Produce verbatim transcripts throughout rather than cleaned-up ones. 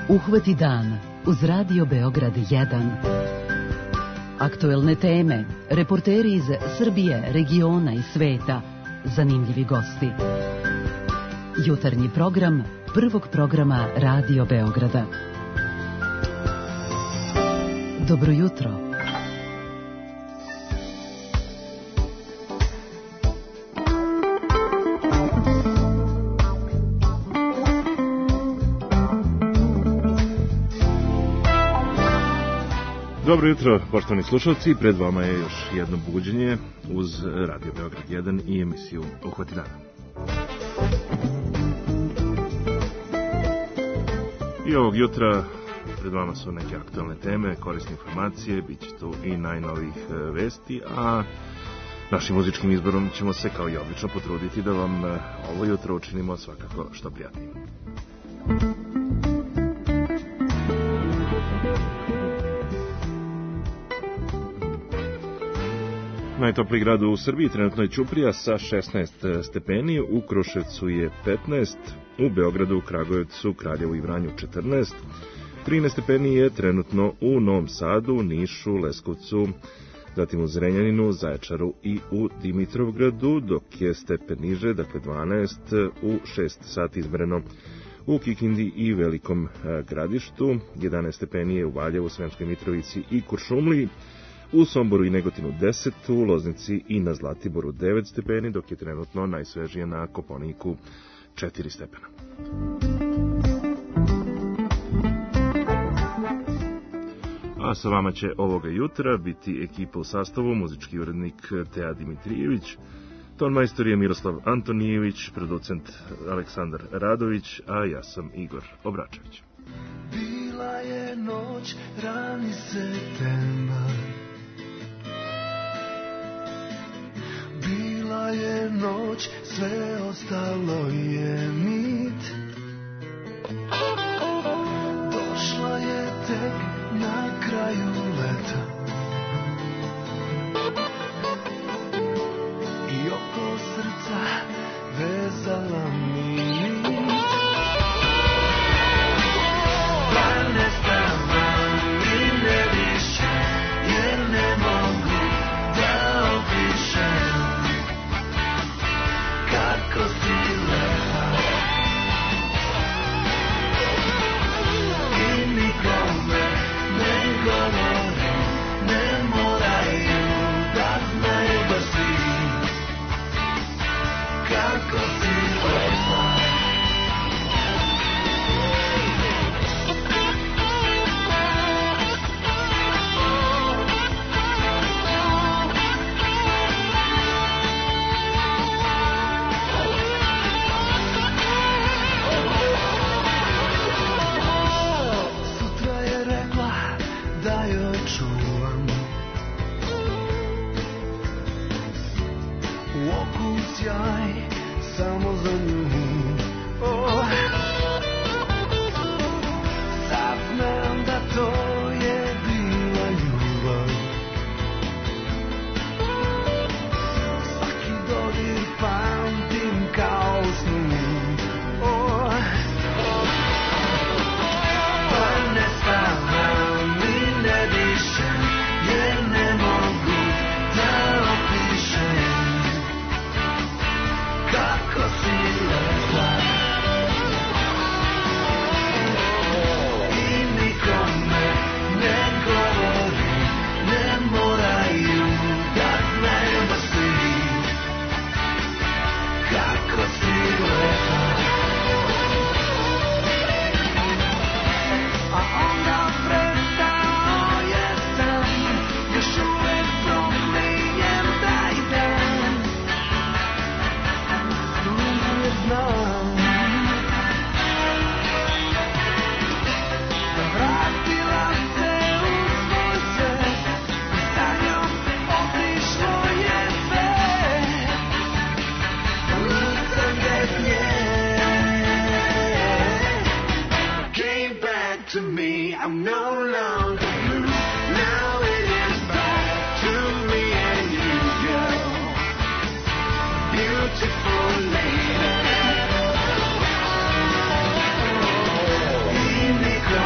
Uhvati dan uz Radio Beograd jedan. Aktuelne teme, reporteri iz Srbije, regiona i sveta, zanimljivi gosti. Jutarnji program prvog programa Radio Beograda. Dobro jutro. Dobro jutro, poštovani slušalci, pred vama je još jedno buđenje uz Radio Beograd jedan i emisiju Uhvati dana. I ovog jutra pred vama su neke aktualne teme, korisne informacije, bit će tu i najnovijih vesti, a našim muzičkim izborom ćemo se kao i obično potruditi da vam ovo jutro učinimo svakako što prijatnije. Najtopliji grad u Srbiji trenutno je Ćuprija sa šesnaest stepeni, u Kruševcu je petnaest, u Beogradu, Kragujevcu, Kraljevu i Vranju četrnaest, trinaest stepeni je trenutno u Novom Sadu, Nišu, Leskovcu, zatim u Zrenjaninu, Zaječaru i u Dimitrovgradu, dok je stepen niže, dakle dvanaest, u šest sati izmereno u Kikindi i Velikom Gradištu, jedanaest stepeni je u Valjevu, Sremskoj Mitrovici i Kuršumliji, u Somboru i Negotinu deset, u Loznici i na Zlatiboru devet stepeni, dok je trenutno najsvežije na Kopaoniku četiri stepena. A sa vama će ovoga jutra biti ekipa u sastavu, muzički urednik Teja Dimitrijević, tonmajstor je Miroslav Antonijević, producent Aleksandar Radović, a ja sam Igor Obračević. Bila je noć, rani septembar, bila je noć, sve ostalo je mit. Došla je tek na kraju leta i oko srca vezala mi nit. Pa ne stavam i ne više, jer ne mogu da opišem kako si lepa. I nikome ne govori, ne moraju da znaju baš svi kako si lepa. Sjaj samo za nju. Oh. Sad znam da to je bila ljubav. Svaki dodir pamtim kao snu. Oh. Pa ne spavam i ne dišem, jer ne mogu da opišem kako si lepa. I nikome ne govori, ne moraju da znaju da svi kako si lepa. A onda prestao jesam, još uvek promenjen taj dan. Znam da vratila se u svoj svet i sa njom otišlo je sve. Nisam bez nje. Came back to me, I'm no longer blue. Now it is back to me and you, girl. Beautiful lady.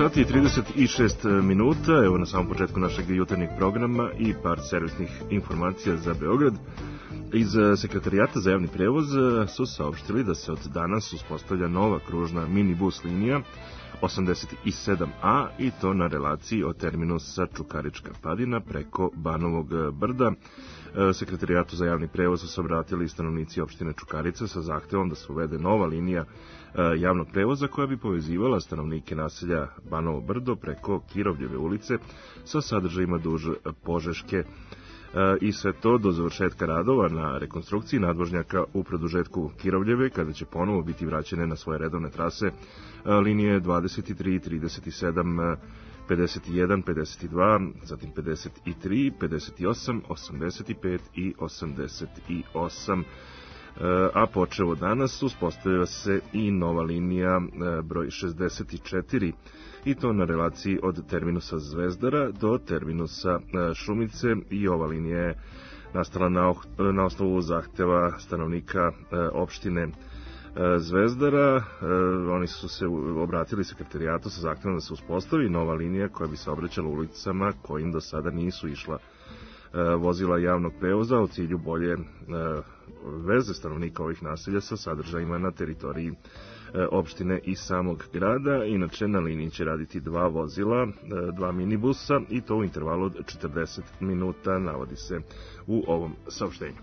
sati i trideset šest minuta, evo na samom početku našeg jutarnjeg programa i par servisnih informacija za Beograd. Iz Sekretarijata za javni prevoz su saopštili da se od danas uspostavlja nova kružna minibus linija osamdeset sedam A i to na relaciji od terminusa Čukarička Padina preko Banovog Brda. Sekretarijatu za javni prevoz su se obratili stanovnici opštine Čukarica sa zahtevom da se uvede nova linija javnog prevoza koja bi povezivala stanovnike naselja Banovo Brdo preko Kirovljeve ulice sa sadržajima duž Požeške i sve to do završetka radova na rekonstrukciji nadvožnjaka u produžetku Kirovljeve, kada će ponovo biti vraćene na svoje redovne trase linije dvadeset tri, trideset sedam, pedeset jedan, pedeset dva, zatim pedeset tri, pedeset osam, osamdeset pet i osamdeset osam. A počevo danas uspostavlja se i nova linija broj šezdeset četiri i to na relaciji od terminusa Zvezdara do terminusa Šumice i ova linija je nastala na, na osnovu zahteva stanovnika opštine Zvezdara. Oni su se obratili sekretarijatu sa zahtevom da se uspostavi nova linija koja bi se obraćala ulicama kojim do sada nisu išla vozila javnog prevoza u cilju bolje veze stanovnika ovih naselja sa sadržajima na teritoriji opštine i samog grada. Inače, na liniji će raditi dva vozila, dva minibusa i to u intervalu od četrdeset minuta, navodi se u ovom saopštenju.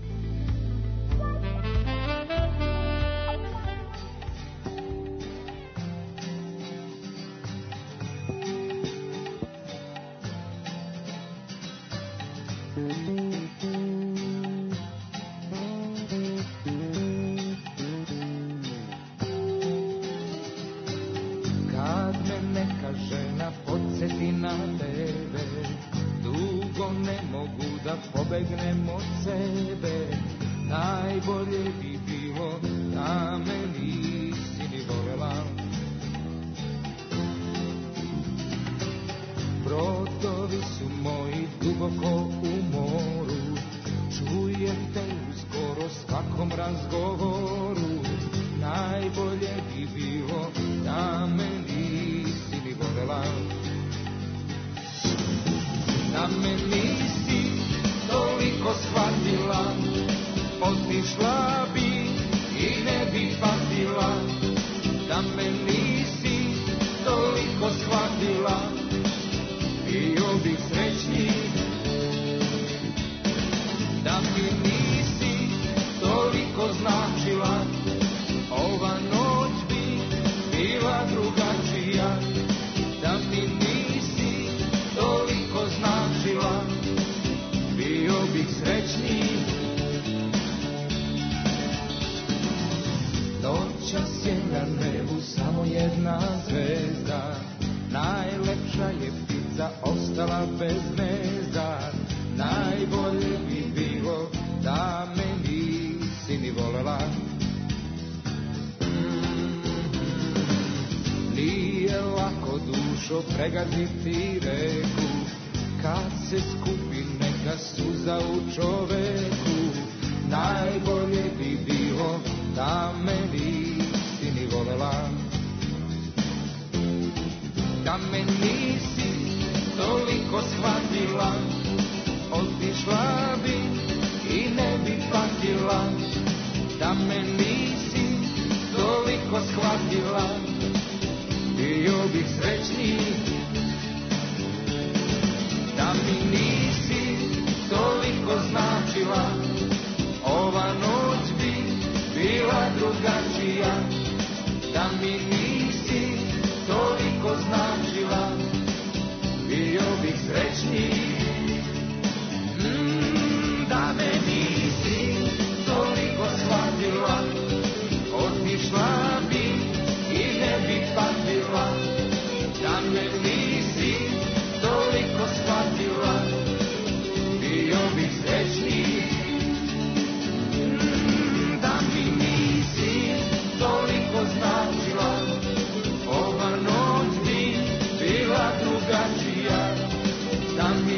Pregaziti reku, kad se skupi neka suza u čoveku, najbolje bi bilo da me nisi ni volela. Da me nisi toliko shvatila, otišla bi i ne bi patila. Da me nisi toliko shvatila, bio bih srećniji. Da mi nisi toliko značila, ova noć bi bila drugačija. Da mi nisi toliko značila, bio bih srećniji. Mm, da me nisi toliko shvatila, otišla bi i ne bi patila. Da me nisi toliko shvatila, bio bih srećniji. Mm, da mi nisi toliko značila, ova noć bi bila drugačija. Da mi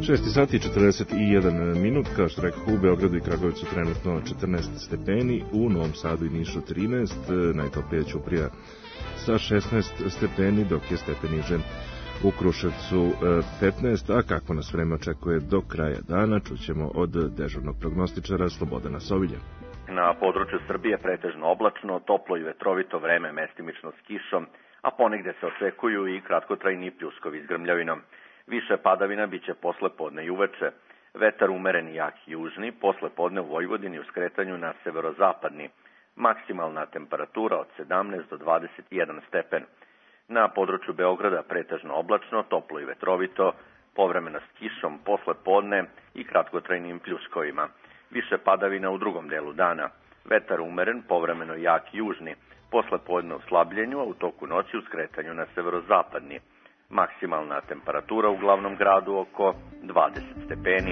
šest sati i četrdeset jedan minut, kao što rekao, u Beogradu i Kragujevcu trenutno četrnaest stepeni, u Novom Sadu i Nišu trinaest, najtoplija Ćuprija sa šesnaest stepeni, dok je stepen niže u Kruševcu petnaest, a kako nas vreme očekuje do kraja dana, čućemo od dežurnog prognostičara Slobodana Sovilja. Na području Srbije pretežno oblačno, toplo i vetrovito vreme, mestimično s kišom, a ponegde se očekuju i kratkotrajni pljuskovi s grmljavinom. Više padavina biće posle podne i uveče. Vetar umeren i jak južni, posle podne u Vojvodini u skretanju na severozapadni. Maksimalna temperatura od sedamnaest do dvadeset jedan stepen. Na području Beograda pretežno oblačno, toplo i vetrovito, povremeno s kišom posle podne i kratkotrajnim pljuskovima. Više padavina u drugom delu dana. Vetar umeren, povremeno jak južni, posle podne u slabljenju, a u toku noći u skretanju na severozapadni. Maksimalna temperatura u glavnom gradu oko dvadeset stepeni.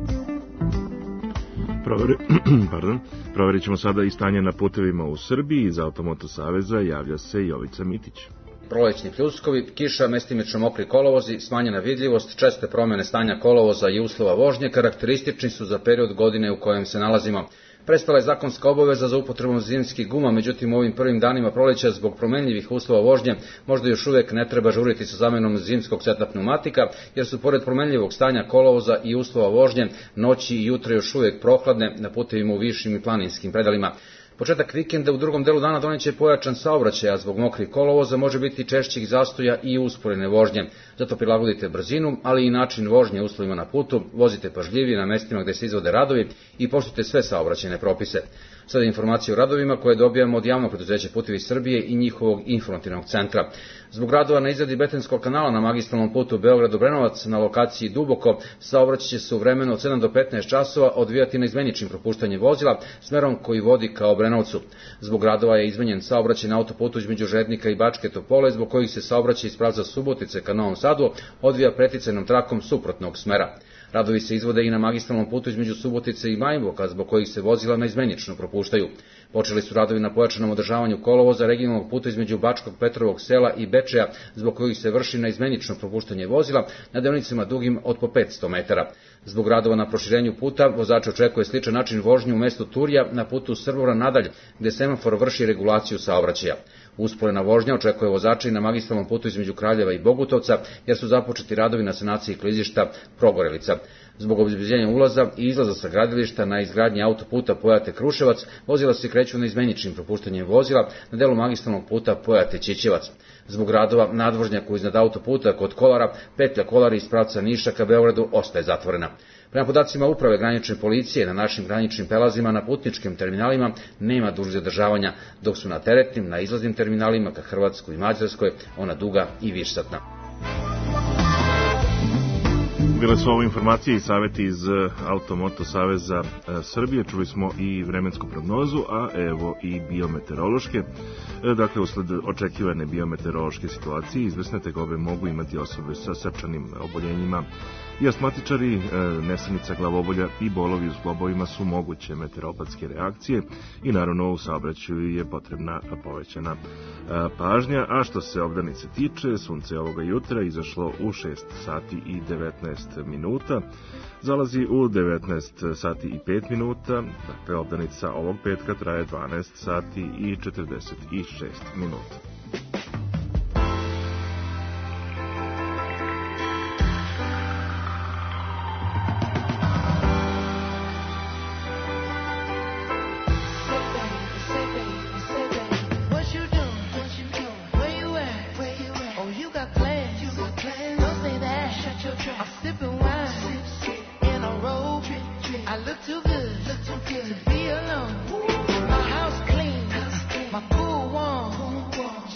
Proveri, pardon, proverit ćemo sada i stanje na putevima u Srbiji. Iz Automoto Saveza javlja se Jovica Mitić. Prolećni pljuskovi, kiša, mestimično mokri kolovozi, smanjena vidljivost, česte promene stanja kolovoza i uslova vožnje karakteristični su za period godine u kojem se nalazimo. Prestala je zakonska obaveza za upotrebom zimskih guma, međutim u ovim prvim danima proleća zbog promenljivih uslova vožnje možda još uvek ne treba žuriti sa zamenom zimskog seta pneumatika, jer su pored promenljivog stanja kolovoza i uslova vožnje noći i jutra još uvek prohladne na putevima u višim i planinskim predalima. Početak vikenda u drugom delu dana doneće pojačan saobraćaj, a zbog mokrih kolovoza može biti češćih zastoja i usporene vožnje. Zato prilagodite brzinu, ali i način vožnje uslovima na putu, vozite pažljivije na mestima gde se izvode radovi i poštujte sve saobraćajne propise. Sada informacije o radovima koje dobijamo od javnog preduzeća Putevi Srbije i njihovog informativnog centra. Zbog radova na izradi betonskog kanala na magistralnom putu Beograd-Obrenovac na lokaciji Duboko, saobraćaj će se u vremenu od sedam do petnaest časova odvijati na izmeničnim propuštanjem vozila smerom koji vodi ka Obrenovcu. Zbog radova je izmenjen saobraćaj na autoputu između Žednika i Bačke Topole, zbog kojih se saobraćaj iz pravca Subotice ka Novom Sadu odvija preticajnom trakom suprotnog smera. Radovi se izvode i na magistralnom putu između Subotice i Majboka, zbog kojih se vozila naizmenično propuštaju. Počeli su radovi na pojačanom održavanju kolovoza regionalnog puta između Bačkog Petrovog sela i Bečeja, zbog kojih se vrši naizmenično propuštanje vozila na deonicama dugim od po petsto metara. Zbog radova na proširenju puta, vozač očekuje sličan način vožnje u mestu Turija na putu Srbora nadalje, gde semafor vrši regulaciju saobraćaja. Usporena vožnja očekuje vozača i na magistralnom putu između Kraljeva i Bogutovca, jer su započeti radovi na sanaciji klizišta Progorelica. Zbog obezbeđenja ulaza i izlaza sa gradilišta na izgradnji autoputa Pojate-Kruševac, vozila se kreću na izmeničnim propuštanjem vozila na delu magistralnog puta Pojate-Ćićevac. Zbog radova nadvožnjaku iznad autoputa kod Kolara, petlja Kolari iz pravca Niša ka Beogradu ostaje zatvorena. Prema podacima Uprave granične policije, na našim graničnim prelazima na putničkim terminalima nema dužeg zadržavanja, dok su na teretnim, na izlaznim terminalima ka Hrvatskoj i Mađarskoj ona duga i višsatna. Bile su ovo informacije i savjeti iz Automoto Saveza Srbije. Čuli smo i vremensku prognozu, a evo i biometeorološke. Dakle, usled očekivane biometeorološke situacije, izvesne tegobe mogu imati osobe sa srčanim oboljenjima i astmatičari, nesanica glavobolja i bolovi u zglobovima su moguće meteoropatske reakcije i naravno u saobraćaju je potrebna povećana pažnja. A što se obdanice tiče, sunce ovoga jutra izašlo u šest sati i devetnaest minuta, zalazi u devetnaest sati i pet minuta, dakle obdanica ovog petka traje dvanaest sati i četrdeset šest minuta. My pool warm,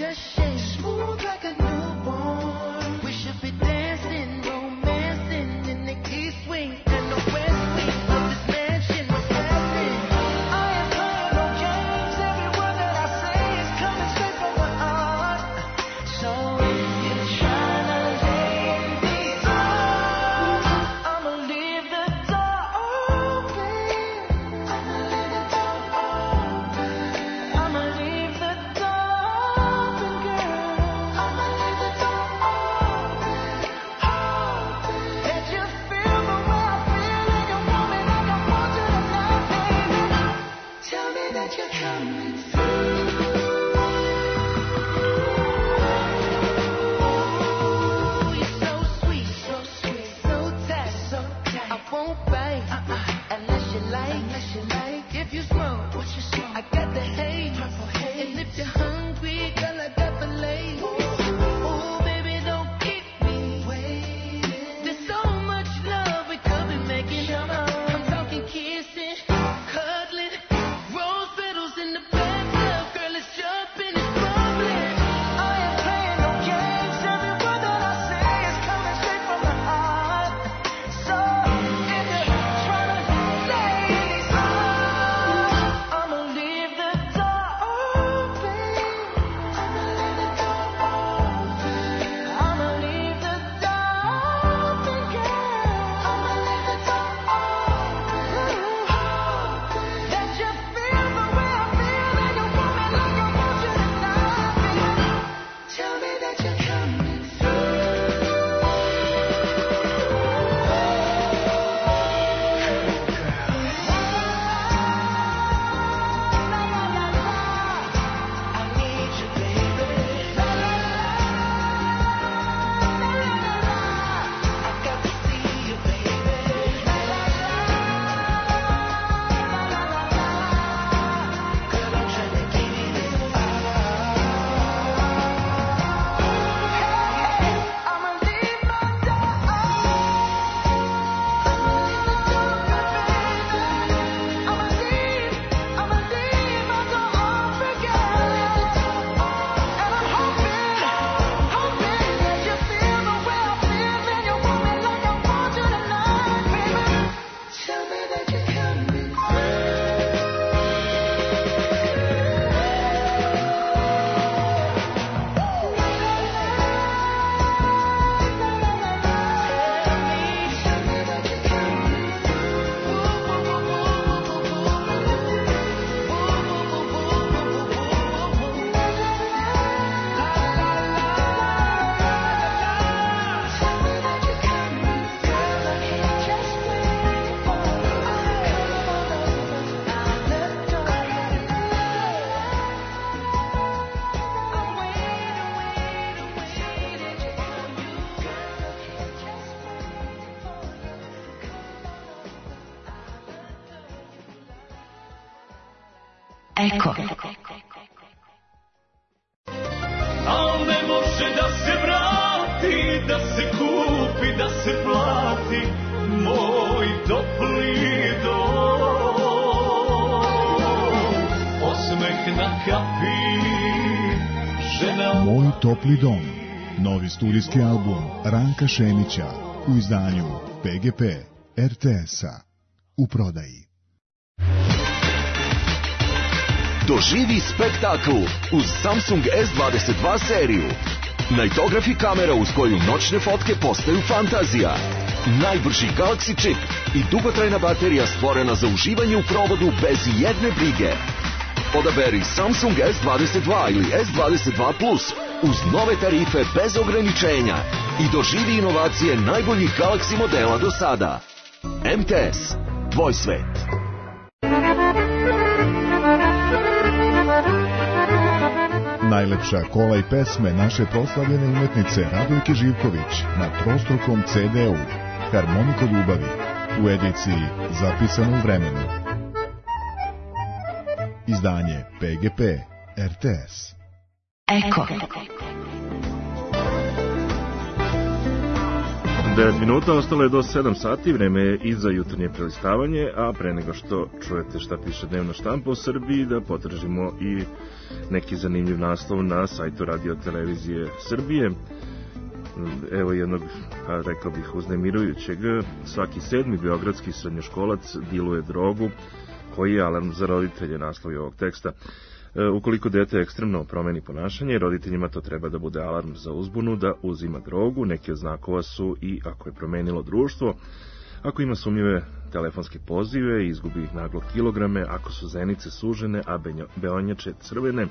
Eko. Al ne može da se vrati, da se kupi, da se plati moj topli dom. Osmeh na kapi, žena... Moj topli dom. Novi studijski album Ranka Šemića u izdanju P G P R T S-a u prodaji. Doživi spektakl uz Samsung S dvadeset dva seriju. Nightography kamera uz koju noćne fotke postaju fantazija. Najbrži Galaxy čip i dugotrajna baterija stvorena za uživanje u provodu bez jedne brige. Odaberi Samsung S dvadeset dva ili S dvadeset dva plus uz nove tarife bez ograničenja i doživi inovacije najboljih Galaxy modela do sada. M T S. Tvoj svet. Najlepša kola i pesme naše proslavljene umetnice Radojke Živković na trostrukom ce de-u Harmonika ljubavi u ediciji Zapisano u vremenu. Izdanje P G P R T S. Eko. devet minuta, ostalo je do sedam sati, vreme je i za jutarnje prelistavanje, a pre nego što čujete šta piše dnevna štampa u Srbiji, da potržimo i neki zanimljiv naslov na sajtu Radio Televizije Srbije. Evo jednog, pa rekao bih, uznemirujućeg. Svaki sedmi beogradski srednjoškolac diluje drogu, koji je alarm za roditelje, naslov ovog teksta. Ukoliko dete ekstremno promeni ponašanje, roditeljima to treba da bude alarm za uzbunu da uzima drogu. Neki od znakova su i ako je promenilo društvo, ako ima sumnjive telefonske pozive, izgubi ih naglo kilograme, ako su zenice sužene, a beonjače crvene. E,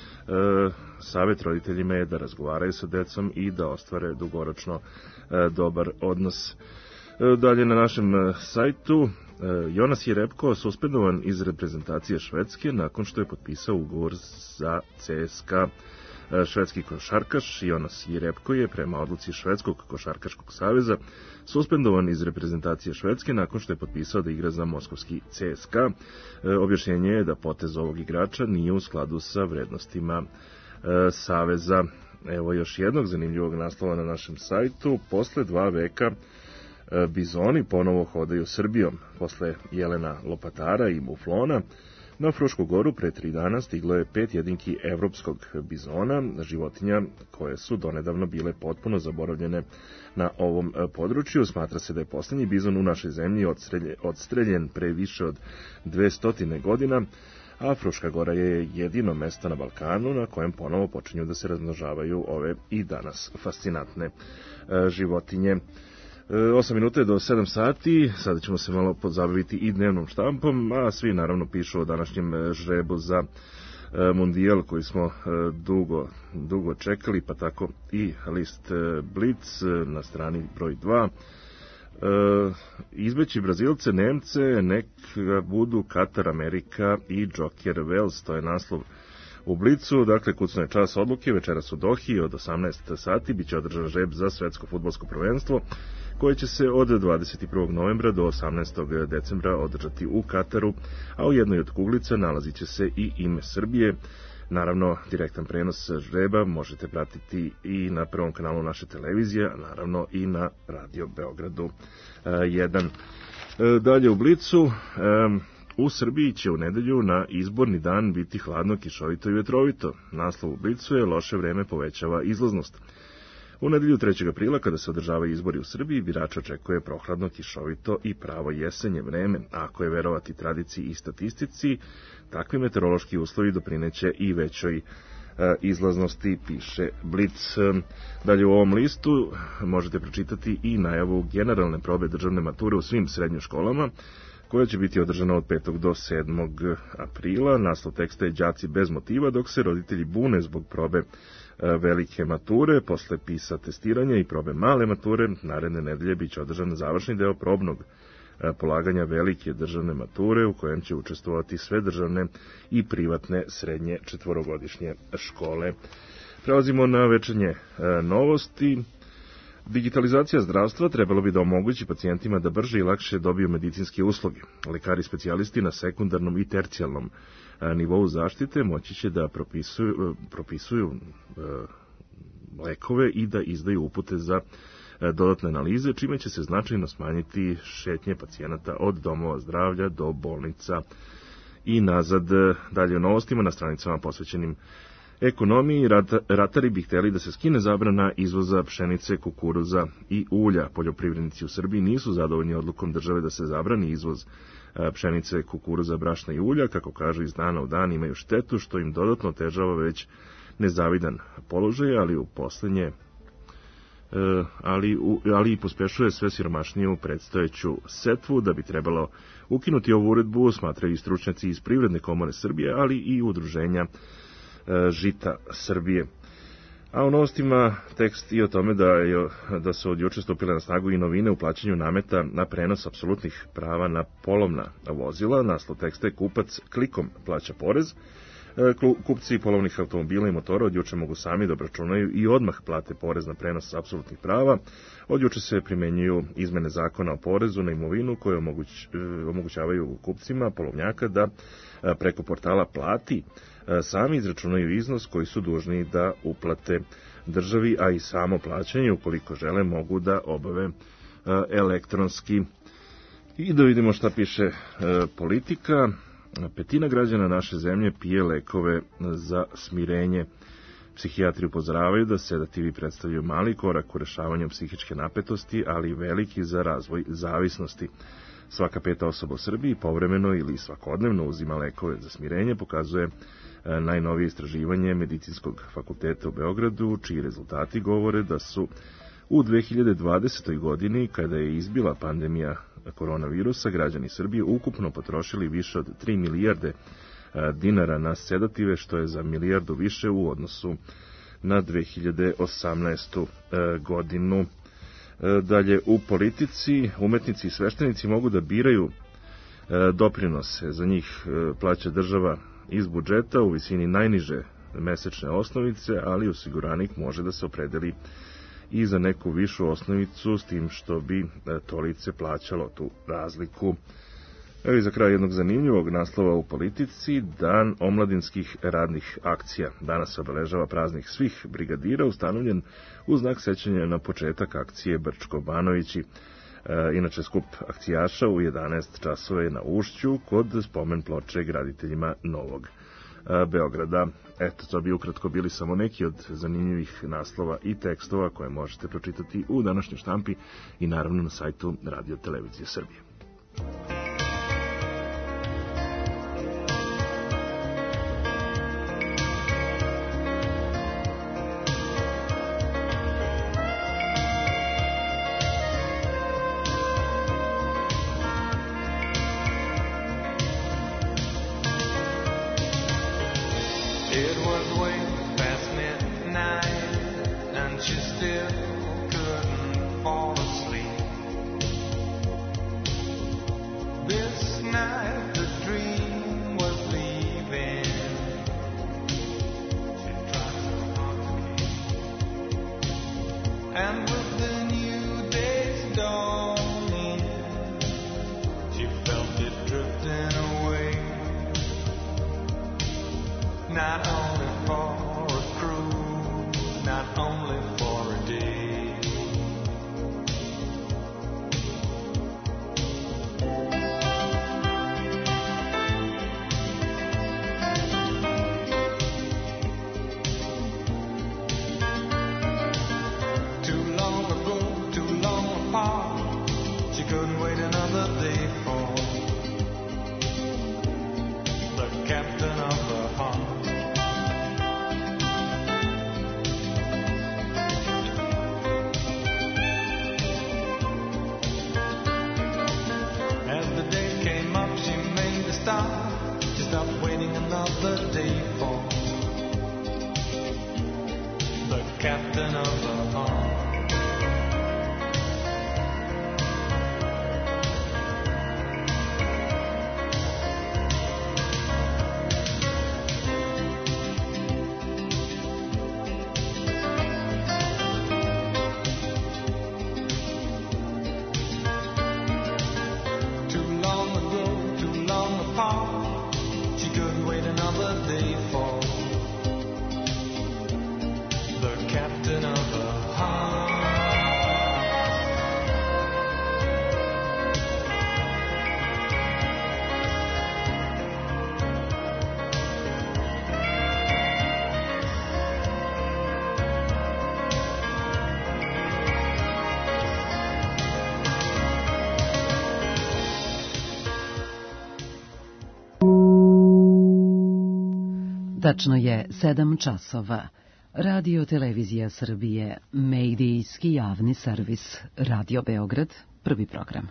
savjet roditeljima je da razgovaraju sa decom i da ostvare dugoročno e, dobar odnos. E, dalje na našem e, sajtu, Jonas Jerebko suspendovan iz reprezentacije Švedske nakon što je potpisao ugovor za C S K A. Švedski košarkaš Jonas Jerebko je prema odluci Švedskog košarkaškog saveza suspendovan iz reprezentacije Švedske nakon što je potpisao da igra za moskovski C S K A. Objašnjenje je da potez ovog igrača nije u skladu sa vrednostima saveza. Evo još jednog zanimljivog naslova na našem sajtu. Posle dva veka bizoni ponovo hodaju Srbijom. Posle jelena lopatara i muflona, na Frušku goru pre tri dana stiglo je pet jedinki evropskog bizona, životinja koje su donedavno bile potpuno zaboravljene na ovom području. Smatra se da je poslednji bizon u našoj zemlji odstreljen pre više od dvesta godina, a Fruška gora je jedino mesto na Balkanu na kojem ponovo počinju da se razmnožavaju ove i danas fascinantne životinje. osam minuta je do sedam sati, sada ćemo se malo pozabaviti i dnevnom štampom, a svi naravno pišu o današnjem žrebu za Mundijal koji smo dugo, dugo čekali, pa tako i list Blitz na strani broj dva. Izbeći Brazilce, Nemce, nek budu Katar, Amerika i Joker Wales, to je naslov u Blicu. Dakle, kucno je čas odluke, večeras u Dohi od osamnaest sati biće održan žreb za svetsko fudbalsko prvenstvo koje će se od dvadeset prvog novembra do osamnaestog decembra održati u Kataru, a u jednoj od kuglica nalazit će se i ime Srbije. Naravno, direktan prenos žreba možete pratiti i na prvom kanalu naše televizije, a naravno i na Radio Beogradu jedan. Dalje u Blicu, u Srbiji će u nedelju na izborni dan biti hladno, kišovito i vetrovito. Naslov u Blicu je loše vreme povećava izlaznost. U nedelju trećeg aprila, kada se održavaju izbori u Srbiji, birača očekuje prohladno, kišovito i pravo jesenje vreme. Ako je verovati tradiciji i statistici, takvi meteorološki uslovi doprineće i većoj izlaznosti, piše Blic. Dalje u ovom listu možete pročitati i najavu generalne probe državne mature u svim srednjim školama, koja će biti održana od petog do sedmog aprila. Naslov teksta je đaci bez motiva, dok se roditelji bune zbog probe velike mature. Posle PISA testiranja i probe male mature, naredne nedelje biće održan završni deo probnog polaganja velike državne mature, u kojem će učestvovati sve državne i privatne srednje četvorogodišnje škole. Prelazimo na večernje novosti. Digitalizacija zdravstva trebalo bi da omogući pacijentima da brže i lakše dobiju medicinske usluge. Lekari specijalisti na sekundarnom i tercijalnom nivou zaštite moći će da propisuju, propisuju e, lekove i da izdaju upute za dodatne analize, čime će se značajno smanjiti šetnje pacijenata od domova zdravlja do bolnica i nazad. Dalje u novostima na stranicama posvećenim ekonomiji, ratari bi hteli da se skine zabrana izvoza pšenice, kukuruza i ulja. Poljoprivrednici u Srbiji nisu zadovoljni odlukom države da se zabrani izvoz pšenice, kukuruza, brašna i ulja, kako kažu iz dana u dan imaju štetu, što im dodatno otežava već nezavidan položaj, ali u poslednje ali, ali i pospešuje sve siromašniju predstojeću setvu. Da bi trebalo ukinuti ovu uredbu, smatraju i stručnjaci iz Privredne komore Srbije, ali i udruženja Žita Srbije. A u novostima tekst i o tome da, je, da su od juče stupile na snagu i novine u plaćanju nameta na prenos apsolutnih prava na polovna vozila. Naslov teksta je kupac klikom plaća porez. Kupci polovnih automobila i motora od juče mogu sami da obračunaju i odmah plate porez na prenos apsolutnih prava. Od juče se primenjuju izmene zakona o porezu na imovinu koje omoguć, omogućavaju kupcima polovnjaka da preko portala Plati sami izračunaju iznos koji su dužni da uplate državi, a i samo plaćanje, ukoliko žele, mogu da obave elektronski. I da vidimo šta piše Politika. Petina građana naše zemlje pije lekove za smirenje. Psihijatri upozoravaju da sedativi predstavljaju mali korak u rešavanju psihičke napetosti, ali veliki za razvoj zavisnosti. Svaka peta osoba u Srbiji povremeno ili svakodnevno uzima lekove za smirenje, pokazuje najnovije istraživanje Medicinskog fakulteta u Beogradu, čiji rezultati govore da su u dve hiljade dvadesetoj. godini, kada je izbila pandemija koronavirusa, građani Srbije ukupno potrošili više od tri milijarde dinara na sedative, što je za milijardu više u odnosu na dve hiljade osamnaestu. godinu. Dalje u Politici, umetnici i sveštenici mogu da biraju doprinose. Za njih plaća država iz budžeta u visini najniže mesečne osnovice, ali osiguranik može da se opredeli i za neku višu osnovicu, s tim što bi to lice plaćalo tu razliku. Evo i za kraj jednog zanimljivog naslova u Politici, Dan omladinskih radnih akcija. Danas se obeležava praznik svih brigadira, ustanovljen u znak sećanja na početak akcije Brčko-Banovići. E, inače, skup akcijaša u jedanaest časova je na Ušću kod spomen ploče graditeljima Novog e, Beograda. Eto, to bi ukratko bili samo neki od zanimljivih naslova i tekstova koje možete pročitati u današnjoj štampi i naravno na sajtu Radio Televizije Srbije. Tačno je sedam časova. Radio Televizija Srbije, medijski javni servis, Radio Beograd, prvi program.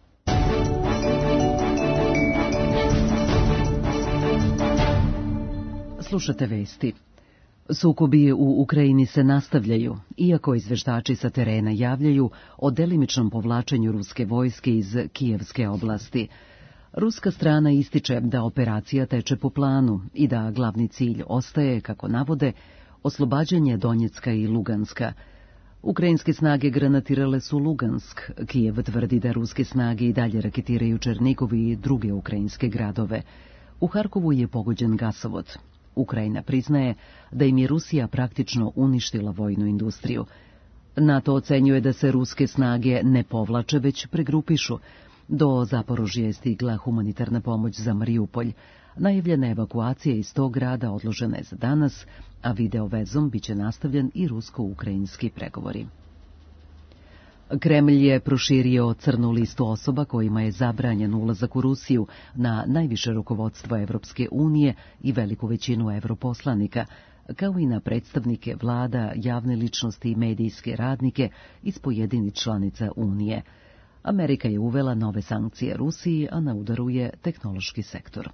Slušate vesti. Sukobi u Ukrajini se nastavljaju, iako izveštači sa terena javljaju o delimičnom povlačenju ruske vojske iz Kijevske oblasti. Ruska strana ističe da operacija teče po planu i da glavni cilj ostaje, kako navode, oslobađanje Donjecka i Luganska. Ukrajinske snage granatirale su Lugansk. Kijev tvrdi da ruske snage i dalje raketiraju Černigov i druge ukrajinske gradove. U Harkovu je pogođen gasovod. Ukrajina priznaje da im je Rusija praktično uništila vojnu industriju. NATO ocenjuje da se ruske snage ne povlače, već pregrupišu. Do Zaporožja je stigla humanitarna pomoć za Mariupolj. Najavljena evakuacija iz tog grada odložena je za danas, a video vezom biće nastavljen i rusko-ukrajinski pregovori. Kremlj je proširio crnu listu osoba kojima je zabranjen ulazak u Rusiju na najviše rukovodstvo Evropske unije i veliku većinu europoslanika, kao i na predstavnike vlada, javne ličnosti i medijske radnike iz pojedinih članica Unije. Amerika je uvela nove sankcije Rusiji, a na udaru je tehnološki sektor.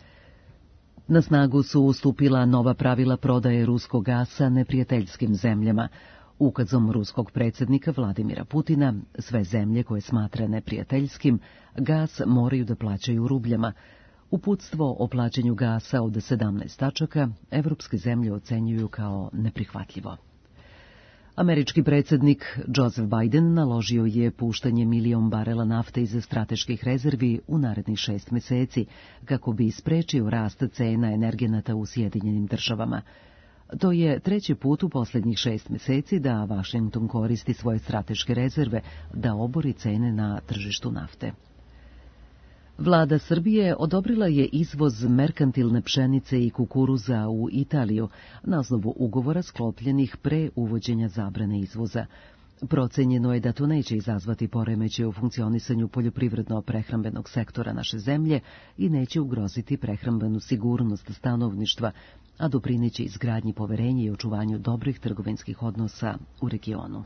Na snagu su ustupila nova pravila prodaje ruskog gasa neprijateljskim zemljama. Ukazom ruskog predsjednika Vladimira Putina, sve zemlje koje smatra neprijateljskim, gas moraju da plaćaju rubljama. Uputstvo o plaćanju gasa od sedamnaest tačaka evropske zemlje ocenjuju kao neprihvatljivo. Američki predsjednik Joseph Biden naložio je puštanje milion barela nafte iz strateških rezervi u narednih šest meseci, kako bi sprečio rast cena energenata u Sjedinjenim državama. To je treći put u posljednjih šest meseci da Washington koristi svoje strateške rezerve da obori cene na tržištu nafte. Vlada Srbije odobrila je izvoz merkantilne pšenice i kukuruza u Italiju na osnovu ugovora sklopljenih pre uvođenja zabrane izvoza. Procenjeno je da to neće izazvati poremećaj u funkcionisanju poljoprivredno-prehrambenog sektora naše zemlje i neće ugroziti prehrambenu sigurnost stanovništva, a doprineće izgradnji poverenja i očuvanju dobrih trgovinskih odnosa u regionu.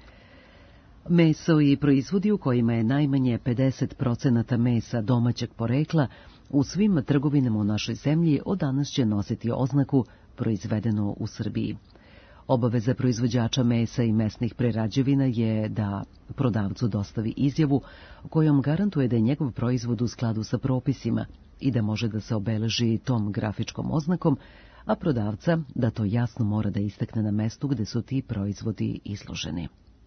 Meso i proizvodi u kojima je najmanje pedeset procenata mesa domaćeg porekla u svim trgovinama u našoj zemlji od danas će nositi oznaku proizvedeno u Srbiji. Obaveza proizvođača mesa i mesnih prerađevina je da prodavcu dostavi izjavu kojom garantuje da je njegov proizvod u skladu sa propisima i da može da se obeleži tom grafičkom oznakom, a prodavca da to jasno mora da istakne na mestu gde su ti proizvodi izloženi.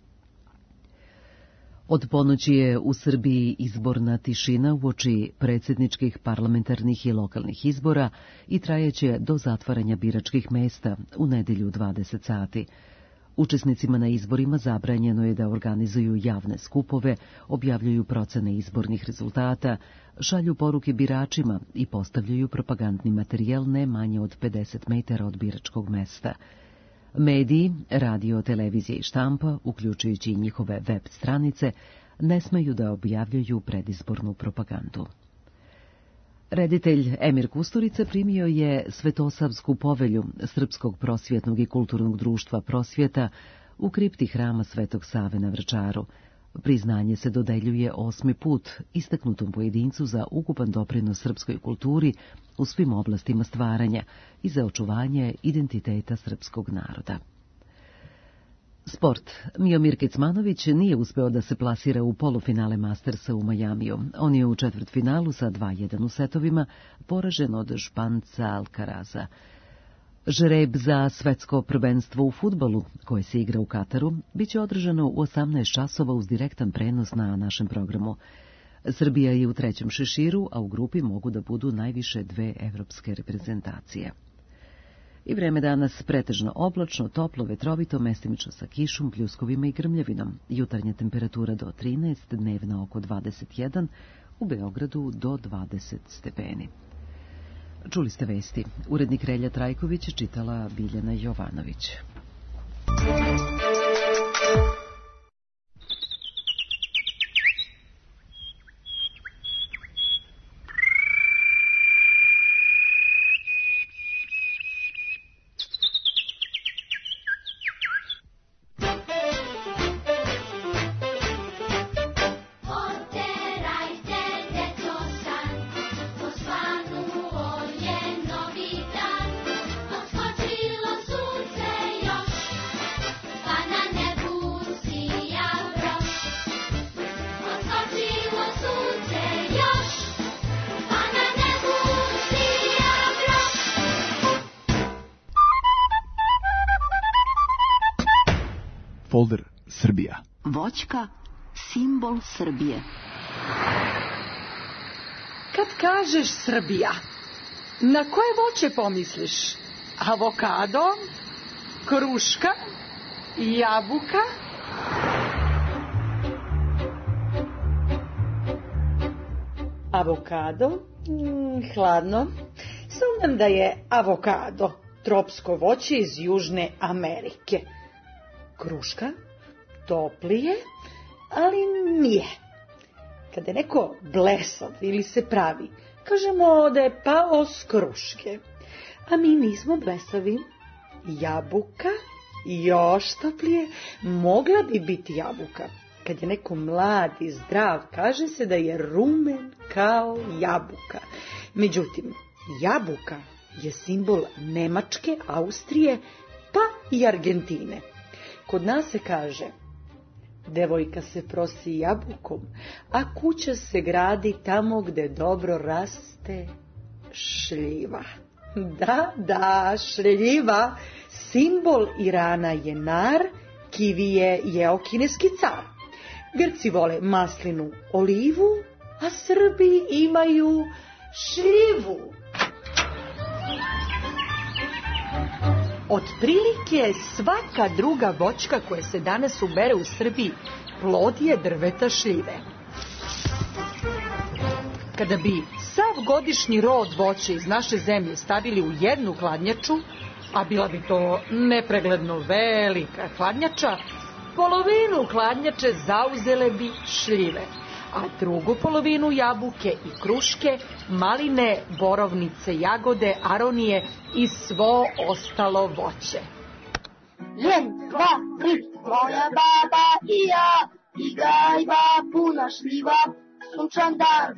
Od ponoći je u Srbiji izborna tišina uoči predsjedničkih, parlamentarnih i lokalnih izbora i trajeće do zatvaranja biračkih mesta u nedelju dvadeset sati. Učesnicima na izborima zabranjeno je da organizuju javne skupove, objavljuju procene izbornih rezultata, šalju poruke biračima i postavljaju propagandni materijal ne manje od pedeset metara od biračkog mesta. Mediji, radio, televizija i štampa, uključujući i njihove web stranice, ne smeju da objavljaju predizbornu propagandu. Reditelj Emir Kusturica primio je Svetosavsku povelju Srpskog prosvjetnog i kulturnog društva Prosvjeta u kripti hrama Svetog Save na Vračaru. Priznanje se dodeljuje osmi put istaknutom pojedincu za ukupan doprinos srpskoj kulturi u svim oblastima stvaranja i za očuvanje identiteta srpskog naroda. Sport. Miomir Kecmanović nije uspeo da se plasira u polufinale Mastersa u Majamiju. On je u četvrtfinalu sa dva jedan u setovima poražen od Španca Alcaraza. Žreb za svetsko prvenstvo u fudbalu, koje se igra u Kataru, biće održano u osamnaest časova uz direktan prenos na našem programu. Srbija je u trećem šeširu, a u grupi mogu da budu najviše dve evropske reprezentacije. I vreme danas pretežno oblačno, toplo, vetrovito, mestimično sa kišom, pljuskovima i grmljavinom. Jutarnja temperatura do trinaest, dnevna oko dvadeset jedan, u Beogradu do dvadeset stepeni. Čuli ste vesti. Urednik Relja Trajković, čitala Biljana Jovanović. folder Srbija. Voćka, simbol Srbije. Kad kažeš Srbija, na koje voće pomisliš? Avokado, kruška, jabuka? Avokado? Mm, hladno. Sumnjam da je avokado tropsko voće iz Južne Amerike. Kruška? Toplije, ali nije. Kada je neko blesav ili se pravi, kažemo da je pao s kruške. A mi nismo blesavi. Jabuka, još toplije, mogla bi biti jabuka. Kad je neko mlad i zdrav, kaže se da je rumen kao jabuka. Međutim, jabuka je simbol Nemačke, Austrije, pa i Argentine. Kod nas se kaže: devojka se prosi jabukom, a kuća se gradi tamo gde dobro raste šljiva. Da, da, šljiva, simbol Irana je nar, kivije jeo kineski car. Grci vole maslinu, olivu, a Srbi imaju šljivu. Otprilike svaka druga voćka koja se danas ubere u Srbiji plod je drveta šljive. Kada bi sav godišnji rod voća iz naše zemlje stavili u jednu hladnjaču, a bila bi to nepregledno velika hladnjača, polovinu hladnjače zauzele bi šljive, a drugu polovinu jabuke i kruške, maline, borovnice, jagode, aronije i svo ostalo voće. Jedan, dva, tri, moja baba i ja, i gajba puna šljiva, sunčan dan.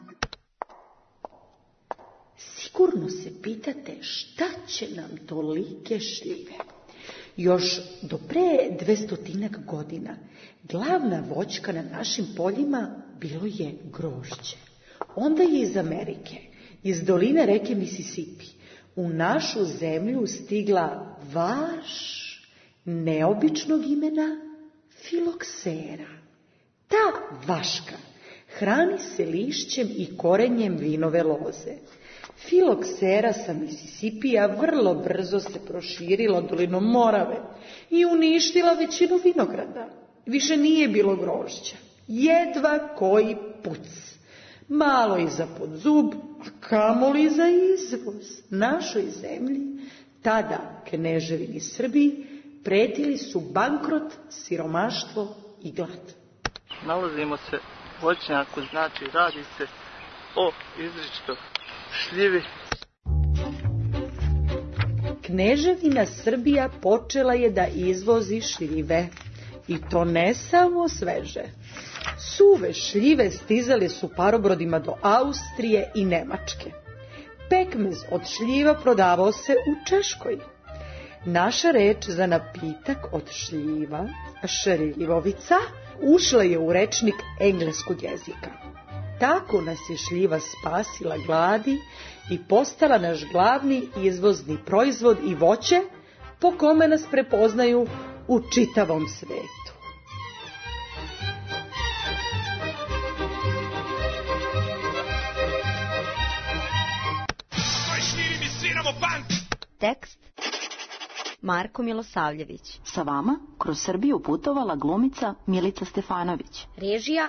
Sigurno se pitate šta će nam tolike šljive. Još do pre dvestotinak godina glavna voćka na našim poljima bilo je grožđe. Onda je iz Amerike, iz doline reke Mississippi, u našu zemlju stigla vaš neobičnog imena filoksera. Ta vaška hrani se lišćem i korenjem vinove loze. Filoksera sa Mississippija vrlo brzo se proširila dolinom Morave i uništila većinu vinograda. Više nije bilo grožđa, jedva koji puc. Malo i za pod zub, a kamoli za izvoz. Našoj zemlji, tada Kneževini Srbiji, pretili su bankrot, siromaštvo i glad. Nalazimo se u voćnjaku, znači radi se o izričitoj šljivi. Kneževina Srbija počela je da izvozi šljive. I to ne samo sveže. Suve šljive stizale su parobrodima do Austrije i Nemačke. Pekmez od šljiva prodavao se u Češkoj. Naša reč za napitak od šljiva, šljivovica, ušla je u rečnik engleskog jezika. Tako nas je šljiva spasila gladi i postala naš glavni izvozni proizvod i voće po kome nas prepoznaju u čitavom svetu. Tekst Marko Milosavljević. Sa vama kroz Srbiju putovala glumica Milica Stefanović. Režija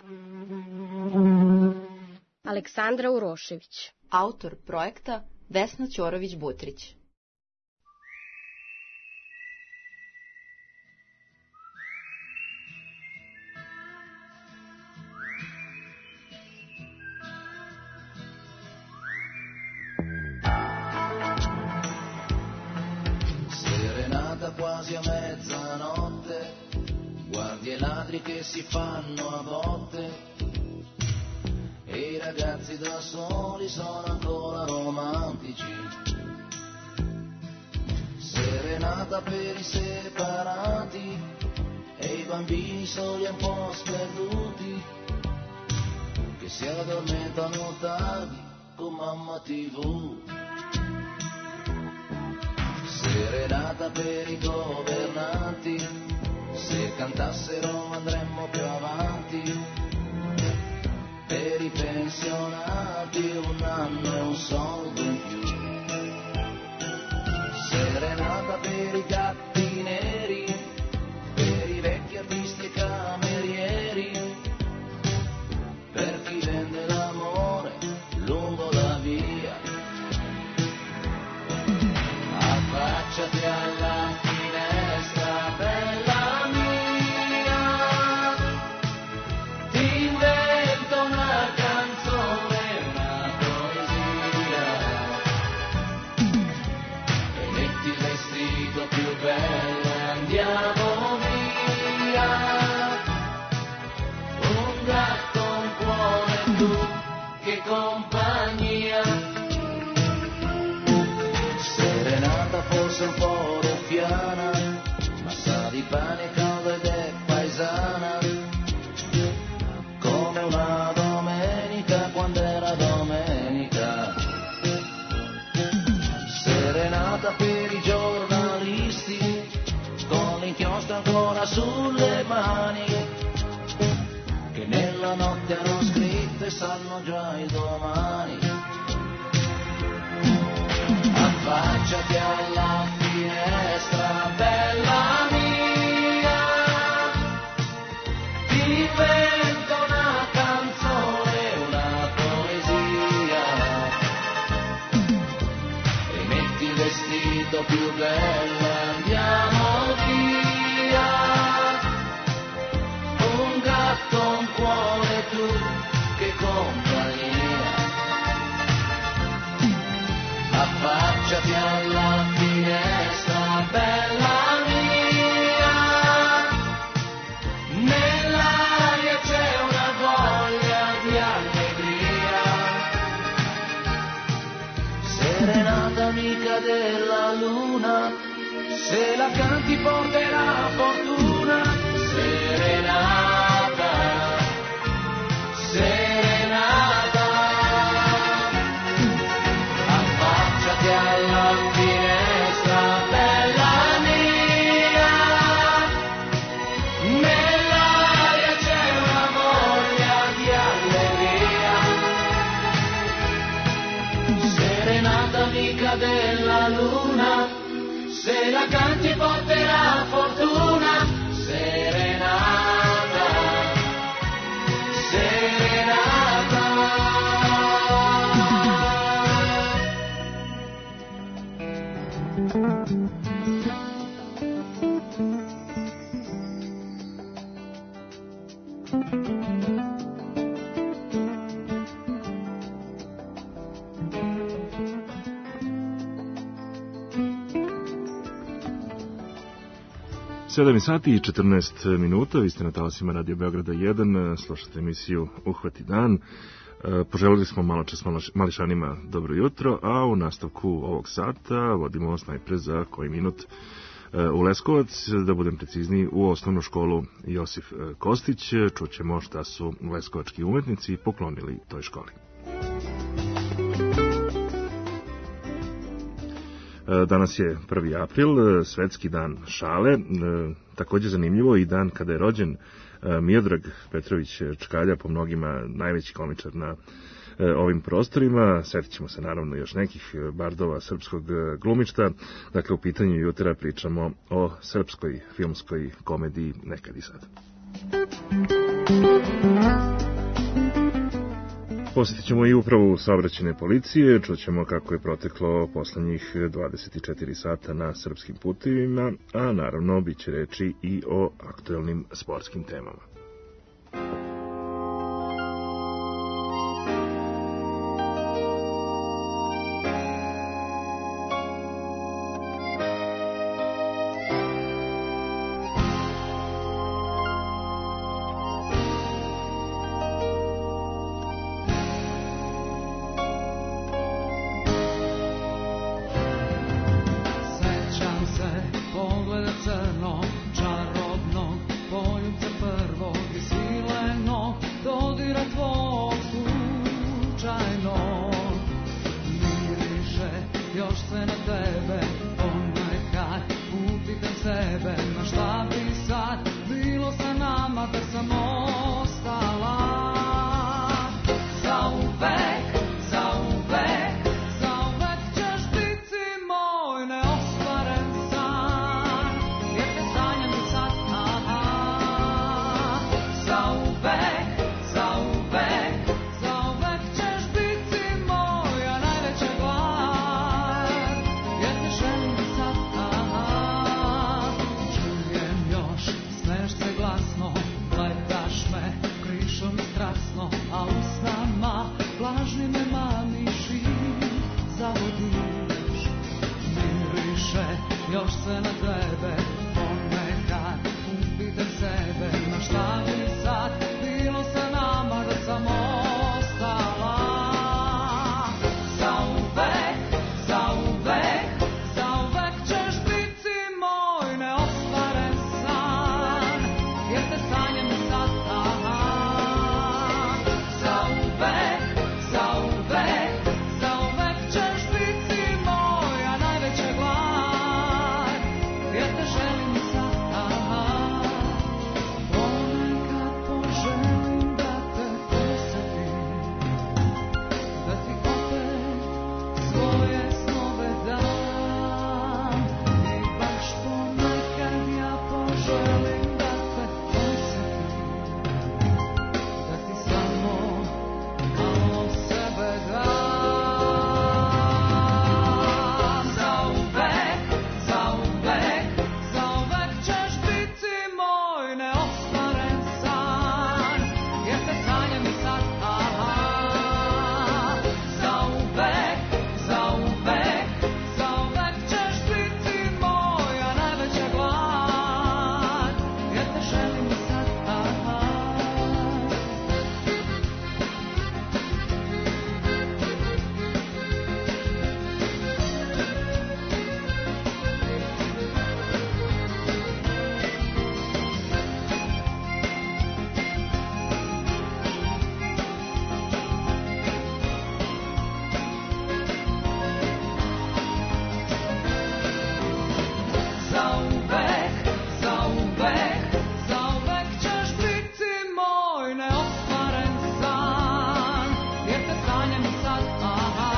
Aleksandra Urošević. Autor projekta Vesna Ćorović-Butrić. Quasi a mezzanotte, guardi i ladri che si fanno a botte, e i ragazzi da soli sono ancora romantici. Serenata per i separati, e i bambini soli un po' sperduti, che si addormentano tardi con mamma tivù. Serenata per i governanti, se cantano aumentassero andremmo più avanti, per i pensionati un anno e un soldo in più, serenata per i gatti neri, per i vecchi artisti e camerieri, per chi vende l'amore lungo la via. Affacciati alla finestra, bella mia, ti invento una canzone, una poesia, e metti il vestito più bello e andiamo via. Un gatto, un cuore, tu, che compagnia. Serenata forse un po' ruffiana, ma sa di pane caldo ed è paesana, come una domenica quando era domenica. Serenata per i giornalisti, con l'inchiostro ancora sulle mani, che nella notte hanno scritto e sanno già il domani. Affacciati alla finestra, bella mia, ti invento una canzone, una poesia, e metti il vestito più bello e andiamo via. Un gatto, un cuore, tu, che compagnia. Affacciati alla finestra, bella mia, nell'aria c'è una voglia di allegria. Serenata amica della luna, se la canti porterà fortuna. Serenata, serenata, alla finestra, bella mia, nell'aria c'è una voglia di allegria. Serenata amica della luna, se la canti porterà fortuna. Serenata, serenata. sedam sati i četrnaest minuta, vi ste na talasima Radio Beograda jedan, slušate emisiju Uhvati dan. Poželili smo malo čas mališanima dobro jutro, a u nastavku ovog sata vodimo vas najpre za koji minut u Leskovac, da budem precizniji, u osnovnu školu Josif Kostić. Čućemo šta su leskovački umetnici poklonili toj školi. Danas je prvi april, svetski dan šale, također zanimljivo i dan kada je rođen Miodrag Petrović Čkalja, po mnogima najveći komičar na ovim prostorima. Sjetit ćemo se naravno još nekih bardova srpskog glumišta. Dakle, u pitanju jutra pričamo o srpskoj filmskoj komediji Nekad i sad. Posjetit ćemo i upravu saobraćajne policije, čućemo kako je proteklo poslednjih dvadeset četiri sata na srpskim putevima, a naravno bit će reči i o aktuelnim sportskim temama. Pogleda crno, čarobno, poljubca prvo, tebe, ponekad upitam sebe, na šta bi sad bilo sa nama da sam ostala. Zauvek, zauvek, zauvek ćeš biti moj neostvaren san, jer te sanjam i sad, aha. Zauvek, zauvek, zauvek ćeš biti moja najveća glad, jer te želim i sad, aha. Ponekad poželim da te posetim, da ti opet svoje snove dam. I baš ponekad ja poželim da te posetim, da ti samo malo sebe dam. Zauvek, zauvek, zauvek ćeš biti moj neostvaren san, jer te sanjam i sad, aha. Zauvek, zauvek, zauvek ćeš biti moja najveća glad, jer te želim i sad, aha. Zauvek, zauvek, zauvek ćeš biti moj neostvaren san, jer te sanjam i sad, aha.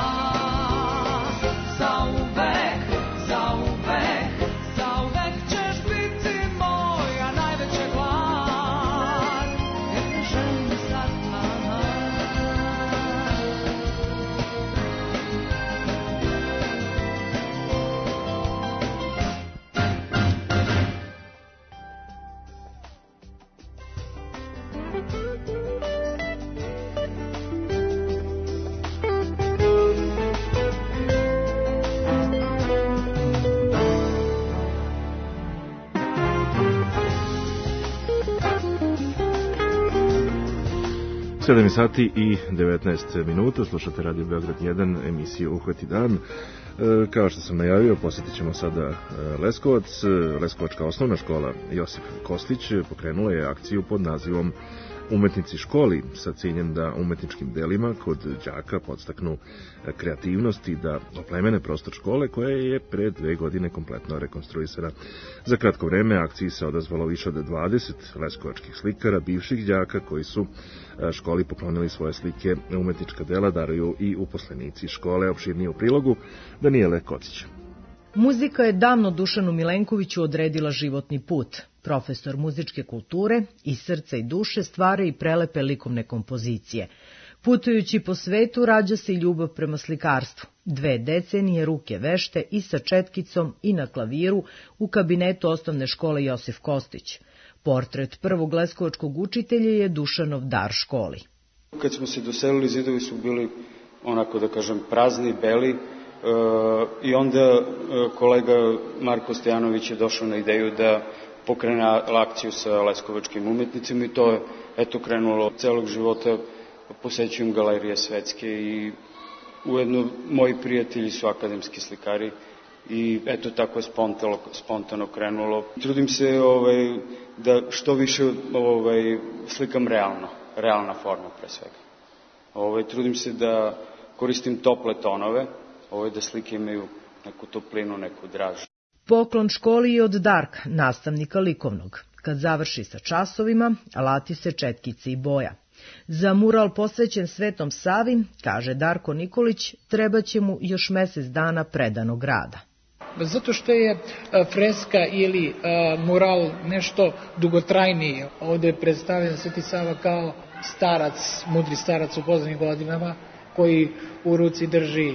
Zauvek, zauvek, zauvek ćeš biti moja najveća glad, jer te želim i sad, aha. sedam sati i devetnaest minuta, slušate Radio Beograd jedan, emisiju Uhvati dan. E, kao što sam najavio, posjetit ćemo sada e, Leskovac. Leskovačka osnovna škola Josip Kostić pokrenula je akciju pod nazivom Umetnici školi, sa ciljem da umetničkim delima kod đaka podstaknu kreativnost i da oplemene prostor škole, koja je pre dve godine kompletno rekonstruisana. Za kratko vreme akciji se odazvalo više od dvadeset leskovačkih slikara, bivših đaka koji su školi poklonili svoje slike. Umetnička dela daruju i uposlenici škole. Opširnije u prilogu Danijele Kocić. Muzika je davno Dušanu Milenkoviću odredila životni put. Profesor muzičke kulture iz srca i duše stvara i prelepe likovne kompozicije. Putujući po svetu rađa se i ljubav prema slikarstvu. Dve decenije ruke vešte i sa četkicom i na klaviru u kabinetu osnovne škole Josif Kostić. Portret prvog leskovačkog učitelja je Dušanov dar školi. Kad smo se doselili, zidovi su bili onako da kažem prazni, beli, e, i onda e, kolega Marko Stojanović je došao na ideju da pokrene akciju sa leskovačkim umetnicima i to je eto krenulo. Celog života posećujem galerije svetske i ujedno moji prijatelji su akademski slikari i eto tako je spontano, spontano krenulo. Trudim se ovaj, da što više ovaj, slikam realno, realna forma pre svega. Ovaj, trudim se da koristim tople tonove, ovaj, da slike imaju neku toplinu, neku draž. Poklon školi je od Darka, nastavnika likovnog. Kad završi sa časovima, alati se četkice i boja. Za mural posvećen Svetom Savi, kaže Darko Nikolić, treba će mu još mesec dana predanog rada. Zato što je freska ili mural nešto dugotrajniji. Ovde je predstavljen Sveti Sava kao starac, mudri starac u poznim godinama, koji u ruci drži,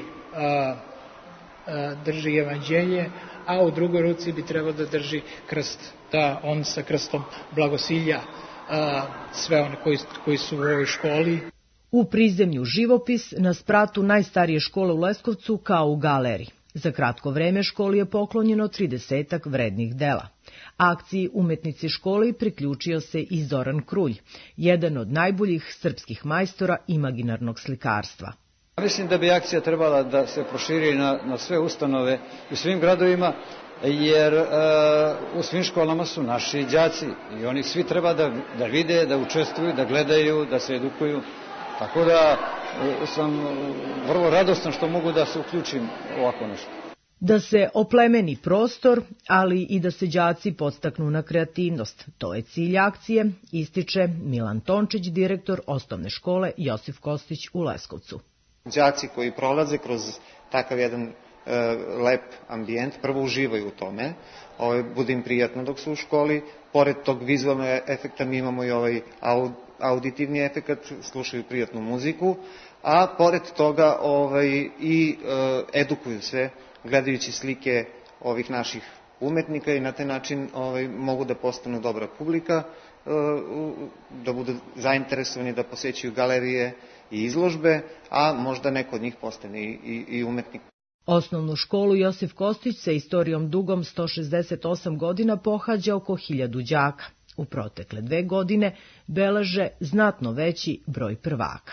drži evanđelje, a u drugoj ruci bi trebao da drži krst, da on sa krstom blagosilja sve one koji, koji su u ovoj školi. U prizemlju živopis na spratu najstarije škole u Leskovcu kao u galeriji. Za kratko vreme školi je poklonjeno tridesetak vrednih dela. Akciji Umetnici školi priključio se i Zoran Krulj, jedan od najboljih srpskih majstora imaginarnog slikarstva. Mislim da bi akcija trebala da se proširi na, na sve ustanove u svim gradovima, jer e, u svim školama su naši đaci i oni svi treba da, da vide, da učestvuju, da gledaju, da se edukuju. Tako da e, sam vrlo radostan što mogu da se uključim ovako nešto. Da se oplemeni prostor, ali i da se đaci podstaknu na kreativnost. To je cilj akcije, ističe Milan Tončić, direktor osnovne škole Josif Kostić u Leskovcu. Đaci koji prolaze kroz takav jedan e, lep ambijent, prvo uživaju u tome, ovaj, bude im prijatno dok su u školi, pored tog vizualnog efekta mi imamo i ovaj aud, auditivni efekt, slušaju prijatnu muziku, a pored toga ovaj, i e, edukuju se, gledajući slike ovih naših umetnika i na taj način ovaj, mogu da postanu dobra publika, e, da budu zainteresovani da posećuju galerije i izložbe, a možda neko od njih postane i, i, i umetnik. Osnovnu školu Josif Kostić sa istorijom dugom sto šezdeset osam godina pohađa oko hiljadu đaka. U protekle dve godine beleže znatno veći broj prvaka.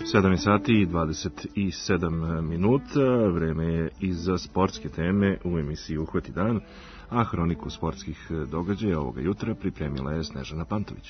sedam sati i dvadeset sedam minuta, vreme je i za sportske teme u emisiji Uhvati dan, a hroniku sportskih događaja ovoga jutra pripremila je Snežana Pantović.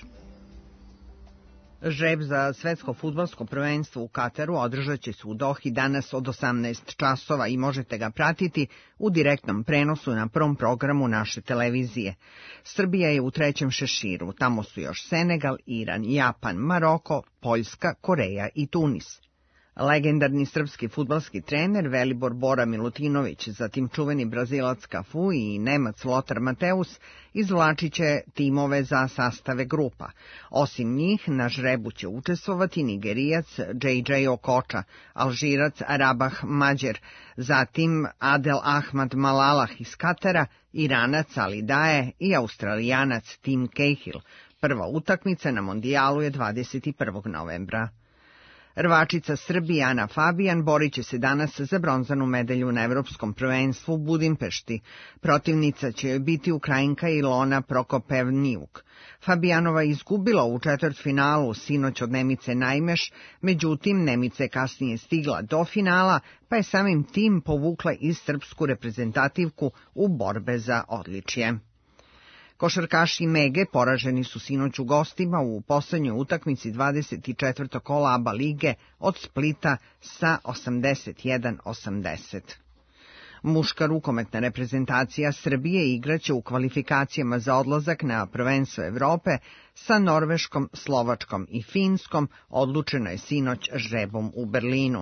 Žreb za svetsko fudbalsko prvenstvo u Kataru održat će se u Dohi danas od osamnaest časova i možete ga pratiti u direktnom prenosu na prvom programu naše televizije. Srbija je u trećem šeširu, tamo su još Senegal, Iran, Japan, Maroko, Poljska, Koreja i Tunis. Legendarni srpski fudbalski trener Velibor Bora Milutinović, zatim čuveni Brazilac Cafu i Nemac Lothar Mateus izvlačit će timove za sastave grupa. Osim njih, na žrebu će učestvovati Nigerijac Džej Džej Okoča, Alžirac Rabah Mađer, zatim Adel Ahmad Malalah iz Katara, Iranac Ali Daje i Australijanac Tim Cahill. Prva utakmica na mondijalu je dvadeset prvog novembra. Rvačica Srbije Ana Fabijan borit će se danas za bronzanu medalju na Evropskom prvenstvu u Budimpešti. Protivnica će joj biti Ukrajinka Ilona Prokopevniuk. Fabijanova je izgubila u četvrtfinalu sinoć od Nemice Najmeš, međutim Nemica je kasnije stigla do finala, pa je samim tim povukla i srpsku reprezentativku u borbe za odličje. Košarkaši Mege poraženi su sinoć u gostima u poslednjoj utakmici dvadeset četvrtog kola A B A lige od Splita sa osamdeset jedan osamdeset. Muška rukometna reprezentacija Srbije igraće u kvalifikacijama za odlazak na prvenstvo Evrope sa Norveškom, Slovačkom i Finskom, odlučeno je sinoć žrebom u Berlinu.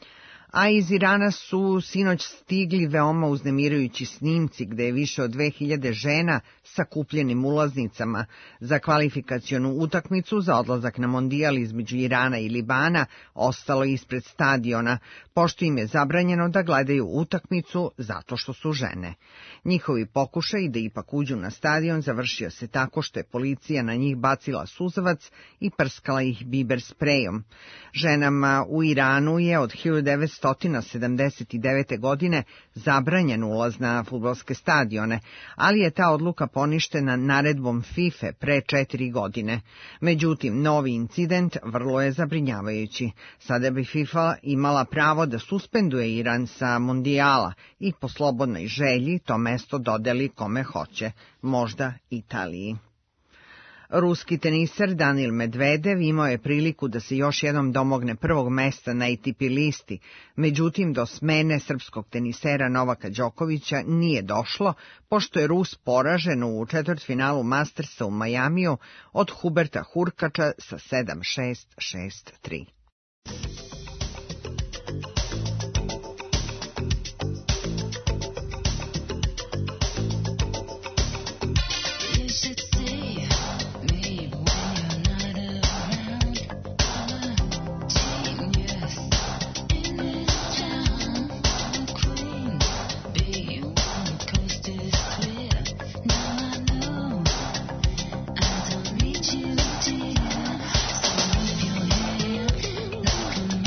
A iz Irana su sinoć stigli veoma uznemirujući snimci gde je više od dve hiljade žena sa kupljenim ulaznicama za kvalifikacionu utakmicu za odlazak na mondijal između Irana i Libana ostalo ispred stadiona, pošto im je zabranjeno da gledaju utakmicu zato što su žene. Njihovi pokušaj da ipak uđu na stadion završio se tako što je policija na njih bacila suzavac i prskala ih biber sprejom. Ženama u Iranu je od hiljadu devetsto sedamdeset devete. godine zabranjen ulaz na fudbalske stadione, ali je ta odluka poništena naredbom FIFA pre četiri godine. Međutim, novi incident vrlo je zabrinjavajući. Sada bi FIFA imala pravo da suspenduje Iran sa mondijala i po slobodnoj želji to mesto dodeli kome hoće, možda Italiji. Ruski teniser Danil Medvedev imao je priliku da se još jednom domogne prvog mesta na A T P listi, međutim do smene srpskog tenisera Novaka Đokovića nije došlo, pošto je Rus poražen u četvrtfinalu Mastersa u Majamiju od Huberta Hurkača sa sedam šest šest tri. Come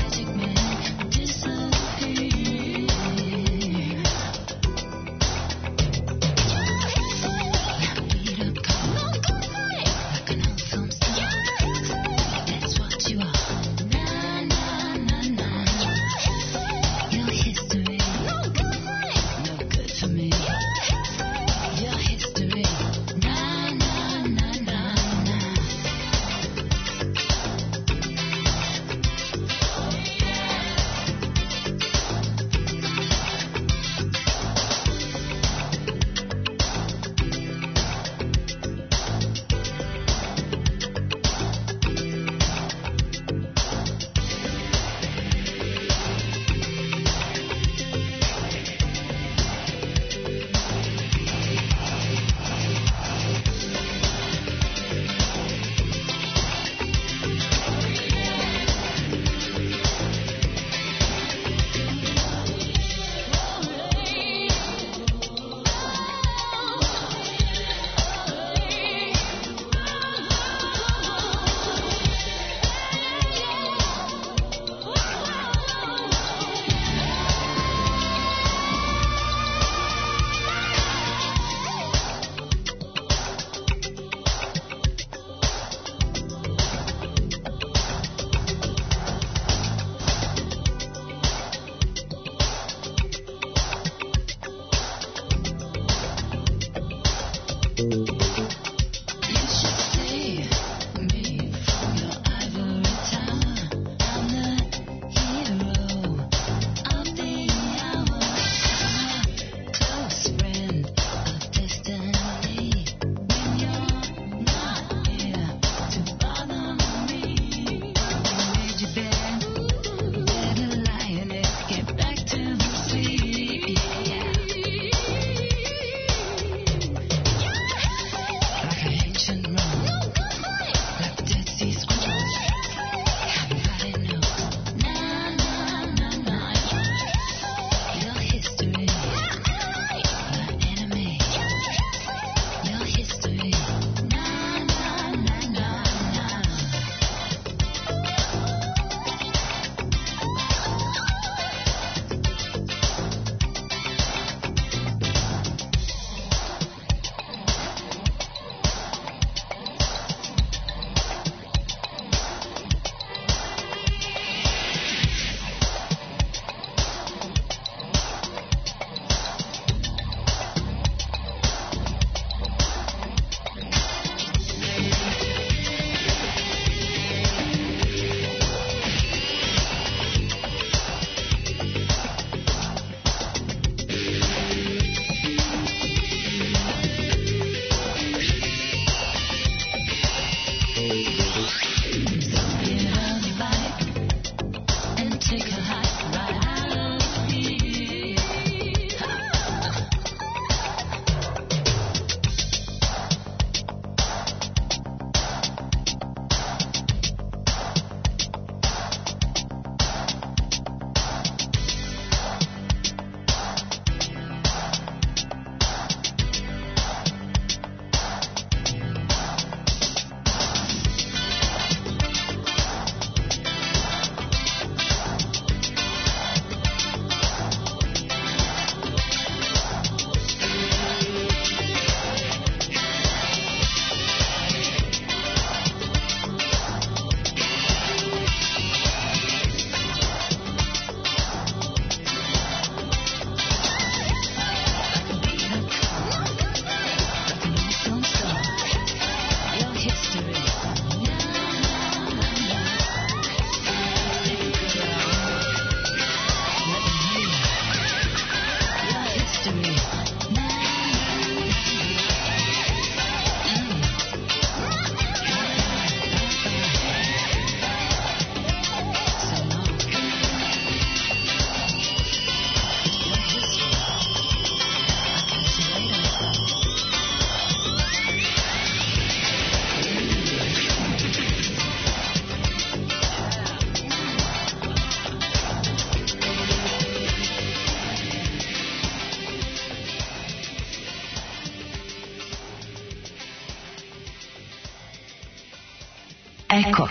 Eko.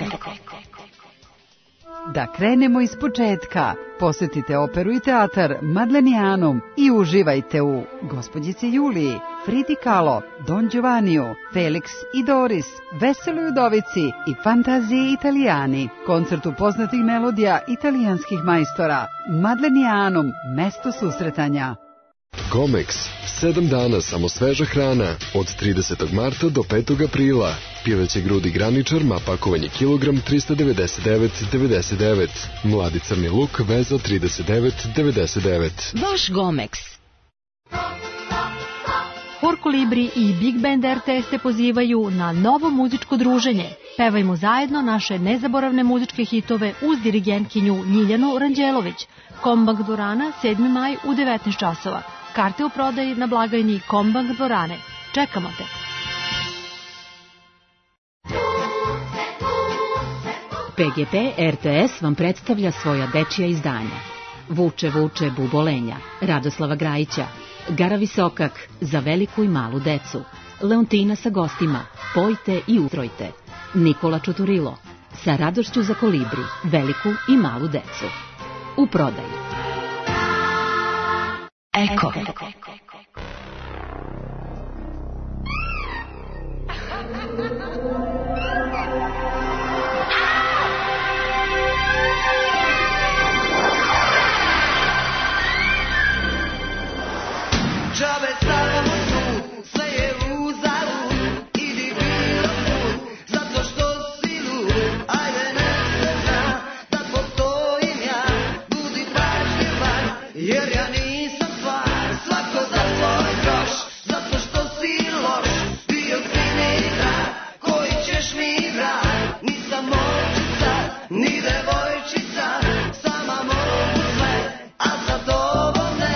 Da krenemo iz početka. Posetite operu i teatar Madlenijanum i uživajte u Gospođici Juliji, Fridi Kahlo, Don Giovanniju, Felix i Doris, Veseloj udovici i Fantazije Italijani. Koncertu poznatih melodija italijanskih majstora. Madlenijanum, mesto susretanja. Gomex, sedam dana samo sveža hrana, od tridesetog marta do petog aprila. Pileće grudi graničar, ma pakovanje kilogram trista devedeset devet devedeset devet. Mladi crni luk, veza trideset devet devedeset devet. Vaš Gomex. Hor Kolibri i Big Band R T S te pozivaju na novo muzičko druženje. Pevajmo zajedno naše nezaboravne muzičke hitove uz dirigentkinju Ljiljanu Ranđelović. Kombank dvorana, sedmi maj u devetnaest časova. Karte u prodaji na blagajni Kombank dvorane. Čekamo te! P G P R T S vam predstavlja svoja dečija izdanja. Vuče, vuče, bubolenja, Radoslava Grajića, Gara Visokak, za veliku i malu decu, Leontina sa gostima, Pojte i utrojte, Nikola Čuturilo, sa radošću za kolibri, veliku i malu decu. U prodaju. Eko. Džabe stavljamo tu, sve je uzalud, idi bilo kud, zato što si lud, ajde ne se zna, da postojim ja, budi pažljivan, jer ja nisam stvar, svako za svoj groš, zato što si loš, bio si mi drag, koji ćeš mi drag, nisam moćica, ni devojčica, sama mogu sve, a za tobom ne.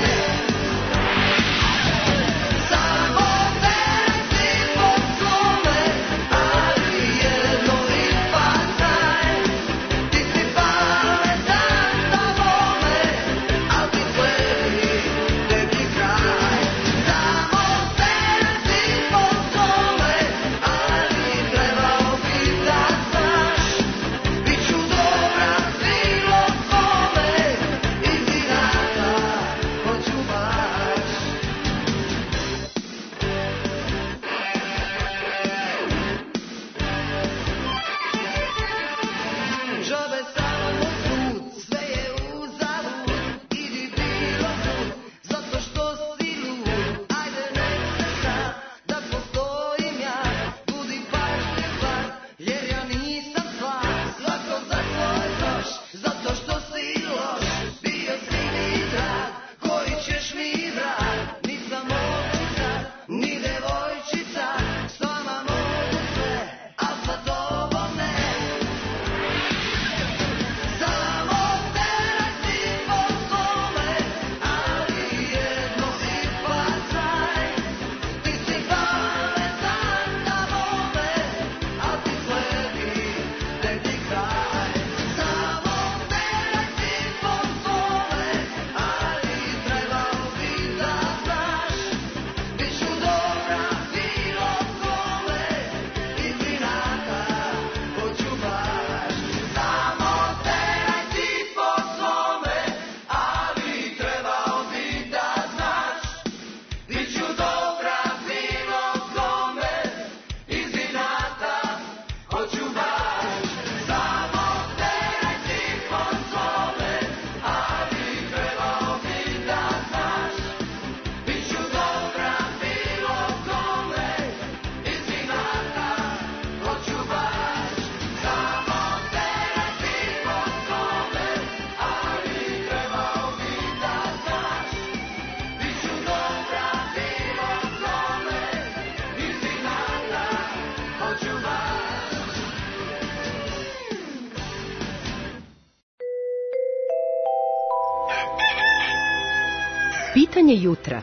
Pitanje jutra.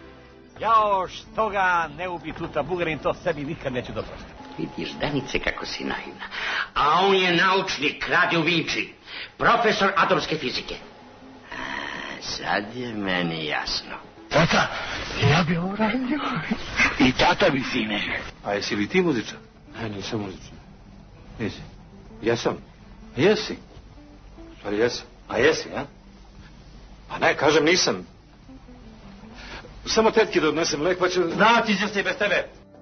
Jao, što ga ne ubi tuta Bugarin, to sebi nikad neću doproštiti. Vidiš, Danice, kako si naivna. A on je naučnik, radi u Vinči, profesor atomske fizike. A, sad je meni jasno. Tata, ja bi ovo radio. I tata bi, sine. A jesi li ti muzičar? Ja nisam muzičar. Nisi. Jesam. Jesi? Stvari jesam. A jesi, a? Pa ne, kažem nisam. Samo tetki da odnesem lek, pa će... Naći će se i bez tebe.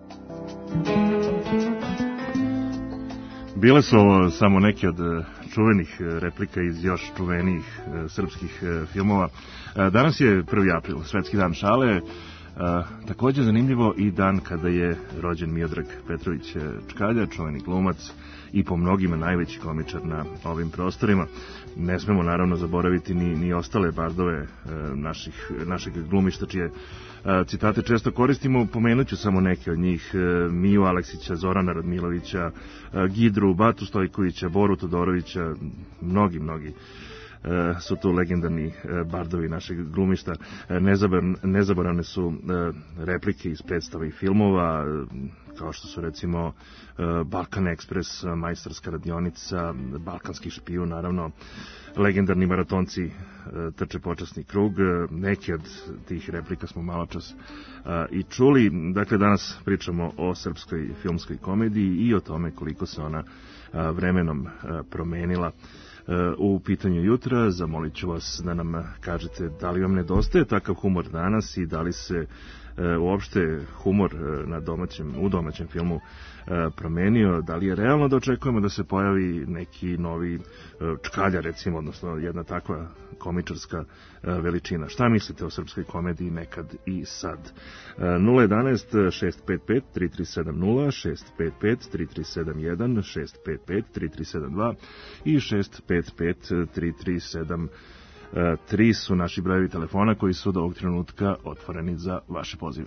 Bile su ovo samo neke od čuvenih replika iz još čuvenijih srpskih filmova. Danas je prvi april, Svetski dan šale. Također zanimljivo i dan kada je rođen Miodrag Petrović Čkalja, čuveni glumac i po mnogima najveći komičar na ovim prostorima. Ne smemo naravno zaboraviti ni, ni ostale bardove naših, našeg glumišta, čije citate često koristimo. Pomenut ću samo neke od njih: Miju Aleksića, Zorana Radmilovića, Gidru, Batu Stojkovića, Boru Todorovića, mnogi, mnogi su tu legendarni bardovi našeg glumišta. Nezaboravne su replike iz predstava i filmova, kao što su recimo Balkan Ekspres, Majstorska radionica, Balkanski špijun, naravno, legendarni maratonci Trče počasni krug. Neke od tih replika smo malo čas i čuli. Dakle, danas pričamo o srpskoj filmskoj komediji i o tome koliko se ona vremenom promenila. U pitanju jutra zamolit ću vas da nam kažete da li vam nedostaje takav humor danas i da li se uopšte humor na domaćem, u domaćem filmu promenio, da li je realno da očekujemo da se pojavi neki novi Čkalja, recimo, odnosno jedna takva komičarska veličina. Šta mislite o srpskoj komediji nekad i sad? nula jedanaest šest pet pet tri tri sedam nula, šest pet pet tri tri sedam jedan, šest pet pet tri tri sedam dva i šest pet pet tri tri sedam tri su naši brojevi telefona koji su od ovog trenutka otvoreni za vaše pozive.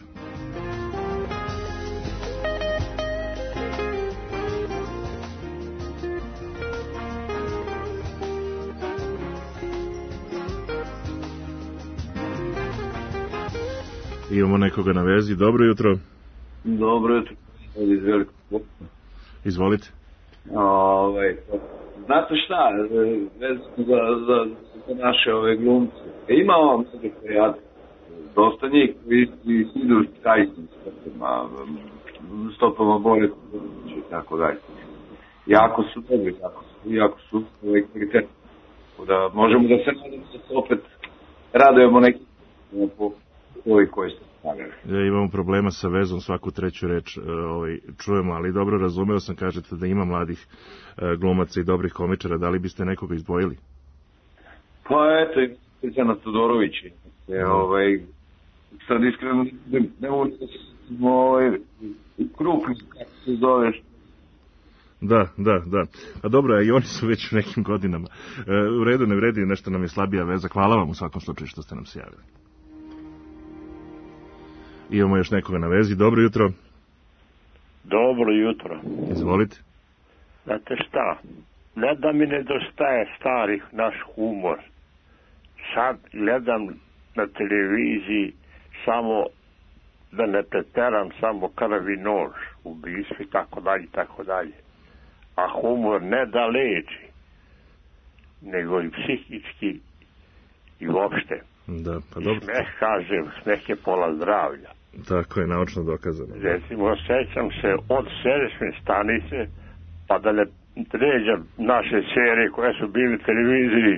Imamo nekoga na vezi. Dobro jutro. Dobro jutro. Izvolite. Ove, znate šta, vezano za, za, za naše ove glumce. Imamo mnogo prijatelja, dosta njih koji idu s kajskim stopama, stopama Bore i tako dalje. Jako su dobri, jako su, jako su ove kvalitete. Da možemo da se nadamo da se opet radujemo neki po ovi koji ste stavili. Ja, imamo problema sa vezom, svaku treću reč ovaj, čujemo, ali dobro razumeo sam, kažete da ima mladih glumaca i dobrih komičara, da li biste nekoga izdvojili? Pa eto, Stefana Todorović je, ovaj, sad iskreno ne mogu da smo ovaj, krupni, kako se zoveš. Da, da, da. A dobro, a i oni su već u nekim godinama. E, u redu, ne vredi, nešto nam je slabija veza. Hvala vam u svakom slučaju što ste nam se javili. Imamo još nekoga na vezi. Dobro jutro. Dobro jutro. Izvolite. Znate šta, ne da mi nedostaje starih naš humor. Sad gledam na televiziji samo, da ne preteram, samo krv i nož, ubistvi i tako dalje i tako dalje. A humor ne da leči, nego i psihički i uopšte. Da, pa dobro. Smeh, kažem, smeh je pola zdravlja. Tako je, naučno dokazano. Recimo, sećam se od servisne stanice, pa da ne ređam naše serije koje su bili televiziji.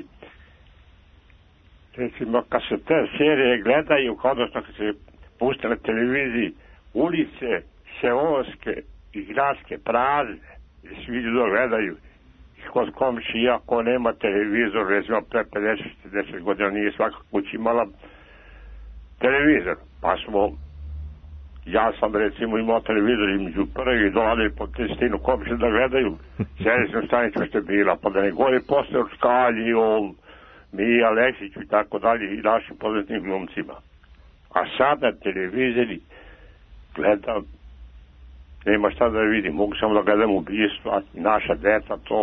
Recimo, kad se te serije gledaju, odnosno kad se puste na televiziji, ulice seoske i gradske prazne, i svi ljudi gledaju. I kod komšija, ko nema televizor, recimo pre pedeset šezdeset godina nije svaka kuća imala televizor. Pa smo, ja sam recimo imao televizor i među prvi dolazili po testinu komšija da gledaju. Servisnu stanicu što je bila, pa da ne govori posle o Čkalji, o Miji Aleksiću i tako dalje i našim poznatnim glumcima. A sad na televiziji gledam, nema šta da vidim, mogu samo da gledam ubistva i naša deca to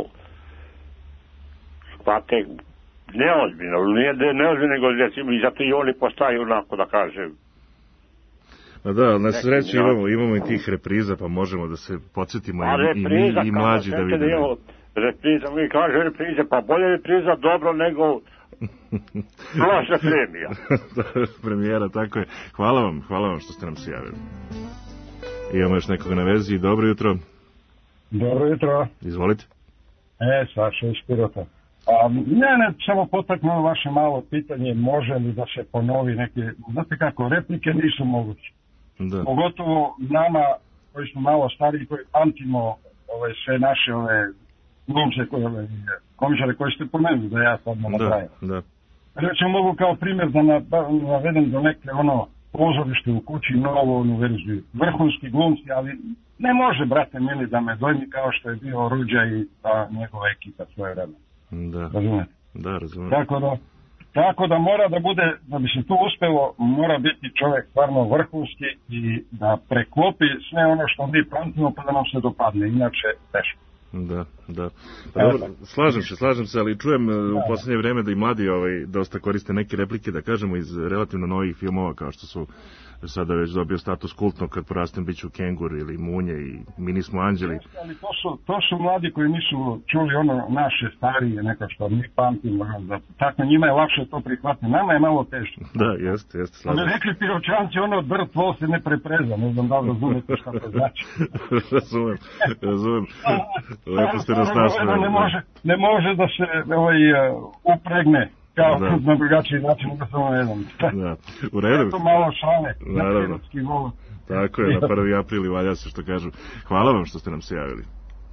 shvate neozbiljno, nije da je neozbiljno, nego recimo i zato i oni postaju onako da kažem. A da, na sreću imamo, imamo i tih repriza, pa možemo da se podsjetimo i, repriza, i mi i mlađi da vidimo. Repriza, mi kaže repriza, pa bolje repriza dobro nego loša premija. Premijera, tako je. Hvala vam, hvala vam što ste nam se javili. Imamo još nekoga na vezi. Dobro jutro. Dobro jutro. Izvolite. E, Saša iz Pirota. A, ne, ne, samo potaknuo vaše malo pitanje, može li da se ponovi neke, znate kako, replike nisu moguće. Da. Pogotovo nama koji smo malo stariji, koji pamtimo ove, sve naše ove glumce, koje, ove, komičare koje ste pomenuli, da ja sad ne napravim. Da, da. Recimo mogu kao primjer da navedem do neke ono pozorište u kući, novu onu verziju. Vrhunski glumci, ali ne može, brate mili, da me dojmi kao što je bio Ruđa i ta njegova ekipa svoje vreme. Da, razumete? Da, razumijem. Tako da, tako da mora da bude, da bi se tu uspelo, mora biti čovjek stvarno vrhunski i da preklopi sve ono što mi pamtimo pa da nam se dopadne, inače teško. Da, da. Pa dobro, slažem se, slažem se, ali čujem u posljednje vreme da i mladi ovaj, dosta koriste neke replike, da kažemo, iz relativno novih filmova, kao što su sada već dobio status kultnog, kad porastem bit ću Kengur ili Munje i Mi nismo anđeli. Ali to su, to su mladi koji nisu čuli ono naše starije, neka što mi pamtimo, da, tako njima je lakše to prihvatiti, nama je malo teško. Da, jeste, jeste, slažem se. Ali rekli Piročanci, ono drt vol se ne prepreza, ne znam da li razumete šta to znači. Razumem, razumem. Lepo ste nas našli. Ne može, ne može da se ovaj, upregne kao da. Na drugačiji način, nego samo jedan. Da, u redu. Eto malo šale, naravno. Vol. Tako je, na prvi april valja se, što kažu. Hvala vam što ste nam se javili.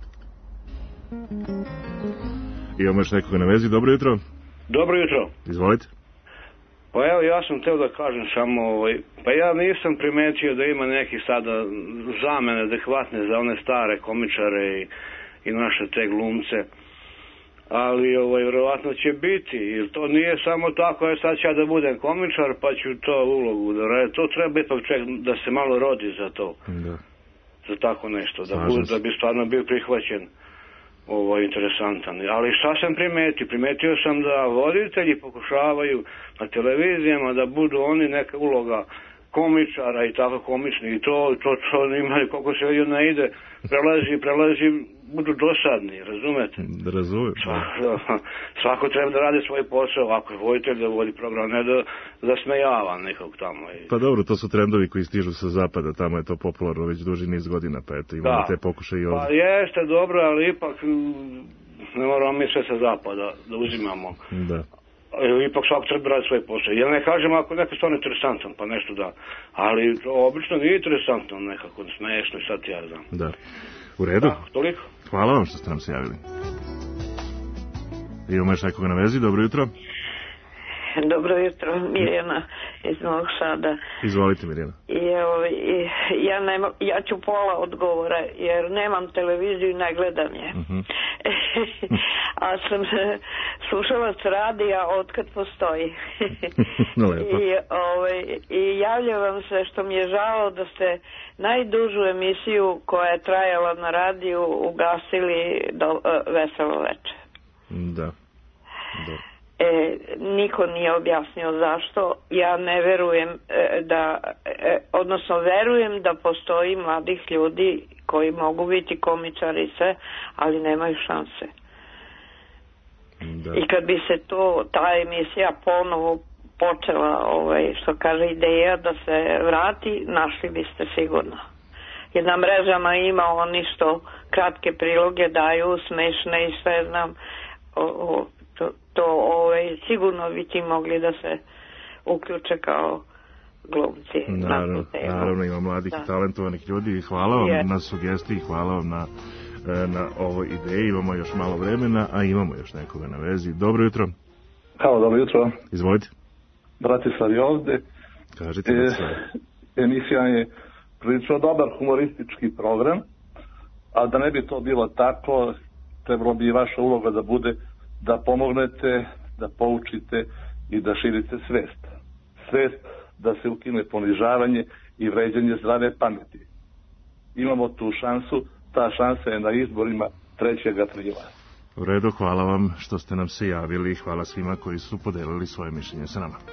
Imamo još nekoga na vezi, dobro jutro. Dobro jutro. Izvolite. Pa evo, ja sam teo da kažem samo, ovaj, pa ja nisam primetio da ima neki sada zamene adekvatne za one stare komičare i, i naše te glumce. Ali, ovaj, vjerovatno će biti, jer to nije samo tako, je sad ću ja da budem komičar, pa ću to ulogu da radim. To treba ipak čovjek da se malo rodi za to. Da. Za tako nešto, da, bude, da bi stvarno bio prihvaćen. Ovo je interesantan. Ali šta sam primetio? Primetio sam da voditelji pokušavaju na televizijama da budu oni neka uloga komičara i tako komični i to, to, to imaju, koliko se vidio ne ide, prelazi, prelazi, budu dosadni, razumete? Da razumem. Svako, svako treba da radi svoj posao, ako je voditelj da vodi program, ne da zasmejava nekog tamo. Pa dobro, to su trendovi koji stižu sa zapada, tamo je to popularno već duži niz godina, pa eto imamo da. Te pokušaje i ovdje. Pa jeste dobro, ali ipak ne moramo mi sve sa zapada da uzimamo. Da. Ipak svako treba raditi svoj posao. Ja ne kažem ako neko stvarno interesantan, pa nešto da, ali to obično nije interesantno nekako, smiješno i sad ja znam. Da. U redu. Da, toliko. Hvala vam što ste nam se javili. Imamo još nekoga na vezi, dobro jutro. Dobro jutro, Mirjana iz Novog Sada. Izvolite, Mirjana. I, evo, i, ja, nema, ja ću pola odgovora, jer nemam televiziju i ne gledam je. Uh-huh. A sam slušalac radija otkad postoji. No, lepo. I, ovaj, I javljam vam se što mi je žao da ste najdužu emisiju koja je trajala na radiju ugasili do uh, Veselo veče. Da. Da. E, niko nije objasnio zašto. Ja ne verujem e, da, e, odnosno verujem da postoji mladih ljudi koji mogu biti komičari sve, ali nemaju šanse. Da. I kad bi se to, ta emisija ponovo počela, ovaj, što kaže ideja da se vrati, našli biste sigurno. Jer na mrežama ima oni što kratke priloge daju, smešne i sve znam, o, o, to, to ovaj, sigurno bi ti mogli da se uključe kao glumci. Naravno, na naravno ima mladih da. I talentovanih ljudi. Hvala vam je. Na sugestiji, hvala vam na, na ovoj ideji. Imamo još malo vremena, a imamo još nekoga na vezi. Dobro jutro. Halo, dobro jutro. Izvolite. Bratislav je ovde. Kažite e, emisija je prilično dobar humoristički program, a da ne bi to bilo tako, trebalo bi vaša uloga da bude da pomognete, da poučite i da širite svest. Svest da se ukine ponižavanje i vređanje zdrave pameti. Imamo tu šansu, ta šansa je na izborima trećeg aprila. U redu, hvala vam što ste nam se javili, hvala svima koji su podelili svoje mišljenje sa nama.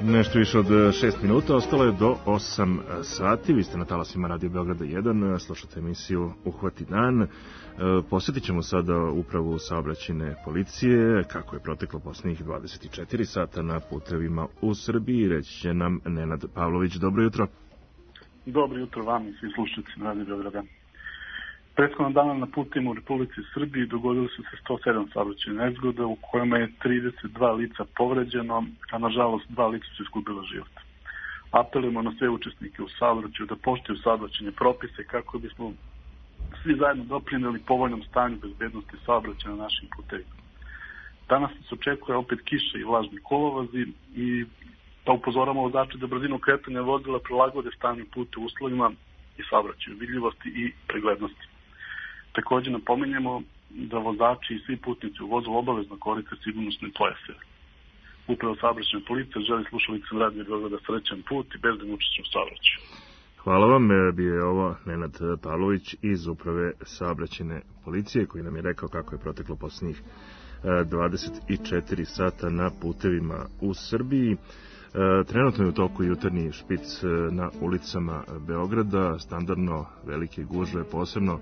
Nešto više od šest minuta, ostalo je do osam sati. Vi ste na talasima Radio Beograda jedan, slušate emisiju Uhvati dan. Posjetit ćemo sada upravu saobraćajne policije, kako je proteklo posljednjih dvadeset četiri sata na putevima u Srbiji. Reći će nam Nenad Pavlović. Dobro jutro. Dobro jutro vam i svi slušalci na Radio Beograda. Prethodnog dana na putima u Republici Srbiji dogodili su se sto sedam saobraćajnih nezgoda u kojima je trideset dva lica povređeno, a nažalost dva lica su izgubila život. Apelujemo na sve učesnike u saobraćaju da poštuju saobraćajne propise kako bismo svi zajedno doprineli povoljnom stanju bezbednosti saobraćaja na našim putevima. Danas se očekuje opet kiša i vlažni kolovozi i pa upozoramo vozače da brzinu kretanja vozila prilagode stanju puta u uslovima i saobraćaju, vidljivosti i preglednosti. Također napominjemo da vozači i svi putnici u vozu obavezno koriste sigurnosne pojaseve. Upravo saobraćajna policija želi slušalicama Radio Beograda srećan put i bezbedno učešće u saobraćaju. Hvala vam, bio je ovo Nenad Pavlović iz uprave saobraćajne policije koji nam je rekao kako je proteklo posljednjih dvadeset četiri sata na putevima u Srbiji. Trenutno je u toku jutarnji špic na ulicama Beograda, standardno velike gužve, posebno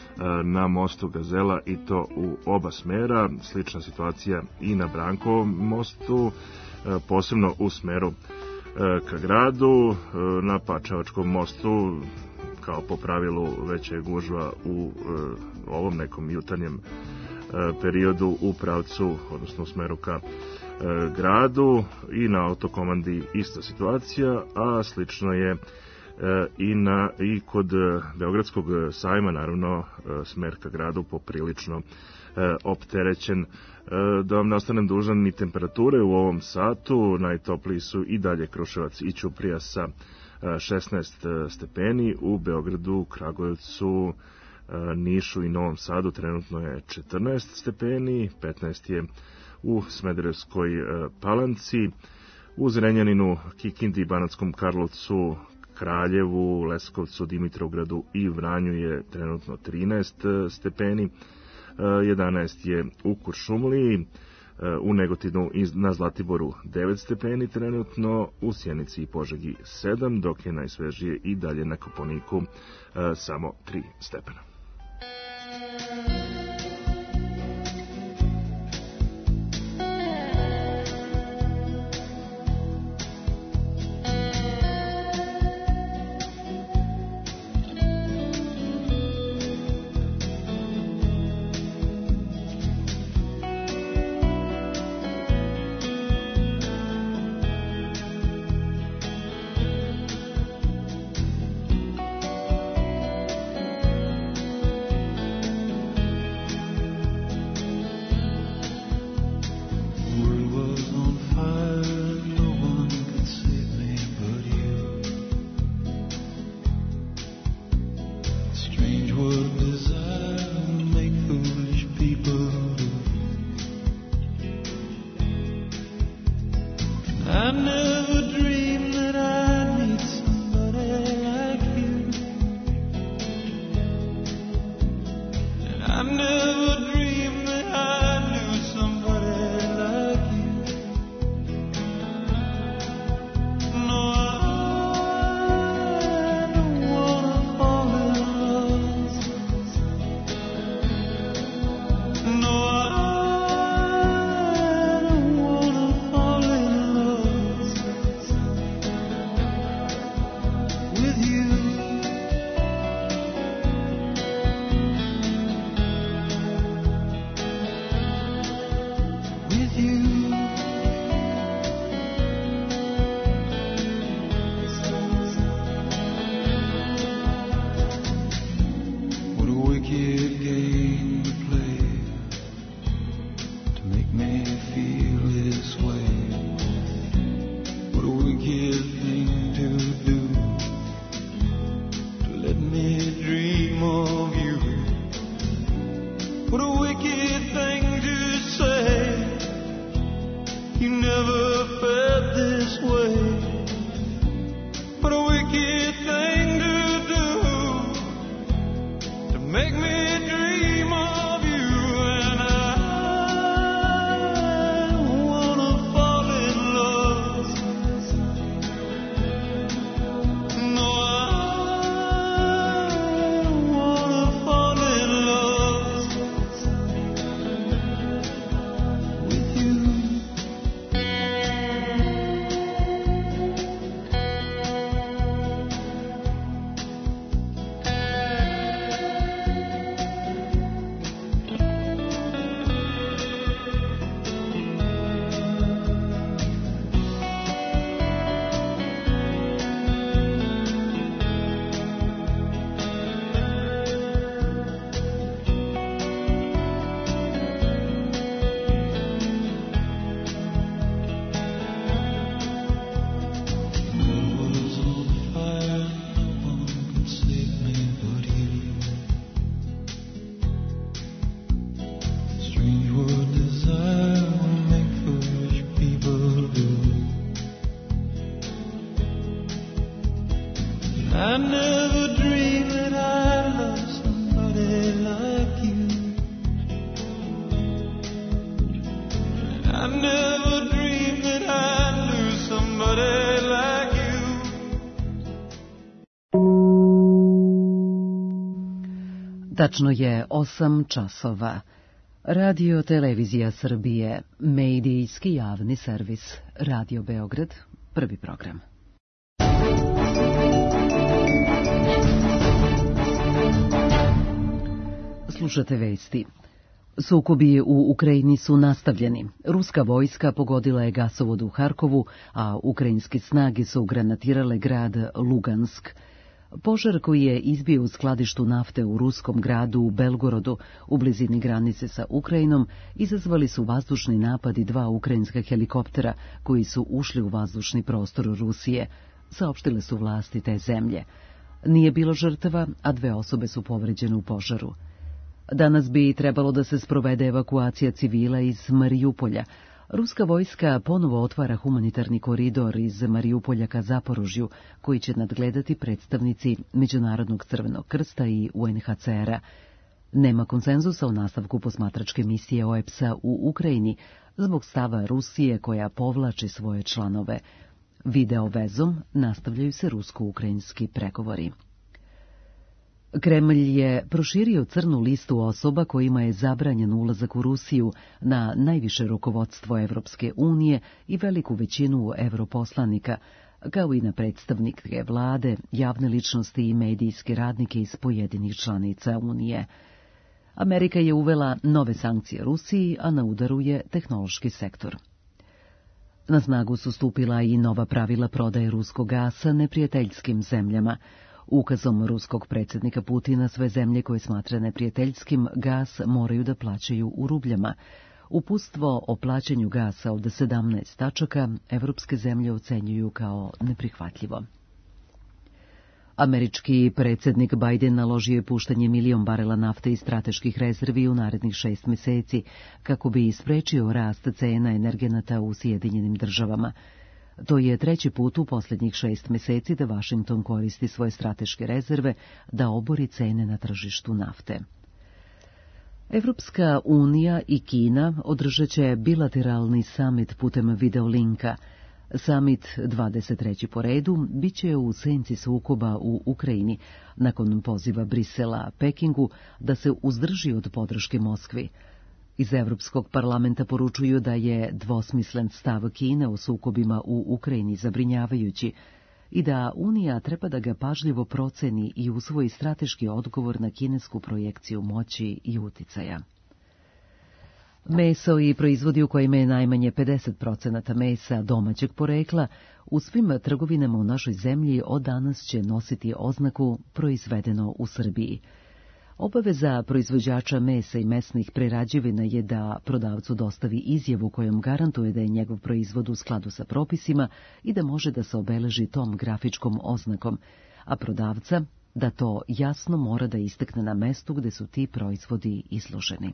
na mostu Gazela i to u oba smera. Slična situacija i na Brankovom mostu, posebno u smeru ka gradu. Na Pačevačkom mostu, kao po pravilu, veća je gužva u ovom nekom jutarnjem periodu u pravcu, odnosno u smeru ka gradu, i na autokomandi ista situacija, a slično je i na i kod Beogradskog sajma, naravno smer ka gradu poprilično opterećen. Da vam ne ostanem dužan ni temperature u ovom satu, najtopliji su i dalje Kruševac i Ćuprija sa šesnaest stepeni, u Beogradu, Kragujevcu, Nišu i Novom Sadu trenutno je četrnaest stepeni, petnaest je u Smederevskoj Palanci, u Zrenjaninu, Kikindi, Banatskom Karlovcu, Kraljevu, Leskovcu, Dimitrovgradu i Vranju je trenutno trinaest stepeni, jedanaest je u Kuršumliji, u Negotinu i na Zlatiboru devet stepeni trenutno, u Sjenici i Požegi sedam, dok je najsvežije i dalje na Kopaoniku samo tri stepena. Tačno je osam časova. Radio Televizija Srbije, medijski javni servis, Radio Beograd, prvi program. Slušate vesti. Sukobi u Ukrajini su nastavljeni. Ruska vojska pogodila je gasovod u Harkovu, a ukrajinske snage su granatirale grad Lugansk. Požar koji je izbio u skladištu nafte u ruskom gradu u Belgorodu, u blizini granice sa Ukrajinom, izazvali su vazdušni napadi dva ukrajinska helikoptera koji su ušli u vazdušni prostor Rusije, saopštile su vlasti te zemlje. Nije bilo žrtava, a dve osobe su povređene u požaru. Danas bi trebalo da se sprovede evakuacija civila iz Marijupolja. Ruska vojska ponovo otvara humanitarni koridor iz Marijupolja ka Zaporožju, koji će nadgledati predstavnici Međunarodnog crvenog krsta i U N H C R-a. Nema konsenzusa o nastavku posmatračke misije O E P S-a u Ukrajini zbog stava Rusije koja povlači svoje članove. Video vezom nastavljaju se rusko-ukrajinski pregovori. Kremlj je proširio crnu listu osoba kojima je zabranjen ulazak u Rusiju na najviše rukovodstvo Evropske unije i veliku većinu europoslanika, kao i na predstavnike vlade, javne ličnosti i medijske radnike iz pojedinih članica Unije. Amerika je uvela nove sankcije Rusiji, a na udaru je tehnološki sektor. Na snagu su stupila i nova pravila prodaje ruskog gasa neprijateljskim zemljama. Ukazom ruskog predsjednika Putina sve zemlje koje smatra neprijateljskim gas moraju da plaćaju u rubljama. Uputstvo o plaćanju gasa od sedamnaest tačaka evropske zemlje ocenjuju kao neprihvatljivo. Američki predsjednik Biden naložio je puštanje milion barela nafte iz strateških rezervi u narednih šest meseci, kako bi sprečio rast cena energenata u Sjedinjenim državama. To je treći put u posljednjih šest meseci da Vašington koristi svoje strateške rezerve da obori cene na tržištu nafte. Evropska unija i Kina održat će bilateralni samit putem videolinka. Samit, dvadeset treći po redu, bit će u senci sukoba u Ukrajini, nakon poziva Brisela Pekingu da se uzdrži od podrške Moskvi. Iz Evropskog parlamenta poručuju da je dvosmislen stav Kine o sukobima u Ukrajini zabrinjavajući i da Unija treba da ga pažljivo proceni i usvoji strateški odgovor na kinesku projekciju moći i uticaja. Meso i proizvodi u kojima je najmanje pedeset procenata mesa domaćeg porekla u svim trgovinama u našoj zemlji od danas će nositi oznaku proizvedeno u Srbiji. Obaveza proizvođača mesa i mesnih prerađevina je da prodavcu dostavi izjavu kojom garantuje da je njegov proizvod u skladu sa propisima i da može da se obeleži tom grafičkom oznakom, a prodavca da to jasno mora da istakne na mestu gde su ti proizvodi izloženi.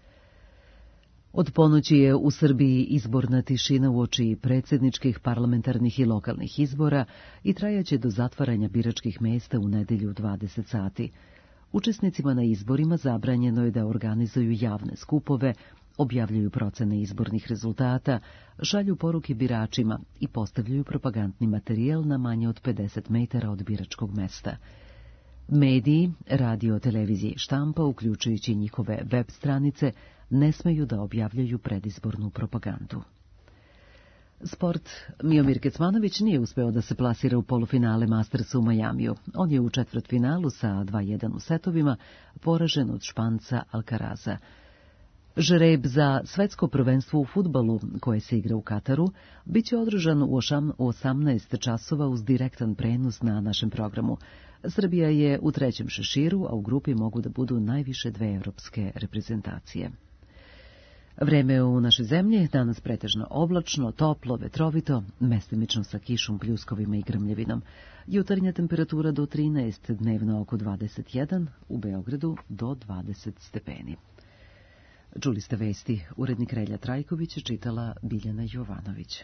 Od ponoći je u Srbiji izborna tišina uoči predsjedničkih, parlamentarnih i lokalnih izbora i trajaće do zatvaranja biračkih mesta u nedelju dvadeset sati. Učesnicima na izborima zabranjeno je da organizuju javne skupove, objavljuju procene izbornih rezultata, šalju poruke biračima i postavljaju propagandni materijal na manje od pedeset metara od biračkog mesta. Mediji, radio, televizije i štampa, uključujući njihove web stranice, ne smeju da objavljaju predizbornu propagandu. Sport. Miomir Kecmanović nije uspeo da se plasira u polufinale Mastersa u Majamiju. On je u četvrtfinalu sa dva jedan u setovima poražen od Španca Alcaraza. Žreb za svetsko prvenstvo u fudbalu, koje se igra u Kataru, bit će održan u osamnaest časova uz direktan prenos na našem programu. Srbija je u trećem šeširu, a u grupi mogu da budu najviše dve evropske reprezentacije. Vreme u našoj zemlji danas pretežno oblačno, toplo, vetrovito, mestimično sa kišom, pljuskovima i grmljevinom. Jutarnja temperatura do trinaest, dnevno oko dvadeset jedan, u Beogradu do dvadeset stepeni. Čuli ste vesti, urednik Relja Trajković, čitala Biljana Jovanović.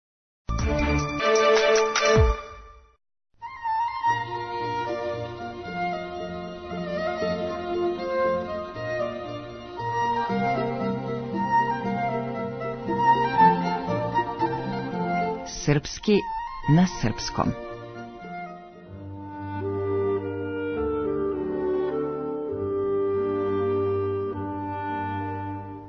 Srpski na srpskom.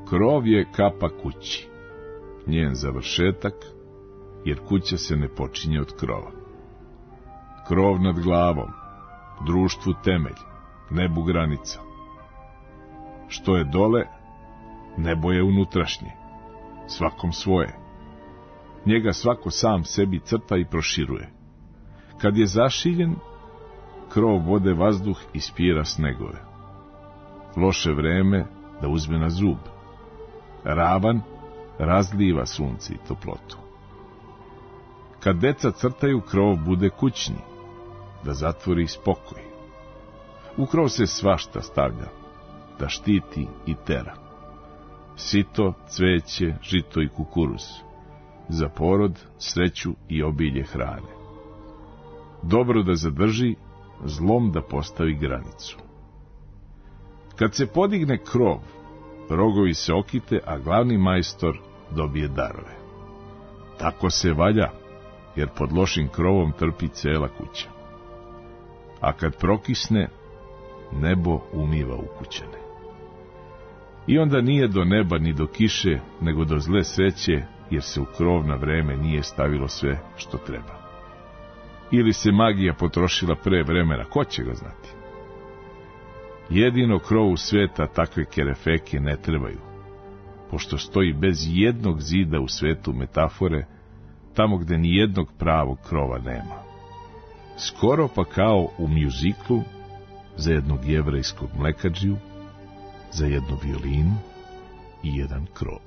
Krov je kapa kući, njen završetak, jer kuća se ne počinje od krova. Krov nad glavom, društvu temelj, nebu granica. Što je dole, nebo je unutrašnje, svakom svoje. Njega svako sam sebi crta i proširuje. Kad je zašiljen, krov vode vazduh i spira snegove. Loše vreme da uzme na zub. Ravan razliva sunce i toplotu. Kad deca crtaju, krov bude kućni, da zatvori spokoj. U krov se svašta stavlja, da štiti i tera. Sito, cveće, žito i kukuruz. Za porod, sreću i obilje hrane. Dobro da zadrži, zlom da postavi granicu. Kad se podigne krov, rogovi se okite, a glavni majstor dobije darove. Tako se valja, jer pod lošim krovom trpi cela kuća. A kad prokisne, nebo umiva ukućane. I onda nije do neba ni do kiše, nego do zle sreće, jer se u krov na vreme nije stavilo sve što treba. Ili se magija potrošila pre vremena, ko će ga znati? Jedino krovu sveta takve kerefeke ne trebaju, pošto stoji bez jednog zida u svetu metafore, tamo gde ni jednog pravog krova nema. Skoro pa kao u mjuziklu, za jednog jevrejskog mlekadžiju, za jednu violinu i jedan krov.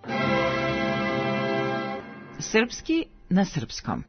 Srpski na srpskom.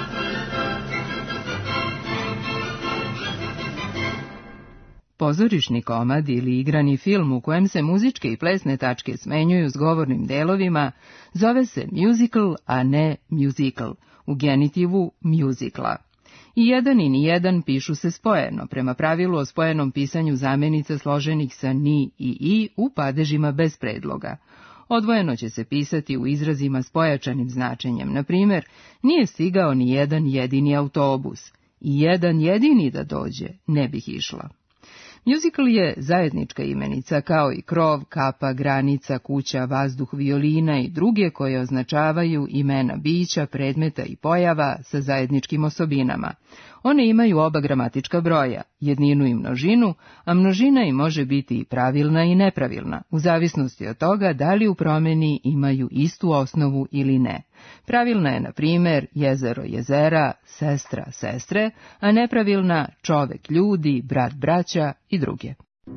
Pozorišni komad ili igrani film u kojem se muzičke i plesne tačke smenjuju s govornim delovima zove se musical, a ne musical, u genitivu musicla. I jedan i nijedan pišu se spojeno, prema pravilu o spojenom pisanju zamenica složenih sa ni i i u padežima bez predloga. Odvojeno će se pisati u izrazima s pojačanim značenjem, na primjer, nije stigao ni jedan jedini autobus, i jedan jedini da dođe, ne bih išla. Musical je zajednička imenica, kao i krov, kapa, granica, kuća, vazduh, violina i druge koje označavaju imena bića, predmeta i pojava sa zajedničkim osobinama. One imaju oba gramatička broja, jedninu i množinu, a množina im može biti i pravilna i nepravilna, u zavisnosti od toga da li u promeni imaju istu osnovu ili ne. Pravilna je, na primjer, jezero, jezera, sestra, sestre, a nepravilna čovek, ljudi, brat, braća i druge.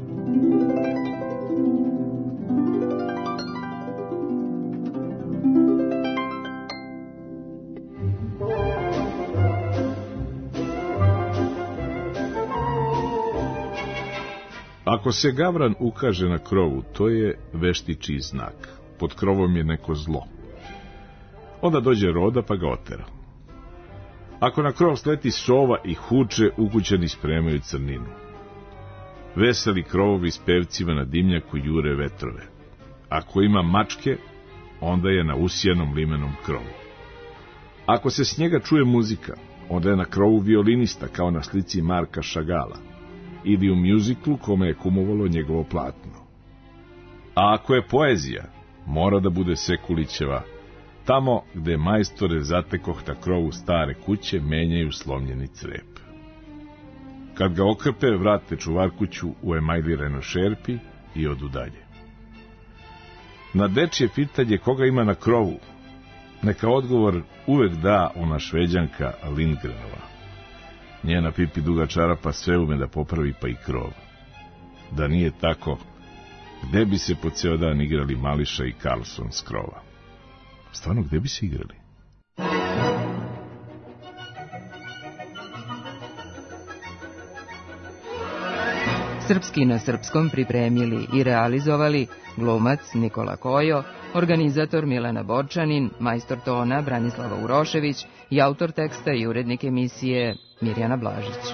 Ako se gavran ukaže na krovu, to je veštičiji znak. Pod krovom je neko zlo. Onda dođe roda pa ga otera. Ako na krov sleti sova i huče, ukućani spremaju crninu. Veseli krovovi s pevcima na dimnjaku jure vetrove. Ako ima mačke, onda je na usijanom limenom krovu. Ako se s njega čuje muzika, onda je na krovu violinista, kao na slici Marka Šagala, ili u mjuziklu kome je kumovalo njegovo platno. A ako je poezija, mora da bude Sekulićeva, tamo gde majstore zatekoh na krovu stare kuće menjaju slomljeni crep. Kad ga okrpe, vrate čuvar kuću u emajlirenoj šerpi i odu dalje. Na dečje pitanje koga ima na krovu, neka odgovor uvek da ona Šveđanka Lindgrenova. Njena pipi duga čarapa sve ume da popravi, pa i krov. Da nije tako, gde bi se po ceo dan igrali Mališa i Karlsson s krova? Stvarno, gde bi se igrali? Srpski na srpskom pripremili i realizovali glumac Nikola Kojo, organizator Milena Borčanin, majstor tona Branislava Urošević i autor teksta i urednik emisije Mirjana Blažić.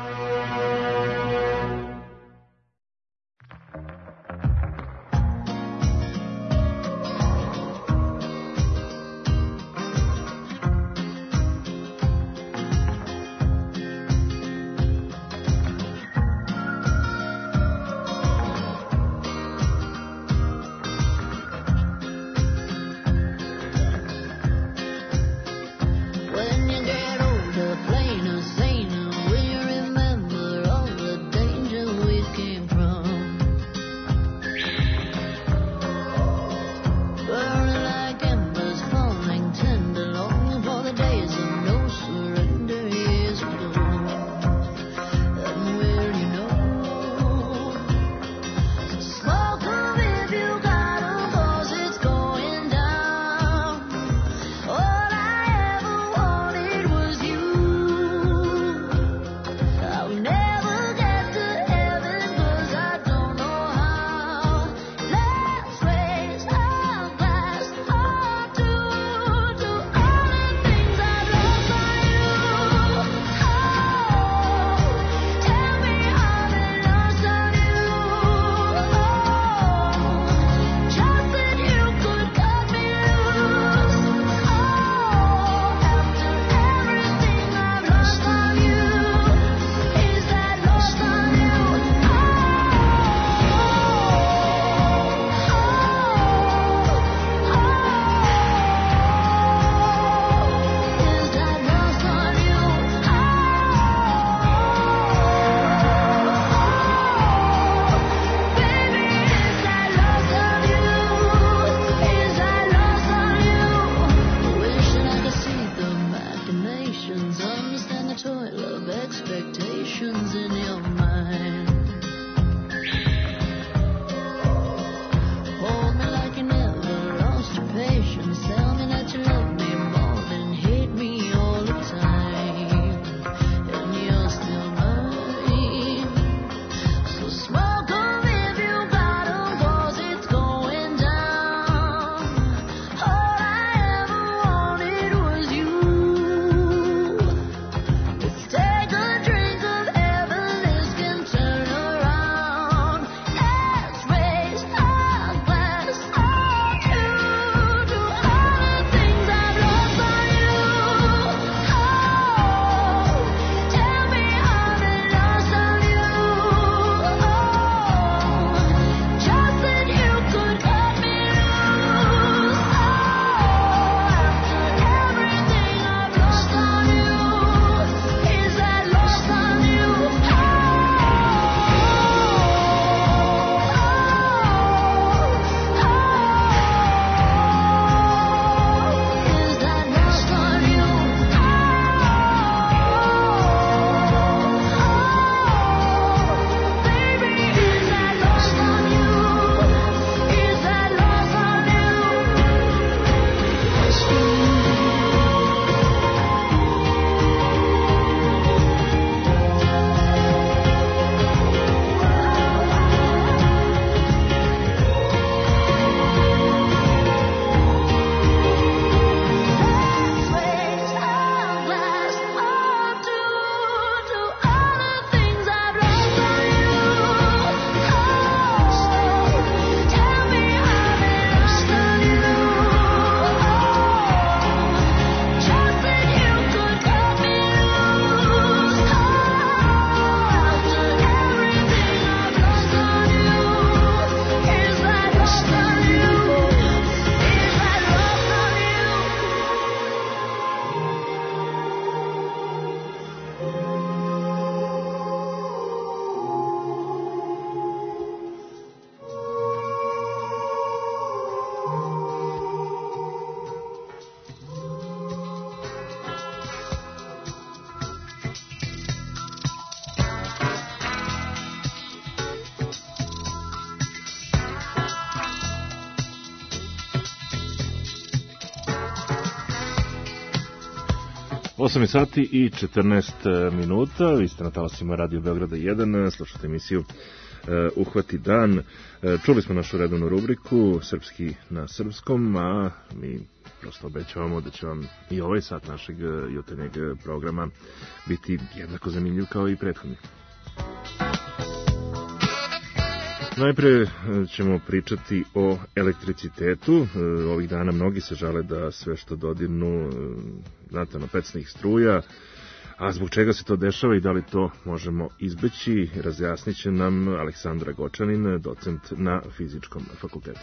osam sati i četrnaest minuta, vi ste na talasima Radio Beograda jedan, slušate emisiju Uhvati dan. Čuli smo našu redovnu rubriku Srpski na srpskom, a mi prosto obećavamo da će vam i ovaj sat našeg jutarnjeg programa biti jednako zanimljiv kao i prethodni. Najpre ćemo pričati o elektricitetu. Ovih dana mnogi se žale da sve što dodirnu natano pecnih struja, a zbog čega se to dešava i da li to možemo izbeći, razjasnit će nam Aleksandra Gočanin, docent na Fizičkom fakultetu.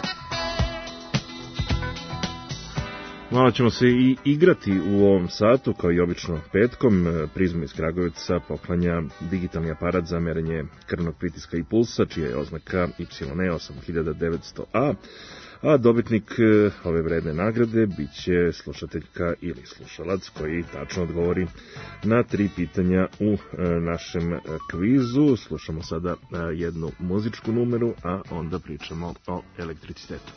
Malo ćemo se i igrati u ovom satu, kao i obično petkom. Prizma iz Kragujevca poklanja digitalni aparat za merenje krvnog pritiska i pulsa, čija je oznaka Y E osam hiljada devetsto A, a dobitnik ove vredne nagrade bit će slušateljka ili slušalac koji tačno odgovori na tri pitanja u našem kvizu. Slušamo sada jednu muzičku numeru, a onda pričamo o elektricitetu.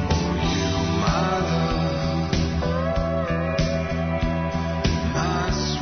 My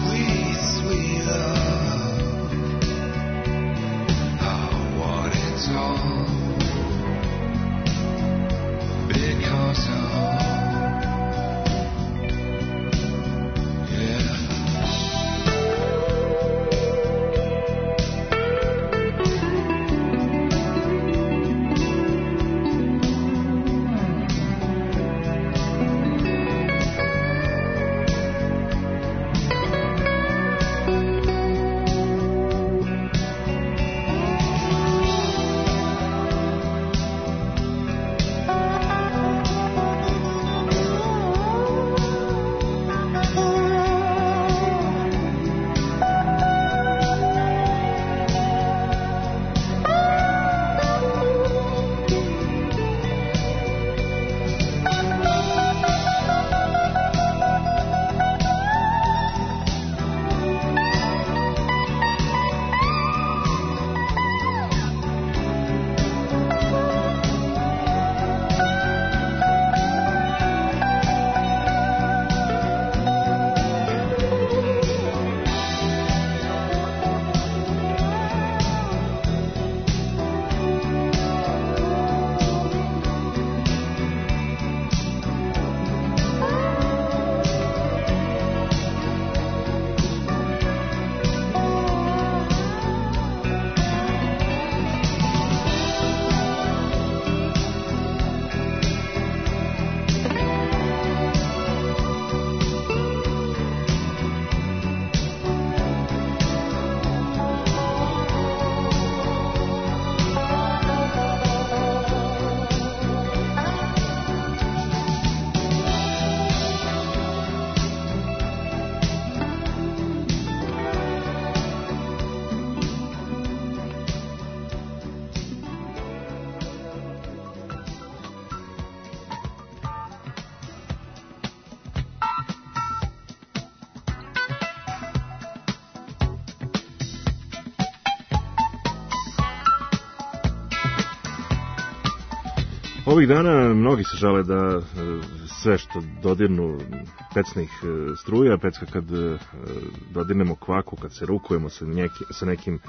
Ovih dana mnogi se žale da sve što dodirnu pecnih struja, pecka kad dodirnemo kvaku, kad se rukujemo sa, njeki, sa nekim,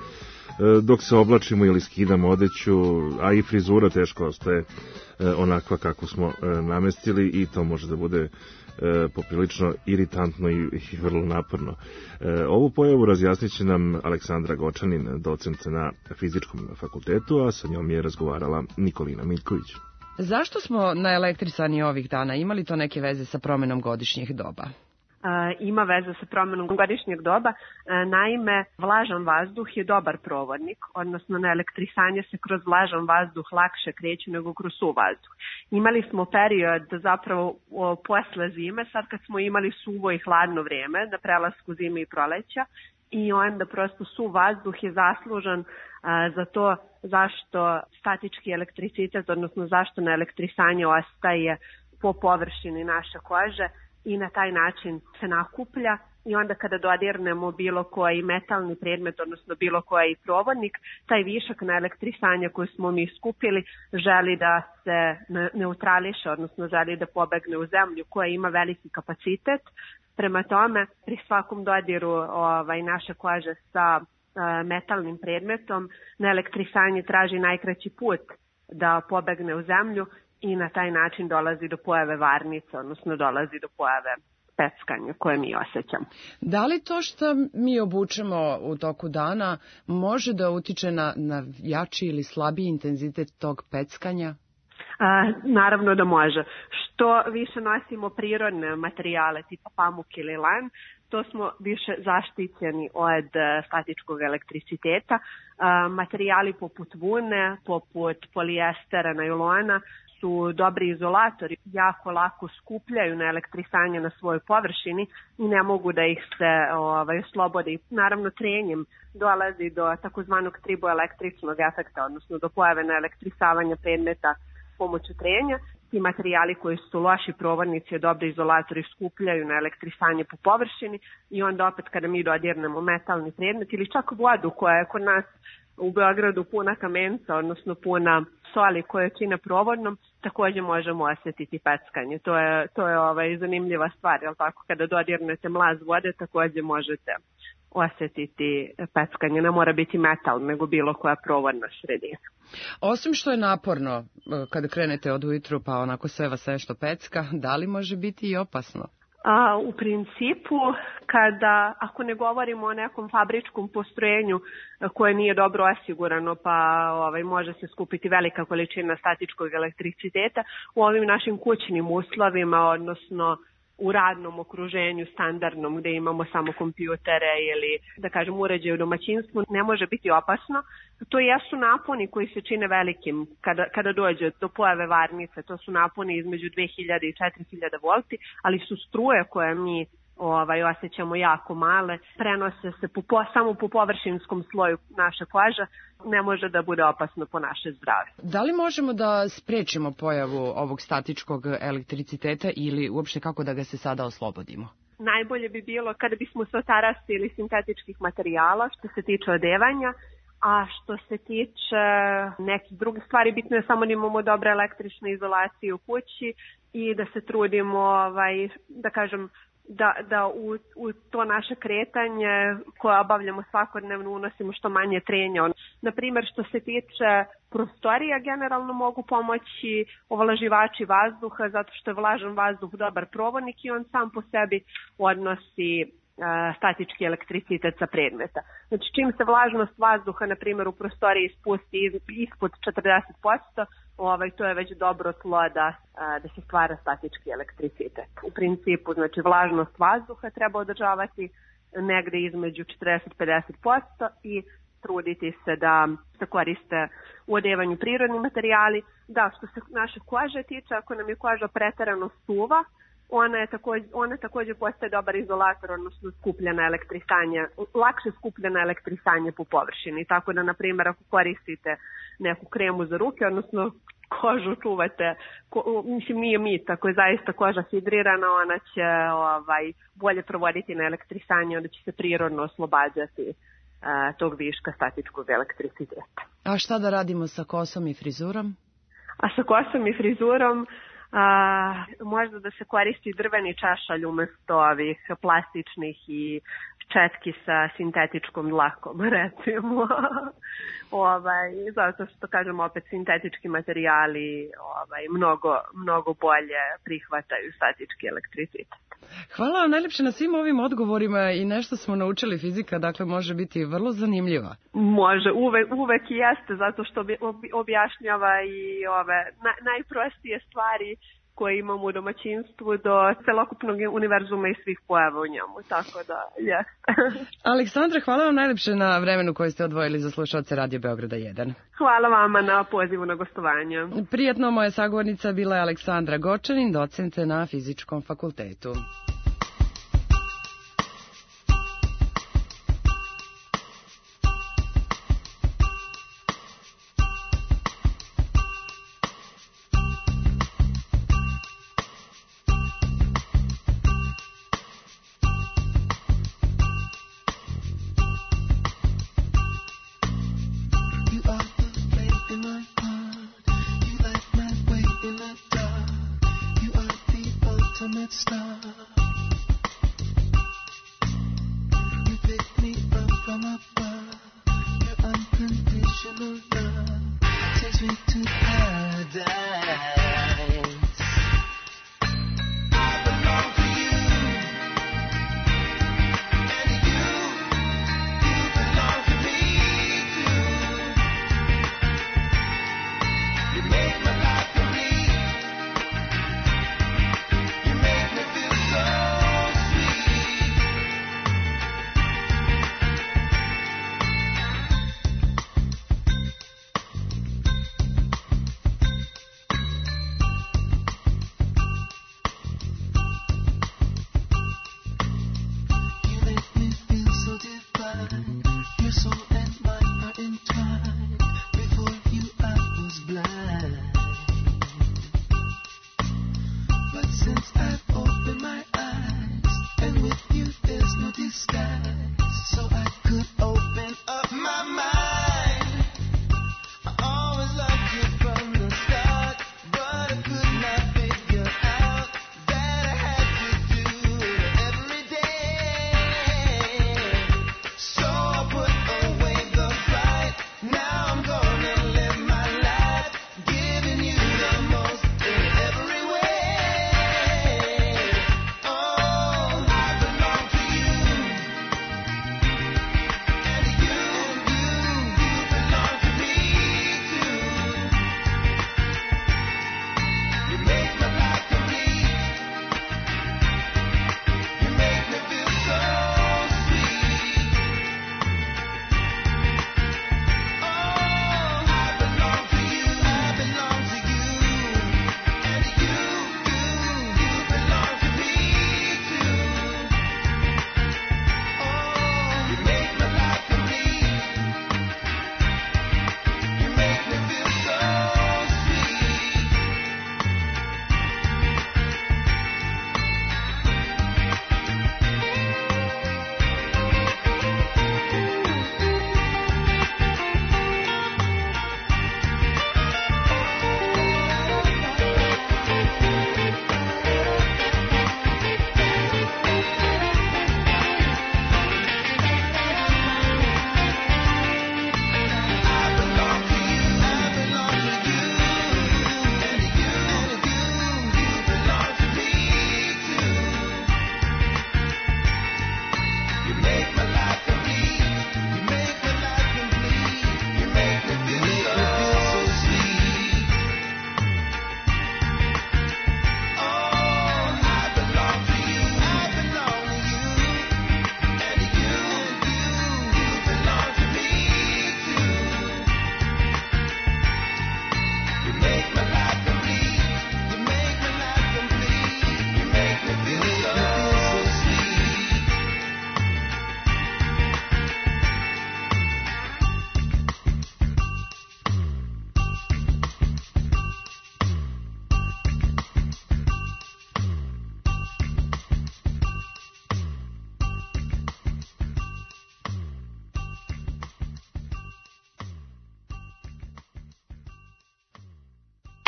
dok se oblačimo ili skidamo odeću, a i frizura teško ostaje onakva kako smo namestili i to može da bude poprilično iritantno i vrlo naporno. Ovu pojavu razjasnit će nam Aleksandra Gočanin, docent na Fizičkom fakultetu, a sa njom je razgovarala Nikolina Miljković. Zašto smo naelektrisani ovih dana? Ima li to neke veze sa promenom godišnjih doba? Ima veze sa promenom godišnjeg doba. Naime, vlažan vazduh je dobar provodnik, odnosno naelektrisanje se kroz vlažan vazduh lakše kreću nego kroz suv vazduh. Imali smo period zapravo posle zime, sad kad smo imali suvo i hladno vrijeme, na prelasku zime i proleća, i onda prosto suv vazduh je zaslužan a, za to zašto statički elektricitet, odnosno zašto naelektrisanje ostaje po površini naše kože i na taj način se nakuplja i onda kada dodirnemo bilo koji metalni predmet, odnosno bilo koji provodnik, taj višak naelektrisanja koji smo mi skupili želi da se neutrališe, odnosno želi da pobegne u zemlju koja ima veliki kapacitet. Prema tome, pri svakom dodiru ovaj, naše kože sa uh, metalnim predmetom, naelektrisanje traži najkraći put da pobegne u zemlju i na taj način dolazi do pojave varnice, odnosno dolazi do pojave peckanja koje mi osjećamo. Da li to što mi obučemo u toku dana može da utiče na, na jači ili slabiji intenzitet tog peckanja? A, naravno da može. Što više nosimo prirodne materijale tipa pamuk ili lan, to smo više zaštićeni od statičkog elektriciteta. A, materijali poput vune, poput polijestera, najlona su dobri izolatori, jako lako skupljaju na elektrisanje na svojoj površini i ne mogu da ih se ovaj, oslobode. I naravno trenjem dolazi do takozvanog triboelektričnog efekta, odnosno do pojave na elektrisavanja predmeta pomoću trenja. Ti materijali koji su loši provodnici i dobri izolatori skupljaju na elektrisanje po površini i onda opet kada mi dodirnemo metalni predmet ili čak vodu koja je kod nas u Beogradu puna kamenca, odnosno puna soli koje čine provodnom, također možemo osjetiti peckanje. To je, to je ovaj, zanimljiva stvar, jel tako? Kada dodirnete mlaz vode, također možete osjetiti peckanje. Ne mora biti metal, nego bilo koja provodna sredina. Osim što je naporno kada krenete od ujutru pa onako sve vas nešto pecka, da li može biti i opasno? A, u principu, kada, ako ne govorimo o nekom fabričkom postrojenju koje nije dobro osigurano, pa ovaj, može se skupiti velika količina statičkog elektriciteta, u ovim našim kućnim uslovima, odnosno u radnom okruženju standardnom gdje imamo samo kompjutere ili da kažem uređaje u domaćinstvu, ne može biti opasno. To jesu naponi koji se čine velikim kada, kada dođe do pojave varnice. To su naponi između dve hiljade i četiri hiljade volti, ali su struje koje mi ovaj, osjećamo jako male, prenose se po, po, samo po površinskom sloju naše kože, ne može da bude opasno po naše zdravlje. Da li možemo da sprečimo pojavu ovog statičkog elektriciteta ili uopšte kako da ga se sada oslobodimo? Najbolje bi bilo kada bismo se otarasili sintetičkih materijala što se tiče odevanja, a što se tiče nekih drugih stvari, bitno je samo da imamo dobre električne izolacije u kući i da se trudimo, ovaj, da kažem, da, da u, u to naše kretanje koje obavljamo svakodnevno unosimo što manje trenja. Naprimjer, što se tiče prostorija, generalno mogu pomoći ovlaživači vazduha, zato što je vlažan vazduh dobar provodnik i on sam po sebi odnosi statički elektricitet sa predmeta. Znači, čim se vlažnost vazduha, na primjer, u prostoriji spusti ispod četrdeset posto, ovaj, to je već dobro tlo da, da se stvara statički elektricitet. U principu, znači, vlažnost vazduha treba održavati negde između četrdeset do pedeset posto i truditi se da se koriste u odevanju prirodni materijali. Da, što se naše kože tiče, ako nam je koža preterano suva, Ona je također, ona također postaje dobar izolator, odnosno skupljena elektrisanje, lakše skupljena elektrisanje po površini. Tako da, na primjer, ako koristite neku kremu za ruke, odnosno kožu čuvate, ko, mislim nije mit, ako je zaista koža hidrirana, ona će ovaj, bolje provoditi na elektrisanje, onda će se prirodno oslobađati uh, tog viška statičkog elektriciteta. A šta da radimo sa kosom i frizurom? A sa kosom i frizurom a, možda da se koristi drveni čašalj umesto ovih plastičnih i četki sa sintetičkom dlakom, recimo. ovaj, zato što, kažem, opet sintetički materijali ovaj, mnogo, mnogo bolje prihvataju statički elektricitet. Hvala vam najljepše na svim ovim odgovorima i nešto smo naučili. Fizika, dakle, može biti vrlo zanimljiva. Može, uvek, uvek i jeste, zato što objašnjava i ove na, najprostije stvari koje imamo u domaćinstvu do celokupnog univerzuma i svih pojava u njemu, tako da jeste. Aleksandra, hvala vam najljepše na vremenu koje ste odvojili za slušaoce Radio Beograda jedan. Hvala vama na pozivu na gostovanje. Prijetno, moja sagovornica bila je Aleksandra Gočanin, docente na Fizičkom fakultetu. Star.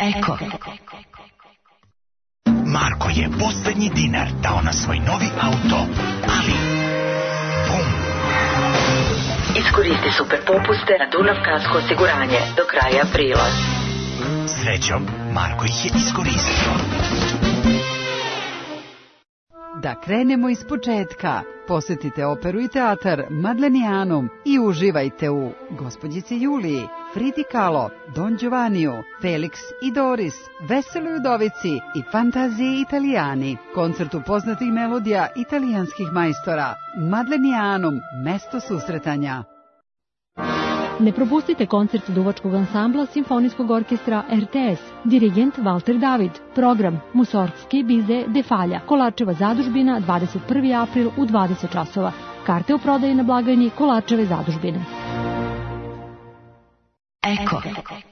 Eko. Marko je poslednji dinar dao na svoj novi auto, ali... Bum! Iskoristi super popuste na Dunav kasko osiguranje do kraja aprila. Srećom, Marko ih je iskoristio. Da krenemo iz početka. Posetite operu i teatar Madlenijanum i uživajte u Gospođici Juliji, Fridi Kahlo, Don Giovanniu, Felix i Doris, Veseloj udovici i Fantaziji Italijani. Koncert poznatih melodija italijanskih majstora. Madlenijanum, mesto susretanja. Ne propustite koncert duvačkog ansambla Simfonijskog orkestra R T S, dirigent Valter David, program Musorgski Bize de Falja, Kolarčeva zadužbina, dvadeset prvi april u dvadeset časova. Karte u prodaji na blagajni Kolarčeve zadužbine. Eko.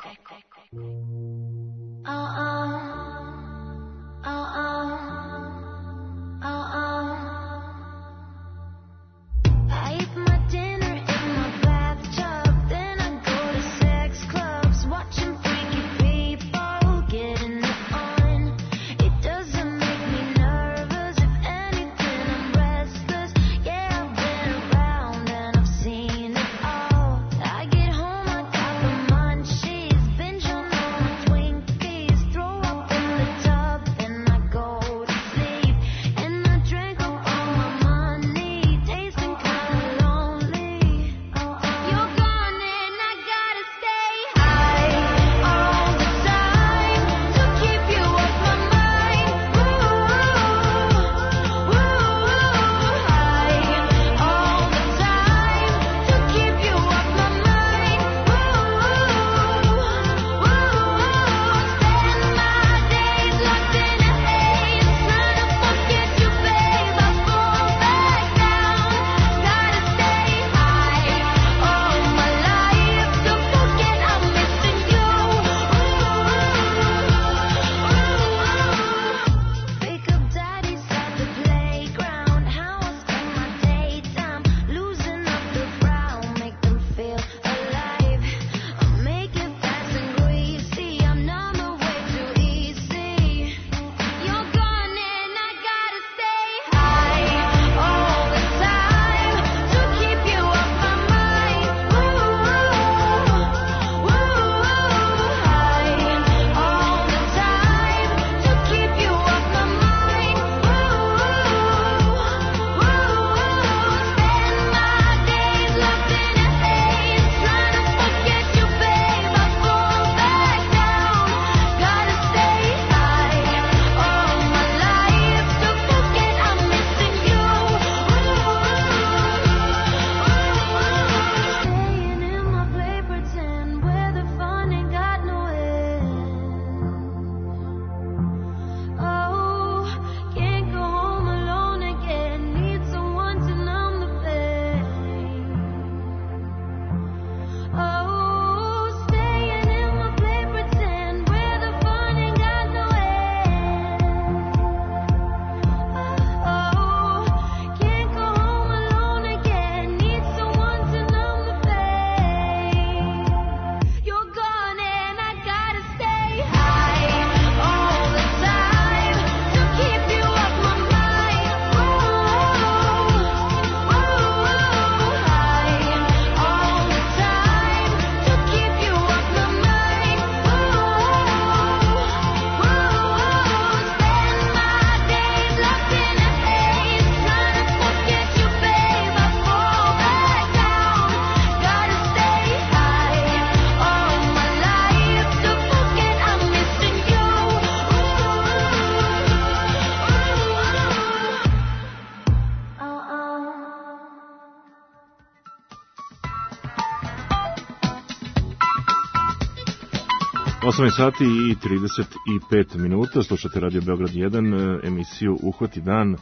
osam sati i trideset pet minuta, slušate Radio Beograd jedan, emisiju Uhvati dan.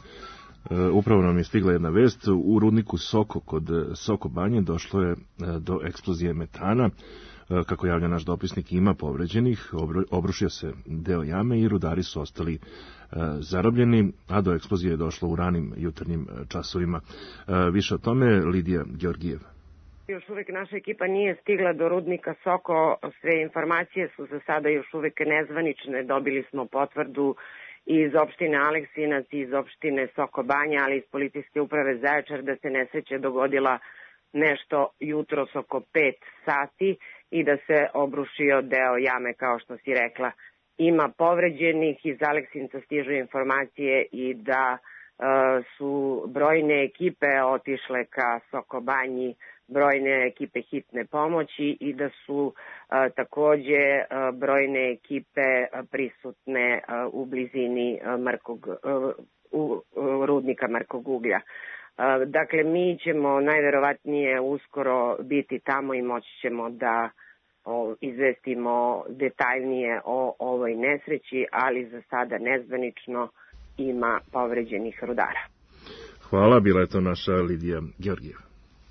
Upravo nam je stigla jedna vest. U rudniku Soko kod Soko Banje došlo je do eksplozije metana. Kako javlja naš dopisnik, ima povređenih, obrušio se deo jame i rudari su ostali zarobljeni, a do eksplozije je došlo u ranim jutarnjim časovima. Više o tome Lidija Georgijev. Još uvek naša ekipa nije stigla do rudnika Soko, sve informacije su za sada još uvek nezvanične, dobili smo potvrdu iz opštine Aleksinac, iz opštine Soko Banja, ali iz policijske uprave Zaječar da se nesreća dogodila nešto jutros oko pet sati i da se obrušio deo jame, kao što si rekla. Ima povređenih, iz Aleksinca stižu informacije i da uh, su brojne ekipe otišle ka Soko Banji, brojne ekipe hitne pomoći i da su uh, takođe uh, brojne ekipe uh, prisutne uh, u blizini uh, mrkog, uh, u, uh, rudnika mrkog uglja. Uh, dakle, mi ćemo najverovatnije uskoro biti tamo i moći ćemo da o, izvestimo detaljnije o ovoj nesreći, ali za sada nezvanično ima povređenih rudara. Hvala, bila je to naša Lidija Georgijeva.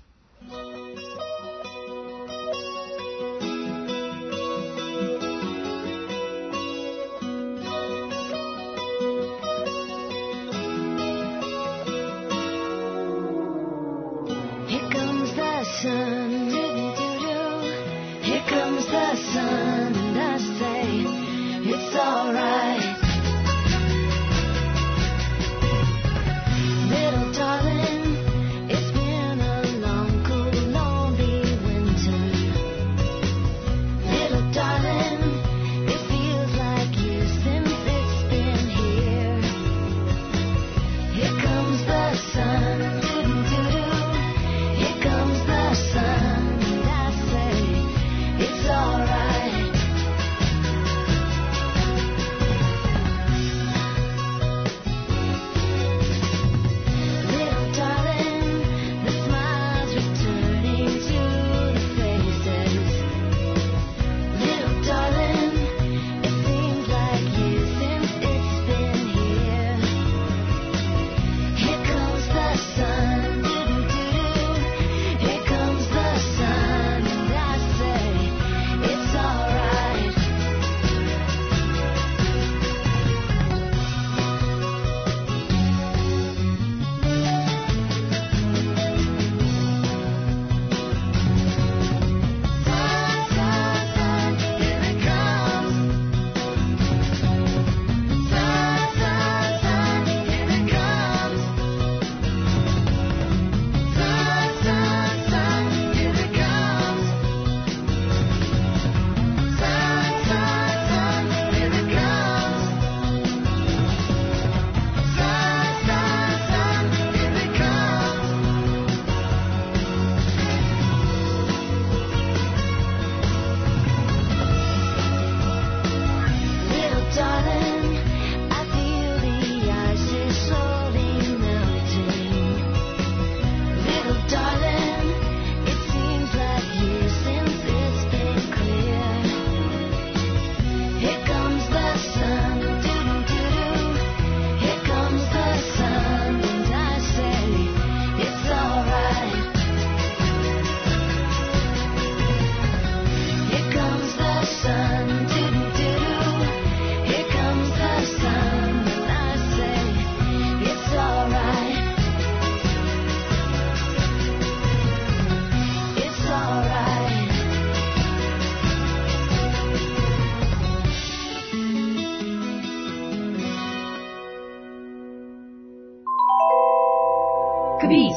Kviz.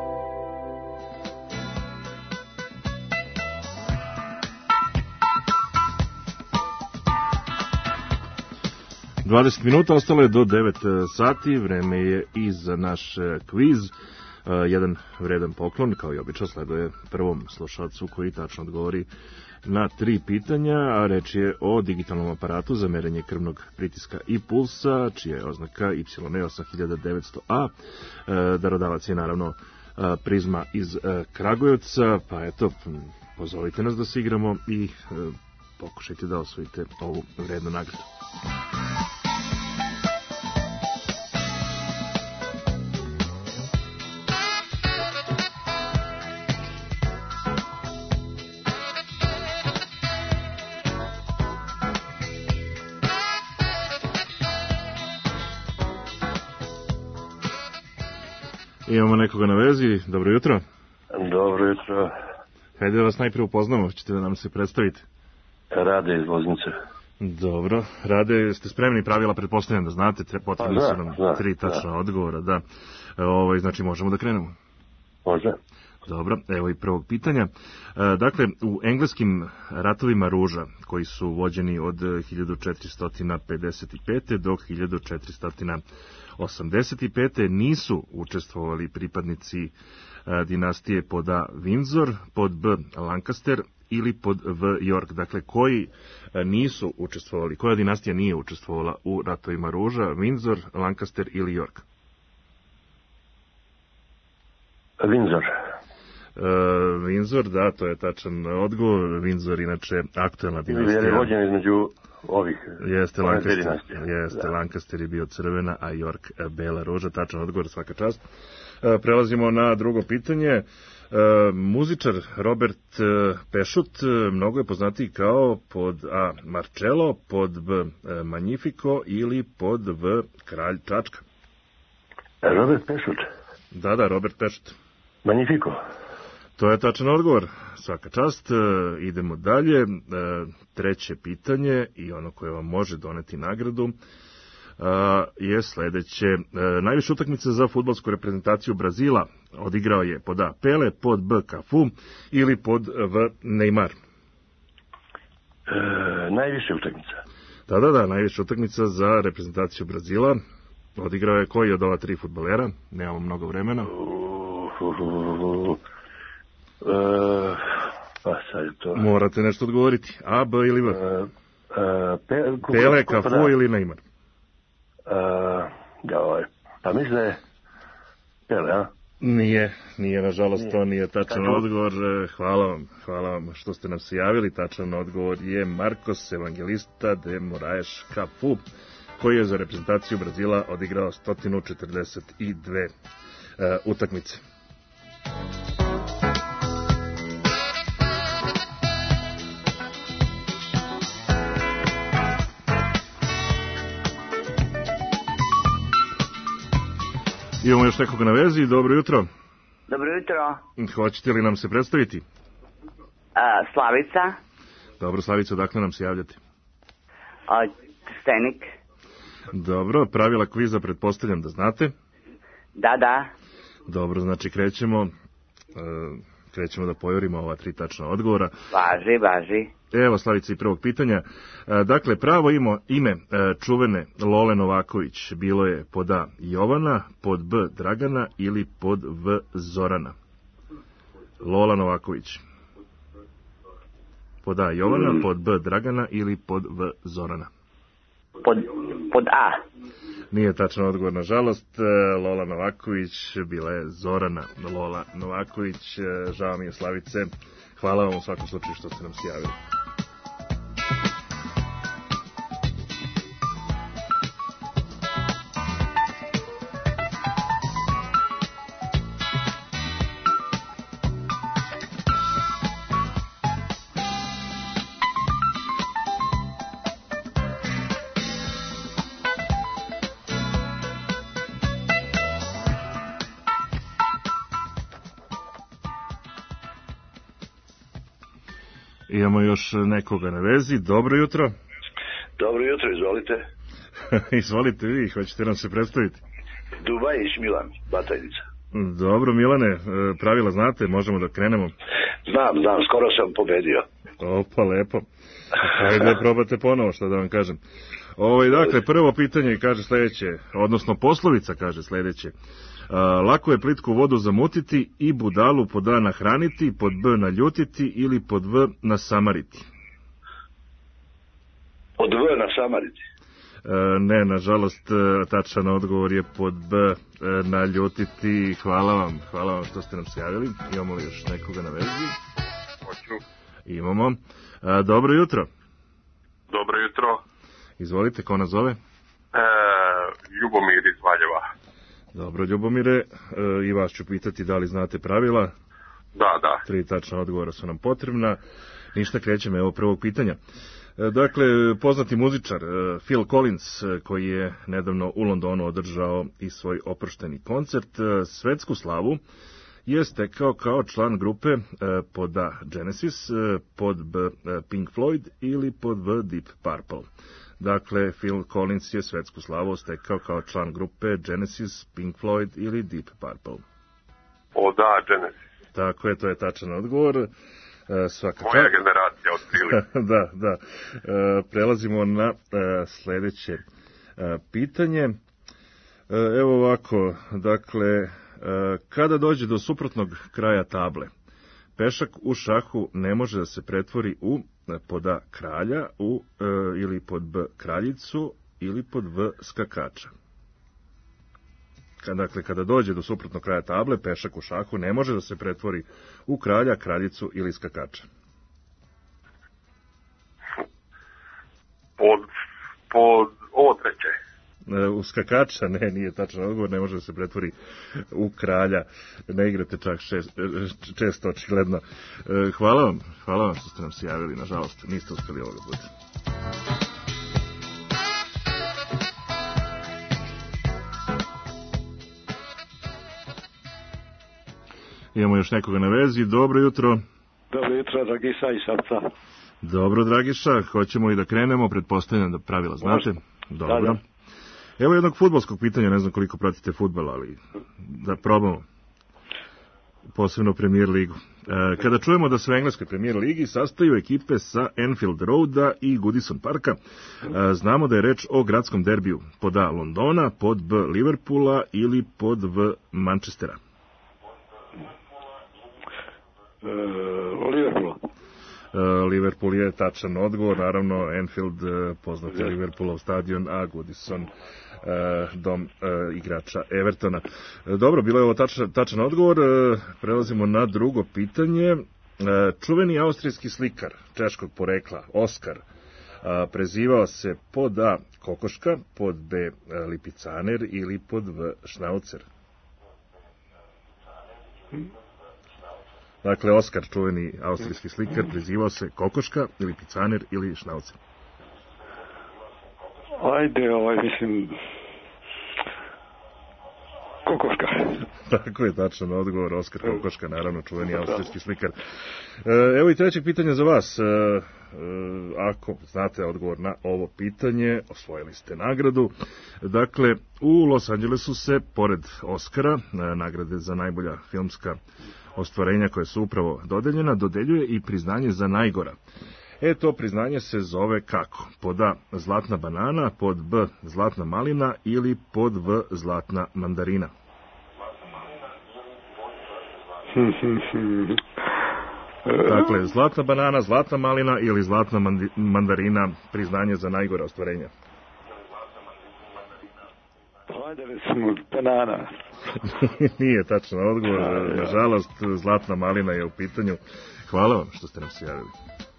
dvadeset minuta, ostalo je do devet sati, vreme je i za naš kviz. Jedan vredan poklon, kao i obično, sleduje prvom slušalcu koji tačno odgovori na tri pitanja, a reč je o digitalnom aparatu za merenje krvnog pritiska i pulsa, čija je oznaka Y E osam hiljada devetsto A. Darodavac je naravno Prizma iz Kragujevca, pa eto, pozovite nas da se igramo i pokušajte da osvojite ovu vrednu nagradu. Imamo nekoga na vezi, dobro jutro. Dobro jutro. Hajde da vas najprije upoznamo, ćete da nam se predstavite. Rade iz Loznice. Dobro, Rade, ste spremni, pravila pretpostavljam da znate, potrebni su nam da, tri tačna da. odgovora, da. Ovo, znači možemo da krenemo. Može. Dobro, evo i prvog pitanja. Dakle, u engleskim ratovima ruža, koji su vođeni od hiljadu četiristo pedeset pete do hiljadu četiristo osamdeset pete nisu učestvovali pripadnici dinastije pod A. Windsor, pod B. Lancaster ili pod V. York. Dakle, koji nisu učestvovali, koja dinastija nije učestvovala u ratovima ruža, Windsor, Lancaster ili York? Windsor. Uh, Windsor, da, to je tačan odgovor. Windsor, inače, aktuelna dinastija. Jer je vođen između ovih... Jeste, Lancaster, jeste, Lancaster je bio crvena, a York bela ruža. Tačan odgovor, svaka čast. Uh, prelazimo na drugo pitanje. Uh, muzičar Robert uh, Pešut uh, mnogo je poznatiji kao pod A. Marcello, pod B. Uh, Magnifico ili pod V. Kralj Čačka. Robert Pešut. Da, da, Robert Pešut. Magnifico. To je tačan odgovor, svaka čast. E, idemo dalje. E, treće pitanje i ono koje vam može doneti nagradu e, je sledeće. E, najviše utakmice za fudbalsku reprezentaciju Brazila odigrao je pod A. Pele, pod B. Cafu ili pod V. Neymar. E, najviše utakmica. Da, da, da, najviše utakmica za reprezentaciju Brazila odigrao je koji od ova tri fudbalera? Nemamo mnogo vremena. Uh, uh, uh, uh. Uh, pa sad je to... Morate nešto odgovoriti. A, B ili V? Uh, uh, pe, Pele, Cafu da. ili Neymar? Uh, ja, pa mislim da je Pele, a? Nije, nije, nažalost, nije. To nije tačan Kako? odgovor. Hvala vam, hvala vam što ste nam se javili. Tačan odgovor je Marcos Evangelista de Moraes Cafu, koji je za reprezentaciju Brazila odigrao sto četrdeset dve uh, utakmice. Imamo još nekoga na vezi. Dobro jutro. Dobro jutro. Hoćete li nam se predstaviti? A, Slavica. Dobro, Slavica, odakle nam se javljate? Od Stenik. Dobro, pravila kviza pretpostavljam da znate. Da, da. Dobro, znači krećemo, uh, krećemo da pojorimo ova tri tačna odgovora. Važi, važi. Evo, Slavica, i prvog pitanja. Uh, dakle, pravo imo, ime uh, čuvene Lole Novaković bilo je pod A. Jovana, pod B. Dragana ili pod V. Zorana. Lola Novaković. Pod A. Jovana, mm. pod B. Dragana ili pod V. Zorana. Pod, pod A. Nije tačan odgovor, nažalost. Lola Novaković bila je Zorana Lola Novaković. Žao mi je, Slavice. Hvala vam u svakom slučaju što ste nam se javili. Imamo još nekoga na vezi. Dobro jutro. Dobro jutro, izvolite. Izvolite vi, hoćete nam se predstaviti? Dubajić Milan, Batajnica. Dobro, Milane, pravila znate, možemo da krenemo? Znam, znam, skoro sam pobedio. Opa, lepo. Hajde, probate ponovo, što da vam kažem. Ovo, dakle, prvo pitanje kaže sledeće, odnosno poslovica kaže sledeće. Uh, lako je plitku vodu zamutiti i budalu pod A nahraniti, pod B naljutiti ili pod V nasamariti. Pod V nasamariti? Uh, ne, nažalost, tačan odgovor je pod B uh, naljutiti. Hvala vam, hvala vam što ste nam se javili. Imamo li još nekoga na vezi? Hoću. Imamo. Uh, dobro jutro. Dobro jutro. Izvolite, ko nas zove? E, Ljubomir iz Valjeva. Dobro, Ljubomire, e, i vas ću pitati da li znate pravila. Da, da. Tri tačna odgovora su nam potrebna. Ništa, krećemo, evo prvog pitanja. E, dakle, poznati muzičar e, Phil Collins, e, koji je nedavno u Londonu održao i svoj oprošteni koncert, e, svetsku slavu je stekao kao član grupe e, pod A Genesis, e, pod B e, Pink Floyd ili pod V Deep Purple. Dakle, Phil Collins je svetsku slavu stekao kao član grupe Genesis, Pink Floyd ili Deep Purple. Pod A Genesis. Tako je, to je tačan odgovor. E, svaka Moja čast. generacija od prilike. Da, da. E, prelazimo na e, sledeće e, pitanje. E, evo ovako, dakle, e, kada dođe do suprotnog kraja table, pešak u šahu ne može da se pretvori u pod A kralja, u, e, ili pod B kraljicu, ili pod V skakača. Dakle, kada dođe do suprotnog kraja table, pešak u šahu ne može da se pretvori u kralja, kraljicu ili skakača. Pod, pod ovo treće. U skakača, ne, nije tačan odgovor, ne može da se pretvori u kralja. Ne igrate čak šest, često, očigledno. Hvala vam, hvala vam što ste nam se javili, nažalost, niste uspeli ovoga puta. Imamo još nekoga na vezi. Dobro jutro. Dobro jutro, Dragiša i Šapca. Dobro, Dragiša, hoćemo i da krenemo, pretpostavljam da pravila znate. Dobro. Da, da. Evo jednog fudbalskog pitanja, ne znam koliko pratite fudbal, ali da probamo. Posebno Premier ligu. E, kada čujemo da se u engleskoj Premier ligi sastaju ekipe sa Anfield Roada i Goodison Parka, e, znamo da je reč o gradskom derbiju pod A Londona, pod B Liverpoola ili pod V Manchestera. E, Liverpoola. Liverpool je tačan odgovor, naravno Anfield poznat je Liverpoolov stadion, a Goodison dom igrača Evertona. Dobro, bilo je ovo tačan, tačan odgovor. Prelazimo na drugo pitanje. Čuveni austrijski slikar češkog porekla Oskar prezivao se pod A kokoška, pod B lipicaner ili pod V šnaucer. Dakle, Oskar, čuveni austrijski slikar, prezivao se kokoška, ili picaner, ili šnaucer. Ajde, ovaj, mislim, kokoška. Tako je tačan odgovor, Oskar Kokoška, naravno, čuveni austrijski slikar. Evo i treće pitanje za vas. Ako znate odgovor na ovo pitanje, osvojili ste nagradu. Dakle, u Los Angelesu se, pored Oskara, nagrade za najbolja filmska ostvarenja koje su upravo dodeljena, dodeljuje i priznanje za najgora. E, to priznanje se zove kako? Pod A zlatna banana, pod B zlatna malina ili pod V zlatna mandarina? Dakle, zlatna banana, zlatna malina ili zlatna mandarina, priznanje za najgora ostvarenja. Ajde, recimo, banana. Nije tačno odgovor, nažalost, zlatna malina je u pitanju. Hvala vam što ste nam se javili.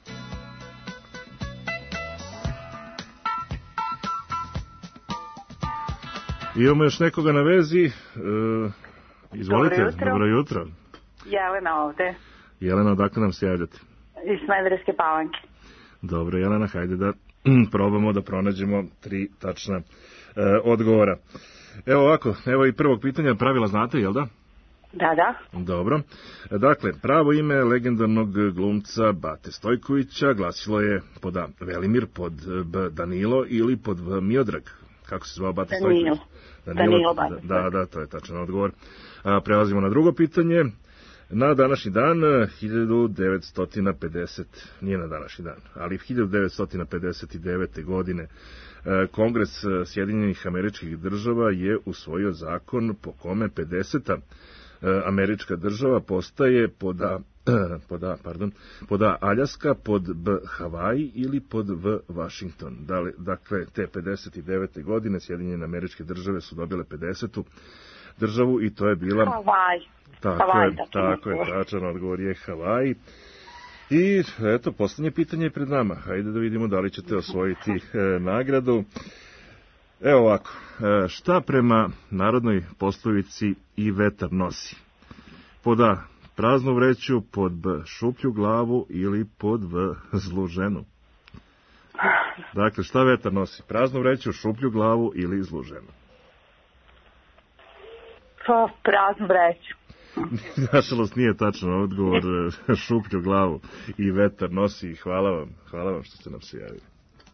Imamo još nekoga na vezi. E, izvolite, dobro jutro. Dobro jutro. Jelena ovde. Jelena, odakle nam se javljate? Iz Smederevske Palanke. Dobro, Jelena, hajde da probamo da pronađemo tri tačna e, odgovora. Evo ovako, evo i prvog pitanja, pravila znate, jel da? Da, da. Dobro. Dakle, pravo ime legendarnog glumca Bate Stojkovića glasilo je pod A Velimir, pod B Danilo ili pod V Miodrag. Kako se zvao Bate Stojković? Danilo. Danilo Bate. Da, da, to je tačan odgovor. A, prelazimo na drugo pitanje. Na današnji dan, hiljadu devetsto pedeset, nije na današnji dan, ali hiljadu devetsto pedeset devete. godine, Kongres Sjedinjenih Američkih Država je usvojio zakon po kome pedeseta američka država postaje pod A, pod A, pardon, pod A Aljaska, pod B Havaji ili pod V Washington. Dakle, te pedeset devete. godine Sjedinjene Američke Države su dobile pedesetu državu i to je bila... Havaj. Tako Havaj, je, tako je, tačan odgovor je Havaji. I eto, poslednje pitanje je pred nama. Hajde da vidimo da li ćete osvojiti e, nagradu. Evo ovako, e, šta prema narodnoj poslovici i vetar nosi? Pod A praznu vreću, pod B šuplju glavu ili pod V zlu ženu? Dakle, šta vetar nosi? Praznu vreću, šuplju glavu ili zlu ženu? Pa, praznu vreću. Nažalost nije tačno odgovor, šuplju glavu i vetar nosi. Hvala vam, hvala vam što ste nam se javili.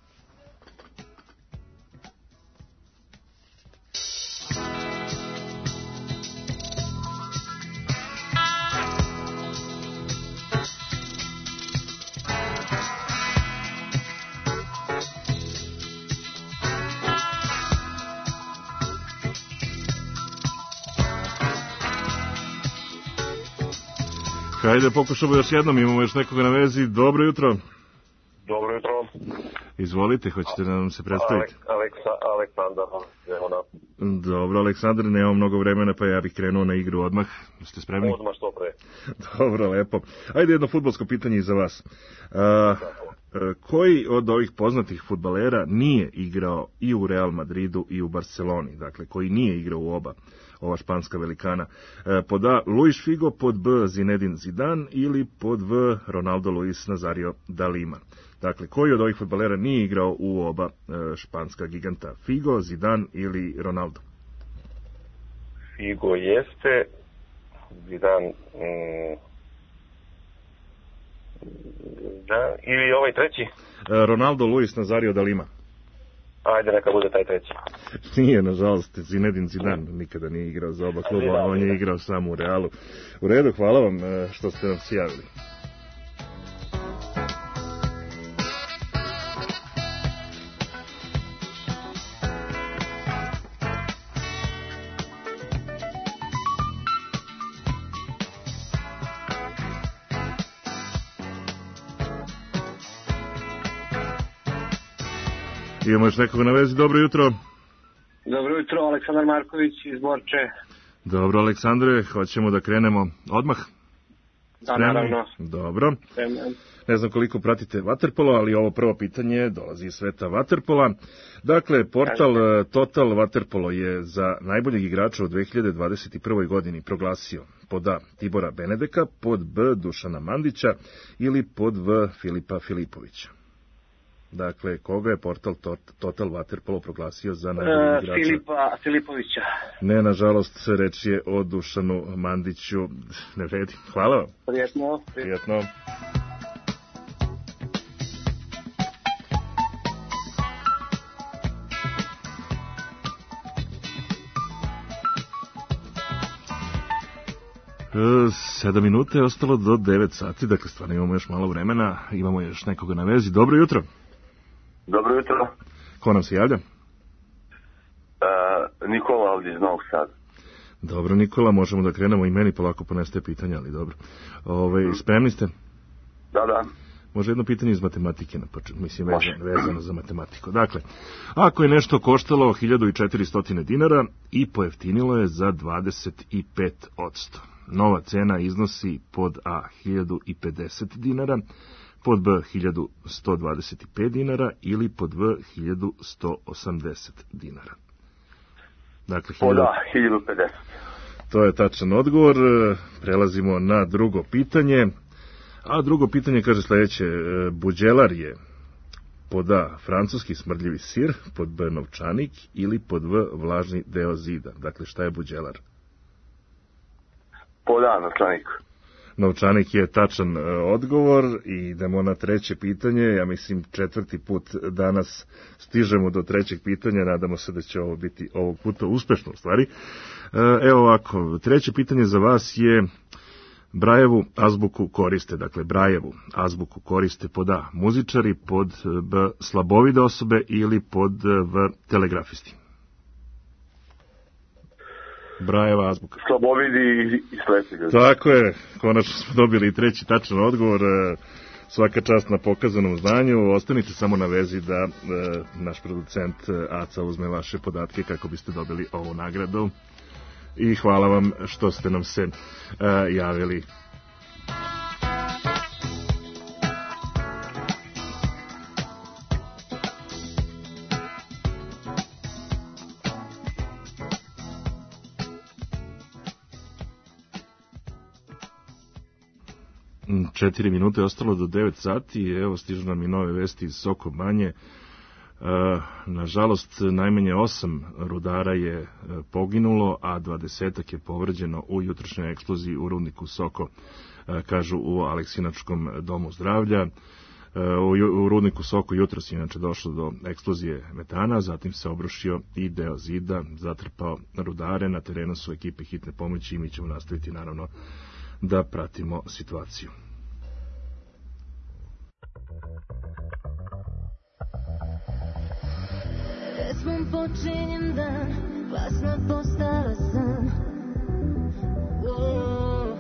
Hajde, pokušamo još jednom, imamo još nekoga na vezi. Dobro jutro. Dobro jutro. Izvolite, hoćete da nam se predstaviti? Aleksa, Aleksandar. Dobro, Aleksandar, nemamo mnogo vremena, pa ja bih krenuo na igru odmah. Ste spremni? Odmah što pre. Dobro, lepo. Ajde jedno fudbalsko pitanje i za vas. A, koji od ovih poznatih fudbalera nije igrao i u Real Madridu i u Barceloni? Dakle, koji nije igrao u oba ova španska velikana. Pod A. Luis Figo, pod B. Zinedine Zidane ili pod V. Ronaldo Luis Nazario da Lima. Dakle, koji od ovih fudbalera nije igrao u oba španska giganta? Figo, Zidane ili Ronaldo? Figo jeste, Zidane mm, da, ili ovaj treći? Ronaldo Luis Nazario da Lima. Ajde, neka bude taj treći. Nije, nažalost, Zinedine Zidane nikada nije igrao za oba kluba, on je igrao samo u Realu. U redu, hvala vam što ste nam se javili. Imamo još nekoga na vezi. Dobro jutro. Dobro jutro, Aleksandar Marković iz Borče. Dobro, Aleksandre, hoćemo da krenemo odmah? Da, naravno. Dobro. Ne znam koliko pratite vaterpolo, ali ovo prvo pitanje dolazi iz sveta vaterpola. Dakle, portal Total Vaterpolo je za najboljeg igrača u dve hiljade dvadeset prve. godini proglasio pod A. Tibora Benedeka, pod B. Dušana Mandića ili pod V. Filipa Filipovića. Dakle, koga je portal Total Vaterpolo proglasio za najboljeg igrača? Filipa Filipovića. Ne, nažalost, reč je o Dušanu Mandiću. Ne vredi. Hvala vam. Prijetno. Prijetno. Sedam minuta je ostalo do devet sati, dakle stvarno imamo još malo vremena, imamo još nekoga na vezi. Dobro jutro. Dobro jutro. Ko nam se javlja? Uh, Nikola ovdje iz Novog Sada. Dobro, Nikola, možemo da krenemo, i meni polako ponestaje pitanja, ali dobro. Ove, spremni ste? Da, da. Može jedno pitanje iz matematike, mislim vezano, vezano za matematiku. Dakle, ako je nešto koštalo hiljadu četiristo dinara i pojeftinilo je za dvadeset pet posto. Nova cena iznosi pod A hiljadu pedeset dinara, pod B hiljadu sto dvadeset pet dinara ili pod V hiljadu sto osamdeset dinara. Dakle, pod A hiljadu pedeset. To je tačan odgovor. Prelazimo na drugo pitanje. A drugo pitanje kaže sljedeće. Buđelar je pod A francuski smrdljivi sir, pod B novčanik ili pod V vlažni deo zida. Dakle, šta je buđelar? Pod A novčanik. Novčanik je tačan odgovor i idemo na treće pitanje. Ja mislim četvrti put danas stižemo do trećeg pitanja. Nadamo se da će ovo biti ovog puta uspešno u stvari. Evo ovako, treće pitanje za vas je Brajevu azbuku koriste, dakle Brajevu azbuku koriste pod A muzičari, pod B slabovide osobe ili pod V telegrafisti. Brajeva azbuka. Slabovidi i slepi ljudi. Tako je, konačno smo dobili treći tačan odgovor. Svaka čast na pokazanom znanju. Ostanite samo na vezi da e, naš producent Aca uzme vaše podatke kako biste dobili ovu nagradu. I hvala vam što ste nam se e, javili. Četiri minute je ostalo do devet sati i evo stižu nam i nove vesti iz Soko Banje. Nažalost, najmanje osam rudara je poginulo, a dvadesetak je povređeno u jutrošnjoj eksploziji u rudniku Soko, kažu u Aleksinačkom domu zdravlja. U rudniku Soko jutros je inače došlo do eksplozije metana, zatim se obrušio i deo zida, zatrpao rudare. Na terenu su ekipe hitne pomoći i mi ćemo nastaviti naravno da pratimo situaciju. Pesmom počinjem dan, glasna postala san. Oh.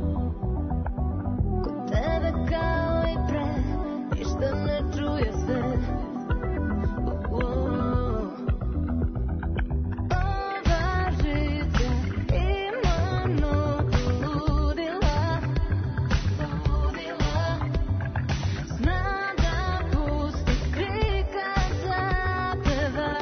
Kod tebe kao i pre, ništa ne čuje se. Oh. Ova žica ima mnogo ludila, ludila. Zna da pusti krika zapeva.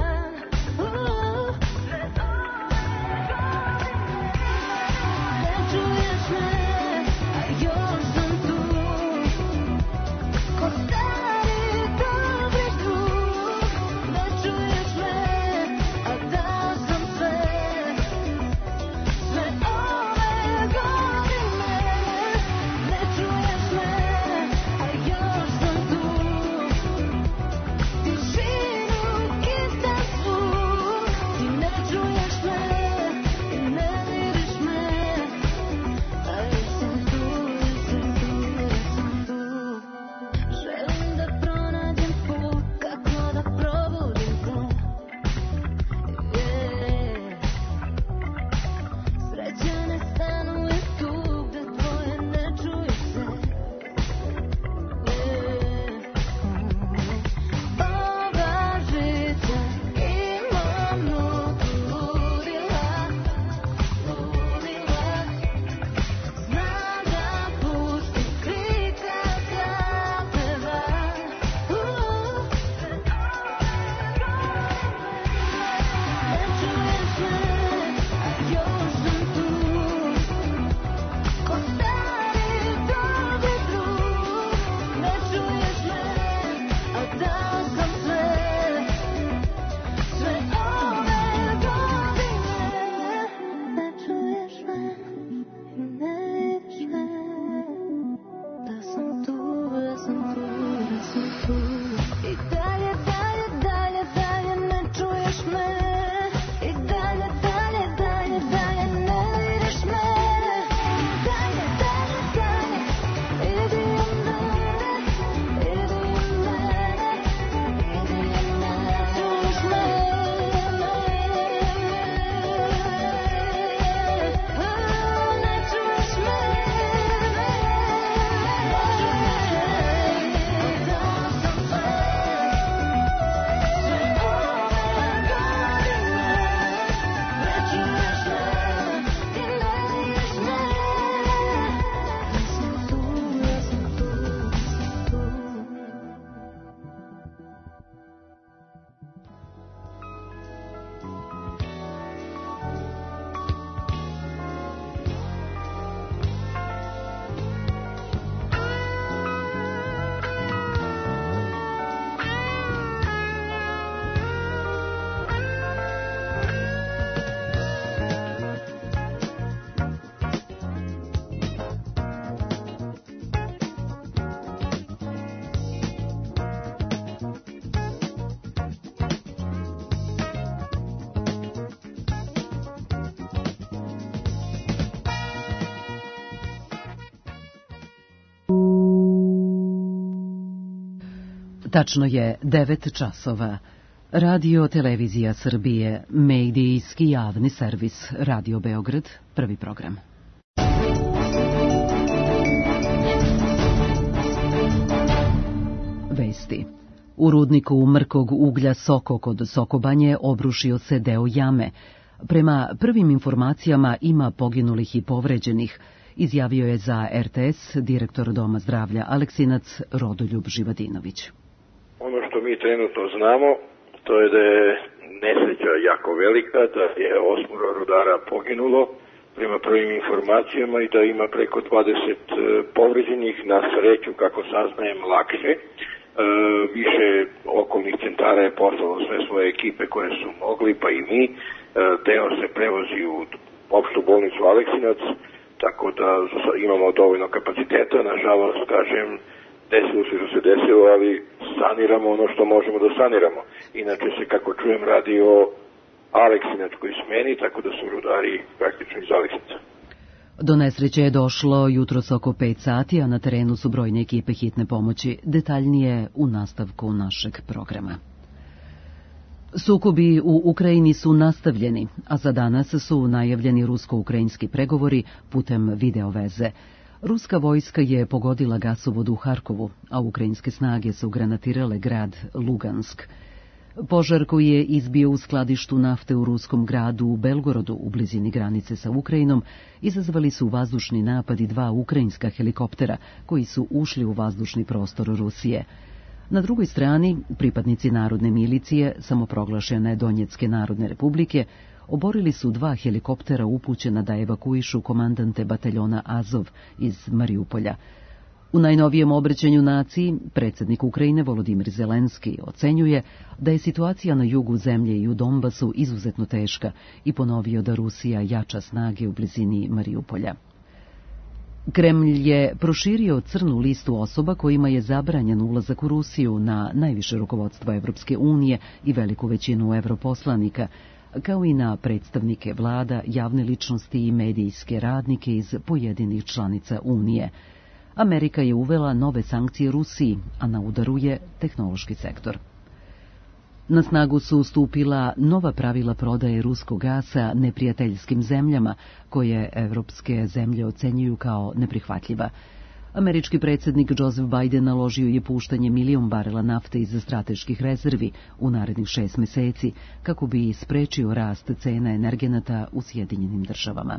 Tačno je devet časova. Radio Televizija Srbije, medijski javni servis, Radio Beograd, prvi program. Vesti. U rudniku mrkog uglja Soko kod Sokobanje obrušio se deo jame. Prema prvim informacijama ima poginulih i povređenih, izjavio je za R T S direktor Doma zdravlja Aleksinac Rodoljub Živadinović. Ono što mi trenutno znamo, to je da je nesreća jako velika, da je osmoro rudara poginulo prema prvim informacijama i da ima preko dvadeset povređenih, na sreću, kako saznajem, lakše. više okolnih centara je poslalo sve svoje ekipe koje su mogli, pa i mi. Deo se prevozi u opštu bolnicu Aleksinac, tako da imamo dovoljno kapaciteta. Nažalost, kažem, desilo se što se desilo, ali saniramo ono što možemo da saniramo. Inače se, kako čujem, radi o Aleksinačkoj smeni, tako da su rudari praktično iz Aleksinca. Do nesreće je došlo jutros oko pet sati, a na terenu su brojne ekipe hitne pomoći. Detaljnije u nastavku našeg programa. Sukobi u Ukrajini su nastavljeni, a za danas su najavljeni rusko-ukrajinski pregovori putem videoveze. Ruska vojska je pogodila gasovod u Harkovu, a ukrajinske snage su granatirale grad Lugansk. Požar koji je izbio u skladištu nafte u ruskom gradu u Belgorodu u blizini granice sa Ukrajinom izazvali su vazdušni napadi dva ukrajinska helikoptera koji su ušli u vazdušni prostor Rusije. Na drugoj strani, pripadnici narodne milicije, samoproglašene Donjecke narodne republike, oborili su dva helikoptera upućena da evakuišu komandante bataljona Azov iz Mariupolja. U najnovijem obraćanju naciji, predsjednik Ukrajine Volodimir Zelenski ocenjuje da je situacija na jugu zemlje i u Donbasu izuzetno teška i ponovio da Rusija jača snage u blizini Mariupolja. Kremlj je proširio crnu listu osoba kojima je zabranjen ulazak u Rusiju na najviše rukovodstvo Evropske unije i veliku većinu europoslanika, kao i na predstavnike vlada, javne ličnosti i medijske radnike iz pojedinih članica Unije. Amerika je uvela nove sankcije Rusiji, a na udaru je tehnološki sektor. Na snagu su stupila nova pravila prodaje ruskog gasa neprijateljskim zemljama, koje evropske zemlje ocenjuju kao neprihvatljiva. Američki predsjednik Joseph Biden naložio je puštanje milion barela nafte iz strateških rezervi u narednih šest meseci, kako bi sprečio rast cena energenata u Sjedinjenim državama.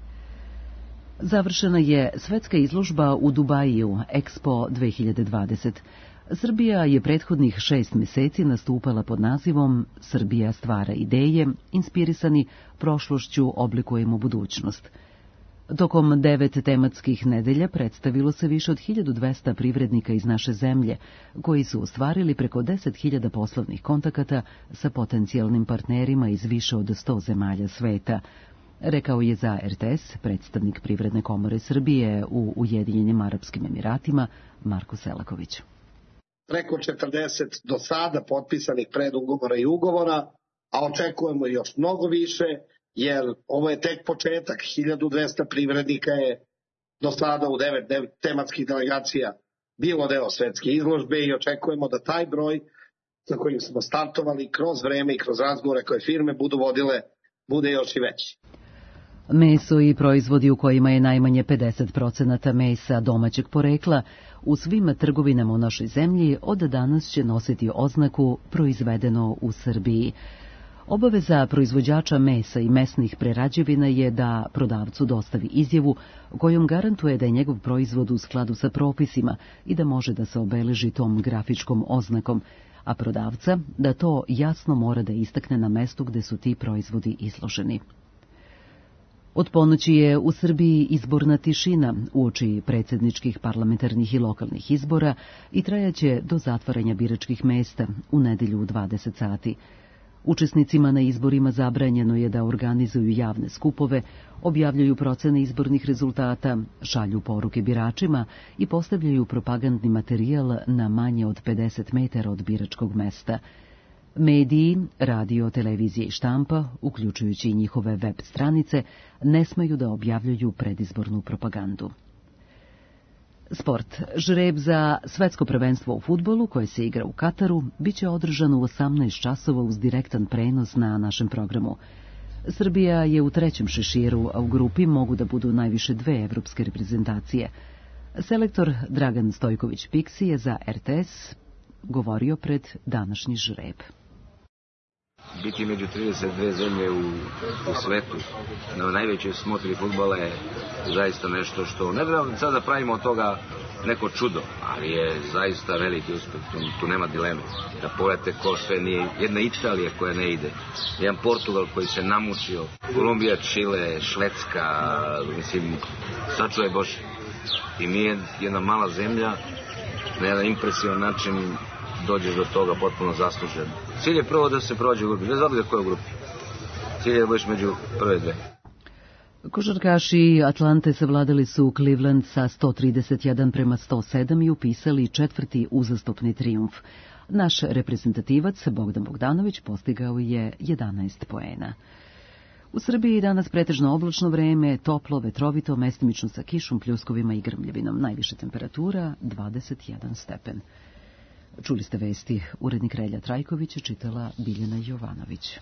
Završena je svetska izložba u Dubaju, Expo dve hiljade dvadeset. Srbija je prethodnih šest meseci nastupala pod nazivom Srbija stvara ideje, inspirisani prošlošću oblikujemo budućnost. Tokom devet tematskih nedelja predstavilo se više od hiljadu dvesta privrednika iz naše zemlje, koji su ostvarili preko deset hiljada poslovnih kontakata sa potencijalnim partnerima iz više od sto zemalja sveta, rekao je za R T S predstavnik Privredne komore Srbije u Ujedinjenim Arapskim Emiratima Marko Selaković. Preko četrdeset do sada potpisanih predugovora i ugovora, a očekujemo još mnogo više, jer ovo je tek početak. hiljadu dvesta privrednika je do sada u devet tematskih delegacija bilo deo svetske izložbe i očekujemo da taj broj sa kojim smo startovali kroz vreme i kroz razgovore koje firme budu vodile, bude još i veći. Meso i proizvodi u kojima je najmanje pedeset procenata mesa domaćeg porekla u svim trgovinama u našoj zemlji od danas će nositi oznaku proizvedeno u Srbiji. Obaveza proizvođača mesa i mesnih prerađevina je da prodavcu dostavi izjavu kojom garantuje da je njegov proizvod u skladu sa propisima i da može da se obeleži tom grafičkom oznakom, a prodavca da to jasno mora da istakne na mestu gde su ti proizvodi izloženi. Od ponoći je u Srbiji izborna tišina uoči predsjedničkih, parlamentarnih i lokalnih izbora i trajaće do zatvaranja biračkih mesta u nedelju u dvadeset sati. Učesnicima na izborima zabranjeno je da organizuju javne skupove, objavljuju procene izbornih rezultata, šalju poruke biračima i postavljaju propagandni materijal na manje od pedeset metara od biračkog mesta. Mediji, radio, televizije i štampa, uključujući i njihove web stranice, ne smeju da objavljuju predizbornu propagandu. Sport. Žreb za svetsko prvenstvo u fudbalu, koje se igra u Kataru, biće održan u osamnaest časova uz direktan prenos na našem programu. Srbija je u trećem šeširu, a u grupi mogu da budu najviše dve evropske reprezentacije. Selektor Dragan Stojković-Piksi je za R T S govorio pred današnji žreb. Biti među trideset dve zemlje u, u svetu na najvećoj smotri fudbala je zaista nešto što ne treba sad da pravimo od toga neko čudo, ali je zaista veliki uspeh, tu, tu nema dileme. Da pogledate ko sve nije, jedna Italija koja ne ide, jedan Portugal koji se namučio, Kolumbija, Čile, Švedska, mislim, sačuvaj Bože. I mi je jedna mala zemlja na jedan impresivan način dođeš do toga potpuno zasluženo. Cilj je prvo da se prođe u grupi, bez obzira koja je u grupi. Cilj je da budeš među prve dve. Košarkaši Atlante savladali su Cleveland sa sto trideset jedan prema sto sedam i upisali četvrti uzastopni trijumf. Naš reprezentativac Bogdan Bogdanović postigao je jedanaest poena. U Srbiji danas pretežno oblačno vreme, toplo, vetrovito, mestimično sa kišom, pljuskovima i grmljavinom. Najviša temperatura dvadeset jedan stepen. Čuli ste vesti. Urednik Relja Trajković je čitala Biljana Jovanović.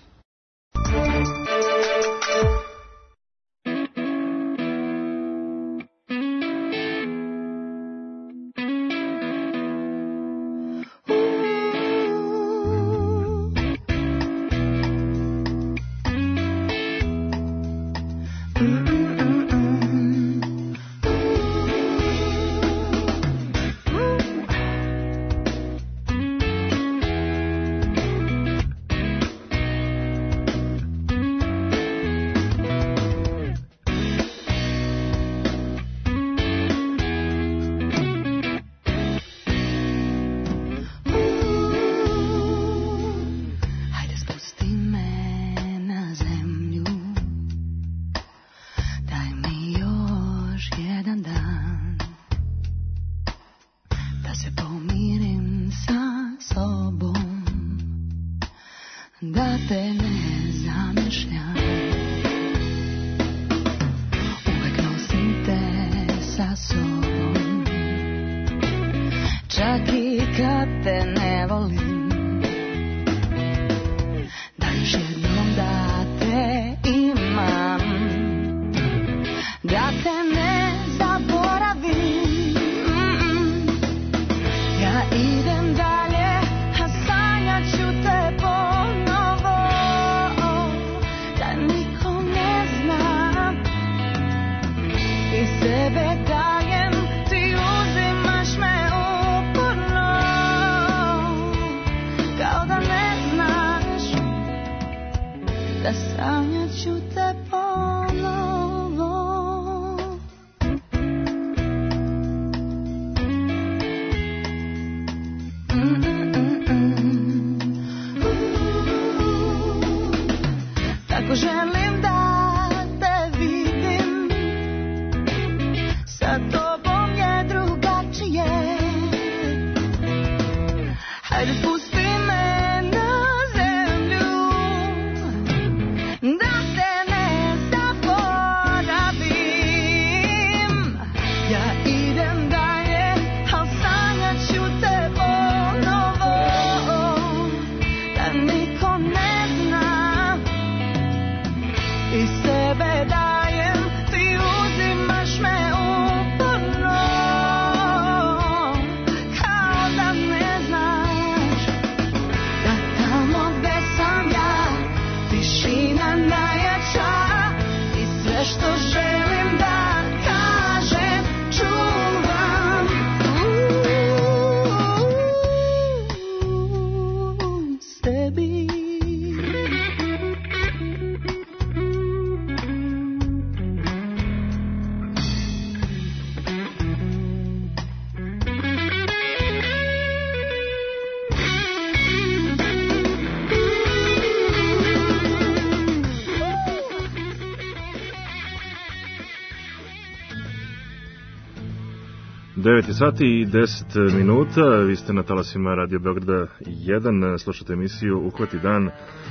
devet sati i deset minuta, vi ste na talasima Radio Beograda jedan, slušate emisiju Uhvati dan.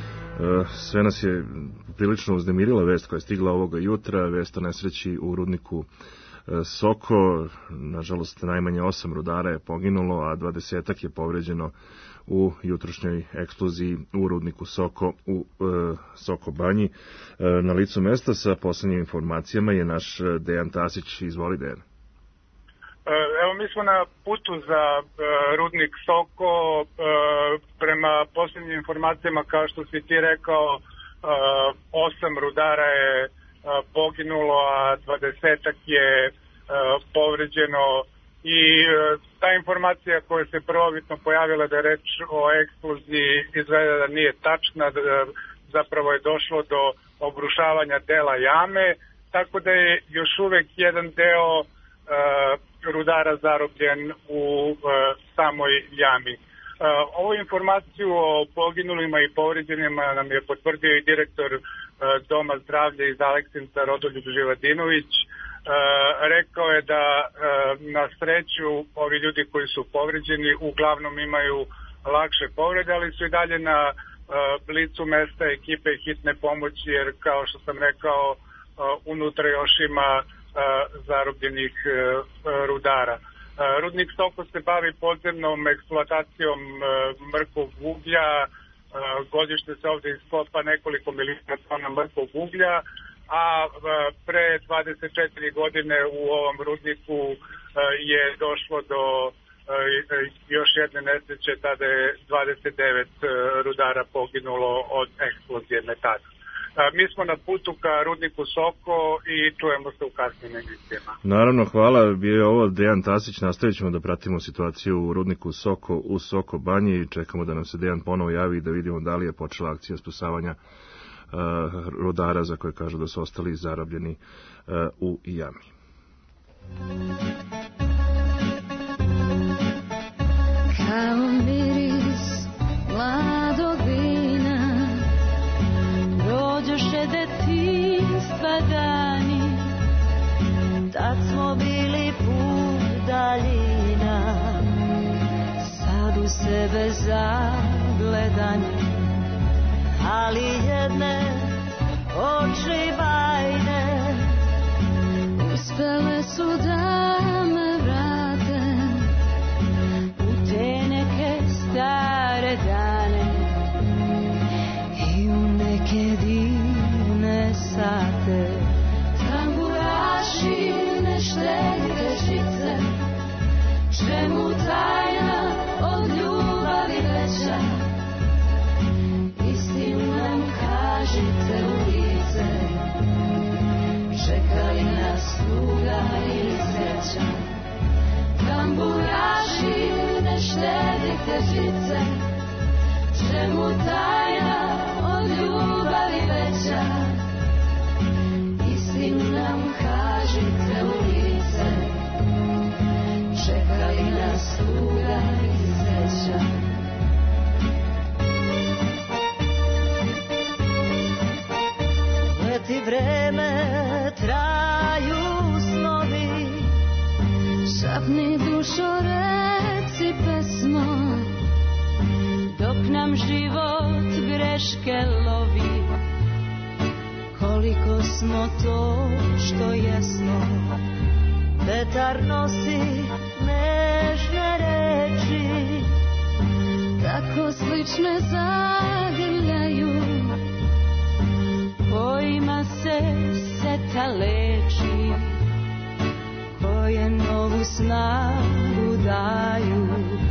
Sve nas je prilično uznemirila vest koja je stigla ovoga jutra, vest o nesreći u rudniku Soko. Nažalost, najmanje osam rudara je poginulo, a dvadesetak je povređeno u jutrošnjoj eksploziji u rudniku Soko u e, Soko Banji. E, na licu mesta sa poslednjim informacijama je naš Dejan Tasić. Izvoli, Dejan. Evo, mi smo na putu za e, rudnik Soko. E, prema posljednjim informacijama, kao što si ti rekao, e, osam rudara je e, poginulo, a dvadesetak je e, povređeno. I e, ta informacija koja se prvobitno pojavila da je reč o eksploziji izgleda da nije tačna, da, zapravo je došlo do obrušavanja dela jame, tako da je još uvek jedan deo e, rudara zarobljen u uh, samoj jami. Uh, ovu informaciju o poginulima i povređenima nam je potvrdio i direktor uh, Doma zdravlja iz Aleksinca Rodoljub Živadinović. Uh, rekao je da uh, na sreću ovi ljudi koji su povređeni uglavnom imaju lakše povrede, ali su i dalje na uh, blicu mesta ekipe hitne pomoći, jer kao što sam rekao, uh, unutra još ima uh, zarobljenih uh, rudara. Uh, rudnik Soko se bavi podzemnom eksploatacijom uh, mrkog uglja. Uh, godišnje se ovde iskopa nekoliko miliona tona mrkog uglja, a uh, pre dvadeset četiri godine u ovom rudniku uh, je došlo do još jedne nesreće, tada je dvadeset devet rudara poginulo od eksplozije metana. Mi smo na putu ka rudniku Soko i čujemo se u kasnim emisijama. Naravno, hvala. Bio je ovo Dejan Tasić. Nastavit ćemo da pratimo situaciju u rudniku Soko u Soko Banji i čekamo da nam se Dejan ponovo javi i da vidimo da li je počela akcija spasavanja uh, rudara za koje kažu da su ostali zarobljeni uh, u jami. Kao miris mladog vina, dođoše detinjstva dani, tad smo bili put daljina, sad u sebe zagledani, ali jedne oči bajne uspele su da me vrate te neke stare dane i u neke divne sate. Tamburaši ne štedite žice, čemu tajna od ljubavi veća, istinu nam kažite u lice, čeka li nas tuga ili sreća. Tamburaši ne štedite žice, čemu tajna od ljubavi veća, istinu nam kažite u lice, čeka li nas tuga i sreća. Leti vreme, traju snovi, šapni dušo, reci pesmo, dok nam život greške lovi, koliko smo to što jesmo. Vetar nosi nežne reči, tako slične zagrljaju, kojima se seta leči, koje novu snagu daju.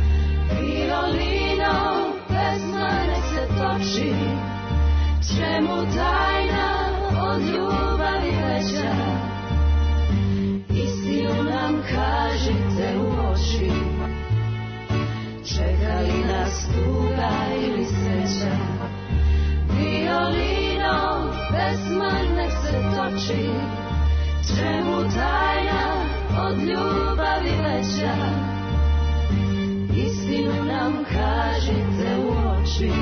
Violinom pesma nek se toči, čemu tajna od ljubavi veća, istinu nam kažite u oči, čeka li nas tuga ili sreća. Violinom pesma nek se toči, čemu tajna od ljubavi veća, istinu nam kažite u oči,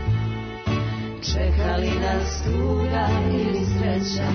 čeka li nas tuga ili sreća.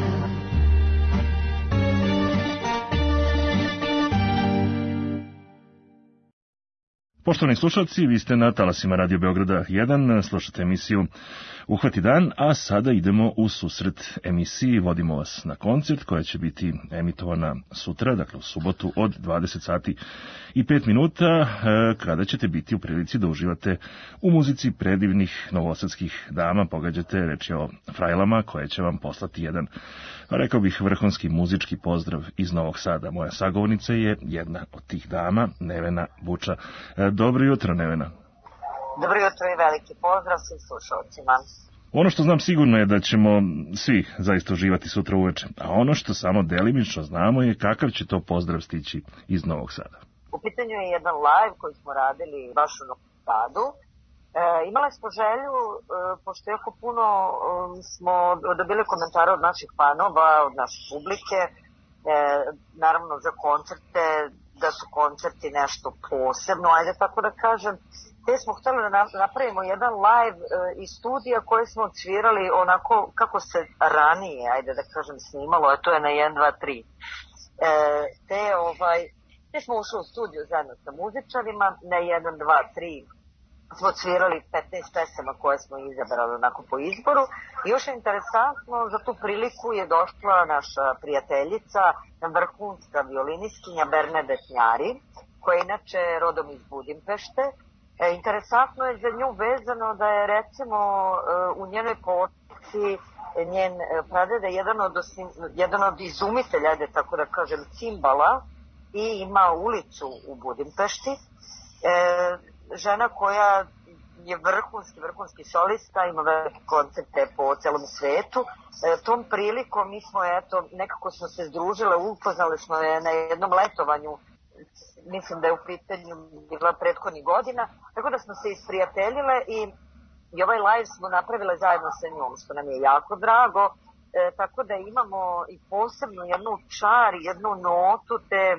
Poštovani slušalci, vi ste na talasima Radio Beograda jedan, slušate emisiju Uhvati dan, a sada idemo u susret emisiji. Vodimo vas na koncert koja će biti emitovana sutra, dakle u subotu od dvadeset sati i pet minuta, kada ćete biti u prilici da uživate u muzici predivnih novosadskih dama. Pogađate, reč je o frajlama koje će vam poslati jedan, rekao bih, vrhunski muzički pozdrav iz Novog Sada. Moja sagovornica je jedna od tih dama, Nevena Buča. Dobro jutro, Nevena. Dobro jutro i veliki pozdrav svim slušalcima. Ono što znam sigurno je da ćemo svi zaista uživati sutra uveče, a ono što samo delimično znamo je kakav će to pozdrav stići iz Novog Sada. U pitanju je jedan live koji smo radili baš u Novom Sadu. E, imali smo želju, e, pošto jako puno e, smo dobili komentare od naših fanova, od naše publike, e, naravno za koncerte da su koncerti nešto posebno, ajde tako da kažem. Te smo htjeli da napravimo jedan live e, iz studija koje smo odsvirali onako kako se ranije, ajde da kažem, snimalo, a to je na jedan, dva, tri. E, te, ovaj, te smo ušli u studiju zajedno sa muzičarima, na jedan, dva, tri smo odsvirali petnaest pesama koje smo izabrali onako po izboru. I još je interesantno, za tu priliku je došla naša prijateljica, vrhunska violinistkinja Bernadette Njari, koja je inače rodom iz Budimpešte. E, interesantno je za nju vezano da je recimo u njenoj porodici njen pradeda jedan od, jedan od izumitelja, ajde tako da kažem, cimbala i ima ulicu u Budimpešti. E, žena koja je vrhunski, vrhunski solista, ima velike koncerte po celom svetu. E, tom prilikom mi smo, eto, nekako smo se združile, upoznali smo je na jednom letovanju, mislim da je u pitanju bila prethodnih godina, tako da smo se isprijateljile i, i ovaj live smo napravile zajedno sa njom, što nam je jako drago, e, tako da imamo i posebno jednu čar, jednu notu te e,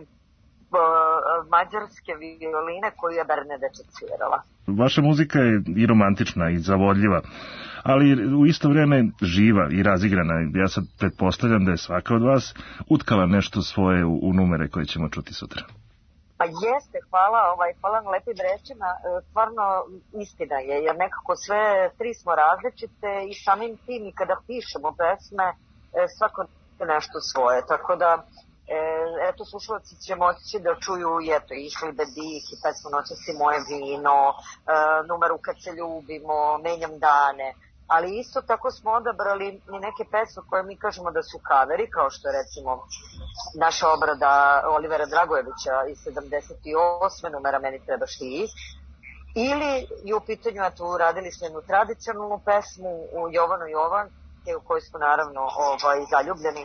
mađarske violine koju je Bernadette svirala. Vaša muzika je i romantična i zavodljiva, ali u isto vrijeme živa i razigrana. Ja sad pretpostavljam da je svaka od vas utkala nešto svoje u, u numere koje ćemo čuti sutra. Pa jeste, hvala, ovaj, hvala na lepim rečima, stvarno istina je, jer nekako sve tri smo različite i samim tim i kada pišemo pesme, svako nešto svoje, tako da, e, eto, slušalci će moći da čuju i eto, Išli bedih i pesmu Noćas si moje vino, e, numeru Kad se ljubimo, Menjam dane, ali isto tako smo odabrali i neke pesme koje mi kažemo da su kaveri, kao što je recimo naša obrada Olivera Dragojevića iz sedamdeset osme numera Meni trebaš ti. Ili je u pitanju, a tu uradili smo jednu tradicionalnu pesmu u Jovanu Jovan, u kojoj smo naravno ovaj, zaljubljeni,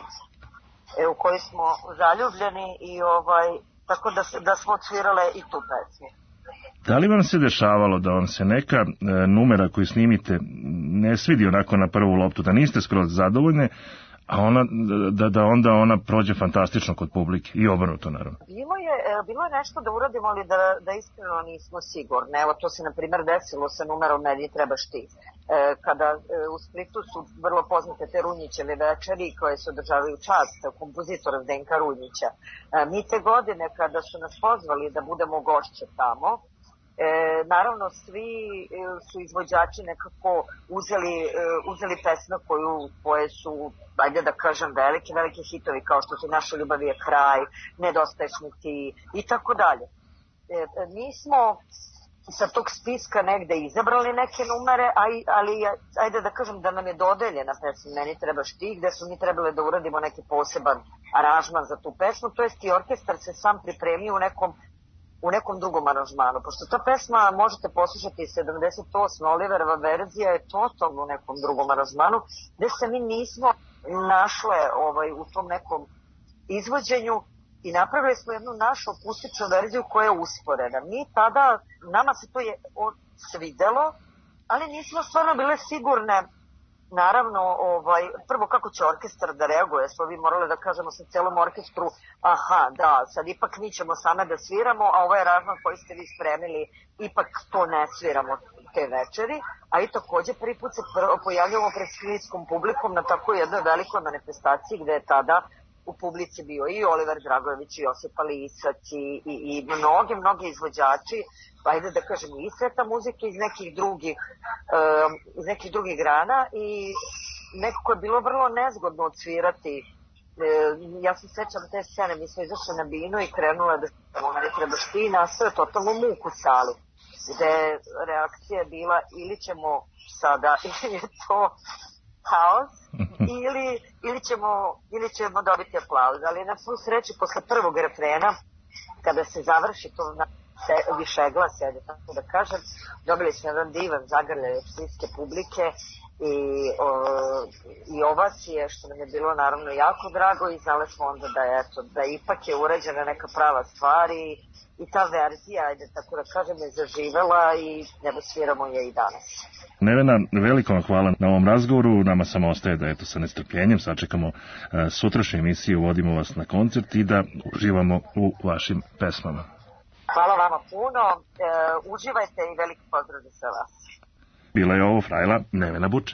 u kojoj smo zaljubljeni i ovaj, tako da, da smo odsvirale i tu pesmu. Da li vam se dešavalo da vam se neka e, numera koju snimite ne svidi onako na prvu loptu, da niste skroz zadovoljne, a ona, da, da onda ona prođe fantastično kod publike i obrnuto naravno? Bilo je, bilo je nešto da uradimo, ali da, da iskreno nismo sigurni. Evo, to se na primjer desilo sa numerom Meni trebaš ti. E, kada e, u Splitu su vrlo poznate te Runjićeve večeri koje se održavaju čast kompozitora Zdenka Runjića. E, mi te godine kada su nas pozvali da budemo gošće tamo, E, naravno svi e, su izvođači nekako uzeli, e, uzeli pesme koju, koje su, ajde da kažem, velike, velike hitovi kao što su Naša ljubav je kraj, Nedostaješ mi ti i tako dalje. E, mi smo sa tog spiska negde izabrali neke numere, aj, ali ajde da kažem da nam je dodeljena pesma Meni trebaš ti, gde su mi trebali da uradimo neki poseban aranžman za tu pesmu, to jest i orkestar se sam pripremio u nekom u nekom drugom aranžmanu, pošto ta pesma možete poslušati iz sedamdeset osme Oliverova verzija je totalno u nekom drugom aranžmanu, gde se mi nismo našle ovaj, u tom nekom izvođenju i napravili smo jednu našu akustičnu verziju koja je usporena. Mi tada, nama se to je svidelo, ali nismo stvarno bile sigurne, naravno, ovaj, prvo kako će orkestar da reaguje, smo vi morali da kažemo sa celom orkestru, aha, da, sad ipak mi ćemo same da sviramo, a ovaj aranžman koji ste vi spremili, ipak to ne sviramo te večeri, a i takođe prvi put se pojavljamo pred splitskom publikom na tako jednoj velikoj manifestaciji gde je tada u publici bio i Oliver Dragojević i Josipa Lisac i, i, i mnogi, mnogi izvođači, ajde da kažemo i sveta muzike iz nekih drugih, um, iz nekih drugih grana i nekako je bilo vrlo nezgodno odsvirati. E, ja se sećam te scene, mi smo izašli na binu i krenule da Meni trebaš ti i nastao je totalno muk u sali, gde reakcija je bila ili ćemo sada, ili je to haos, ili, ili, ćemo, ili ćemo dobiti aplauz. Ali na svu sreću, posle prvog refrena, kada se završi to na više glasa, tako da kažem, dobili smo jedan divan zagrljaj od splitske publike i o, i ovasije, što nam je bilo naravno jako drago i znali smo onda da, eto, da ipak je urađena neka prava stvar i, i ta verzija, ajde tako da kažem, je zaživela i evo sviramo je i danas. Nevena, veliko vam hvala na ovom razgovoru. Nama samo ostaje da eto sa nestrpljenjem sačekamo uh, sutrašnju emisiju, vodimo vas na koncert i da uživamo u vašim pesmama. Hvala vama puno, e, uživajte i veliki pozdrav za sve vas. Bila je ovo frajla Nevena Buča.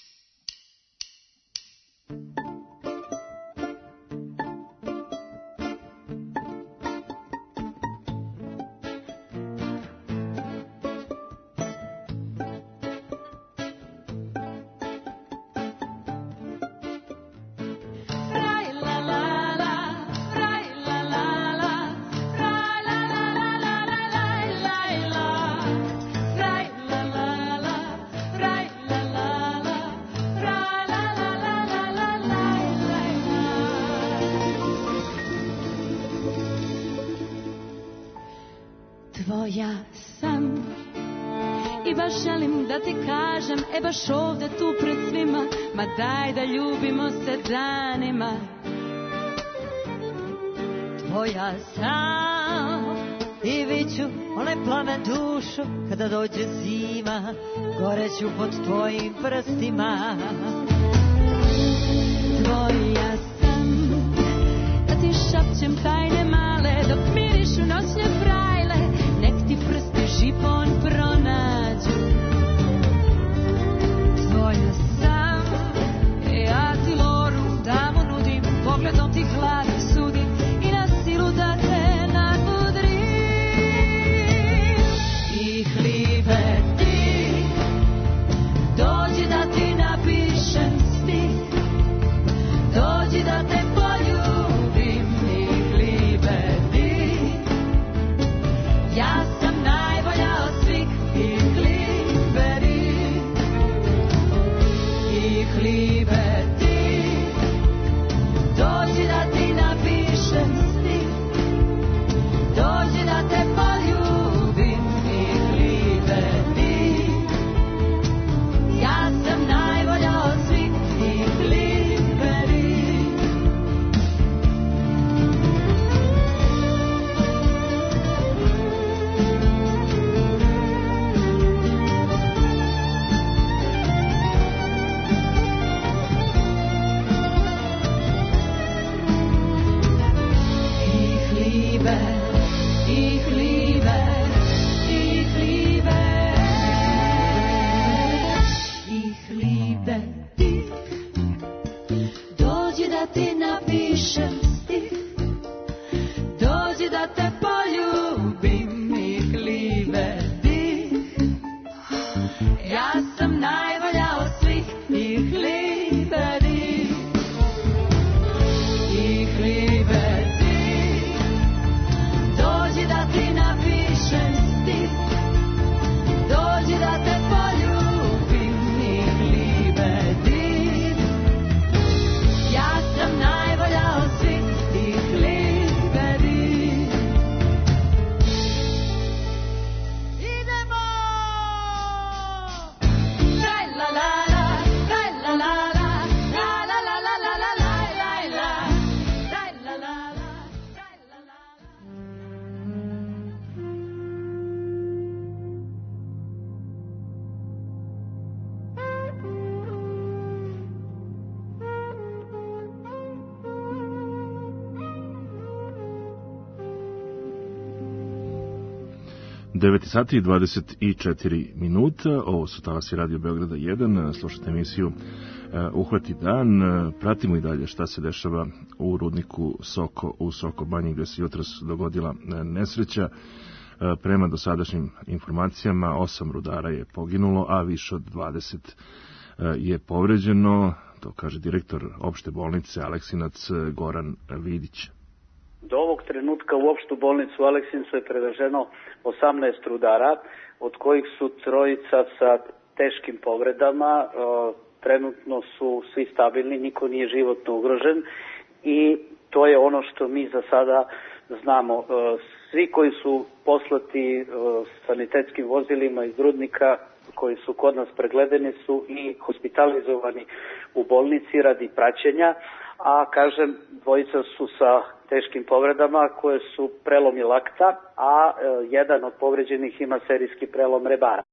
Tvoja sam i baš želim da ti kažem, e baš ovde tu pred svima, ma daj da ljubimo se danima. Tvoja sam i viću onaj plamen dušu, kada dođe zima, goreću pod tvojim prstima. Tvoja sam da ti šapćem tajne male, dok mirišu noćne frajle, nek ti prsti žipon pronađu. Tvoja sam, ja ti loru damo nudim, pogledom ti glavi sudim i na silu da te napudrim. I hlibe ti, dođi da ti napišem stih, dođi da te poljubim. I hlibe ti, ja sam najbolja od svih. I hliberi, i hlibe ti, dođi da ti napišem stih, dođi da te poljubim. I hlibe ti, ja sam najbolja od svih. I hliberi. Ich liebe, ich liebe, ich liebe, ich liebe dich. Dođi da ti napišem stih, dođi da te poljubim. Ich liebe dich, ja sam najbolja od svih. Ich liebe dich, ich liebe dich. Dođi da ti napišem stih, dođi da te poljubim. Ich liebe dich, ja sam najbolja od svih. Ich liebe dich. Idemo! Traj la la la, traj la la la, la la la la la la la la la, traj la la la, traj la la la. devet sati i dvadeset četiri minuta, ovo su talasi Radio Beograda jedan, slušate emisiju uh, Uhvati dan, uh, pratimo i dalje šta se dešava u rudniku Soko u Soko Banji, gde se jutros dogodila uh, nesreća. Uh, prema dosadašnjim informacijama osam rudara je poginulo, a više od dvadeset uh, je povređeno, to kaže direktor opšte bolnice Aleksinac uh, Goran Vidić. Do ovog trenutka u opštu bolnicu Aleksincu je preveženo osamnaest rudara, od kojih su trojica sa teškim povredama. Trenutno su svi stabilni, niko nije životno ugrožen i to je ono što mi za sada znamo. Svi koji su poslati sanitetskim vozilima iz rudnika koji su kod nas pregledani su i hospitalizovani u bolnici radi praćenja, a kažem, dvojica su sa teškim povredama koje su prelomi lakta, a jedan od povređenih ima serijski prelom rebara.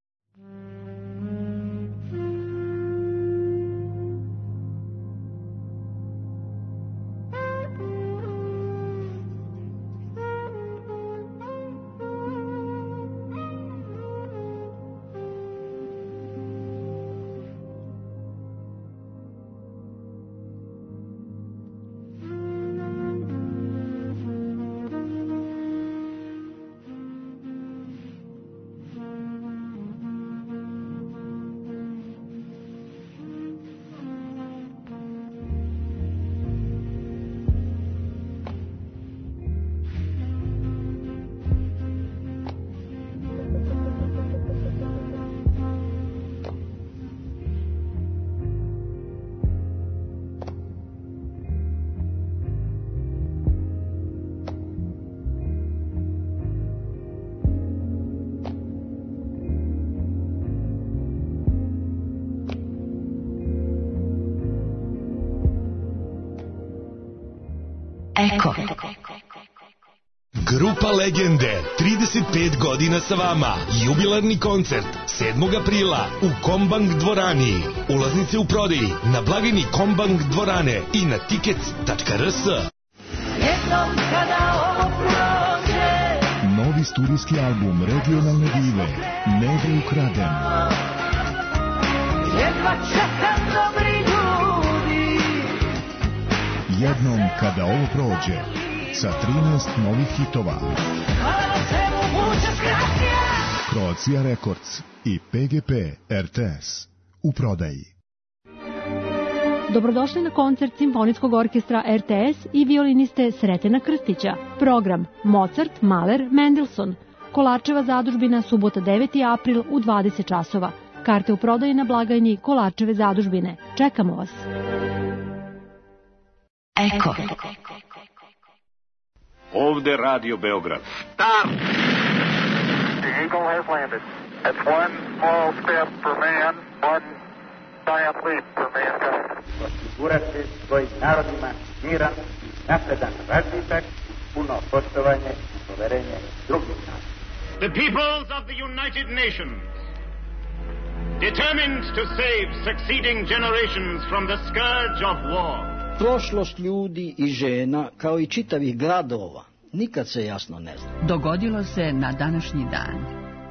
Eko. Grupa Legende, trideset pet godina sa vama. Jubilarni koncert sedmog aprila u Kombank dvorani. Ulaznice u prodaji na blagajni Kombank dvorane i na tickets tačka r s. Jednom kada ovo prođe, novi studijski album Regionalne dive Ne da ukradem. jedva čekam dobri ljudi. Jednom kada ovo prođe, sa trinaest novih hitova. Croatia Records i P G P R T S u prodaji. Dobrodošli na koncert Simfonijskog orkestra R T S i violiniste Sretena Krstića. Program Mozart, Mahler, Mendelssohn. Kolarčeva zadužbina, subota deveti april u dvadeset časova. Karte u prodaji na blagajni Kolarčeve zadužbine. Čekamo vas. Eko. Ovde Radio Beograd. Stop! The Eagle has landed. That's one small step for man, one giant leap for mankind. Osigurati svojim narodima miran, napredan razvitak, puno poštovanje i poverenje drugih naroda. The peoples of the United Nations, determined to save succeeding generations from the scourge of war. Prošlost ljudi i žena, kao i čitavih gradova, nikad se jasno ne zna. Dogodilo se na današnji dan.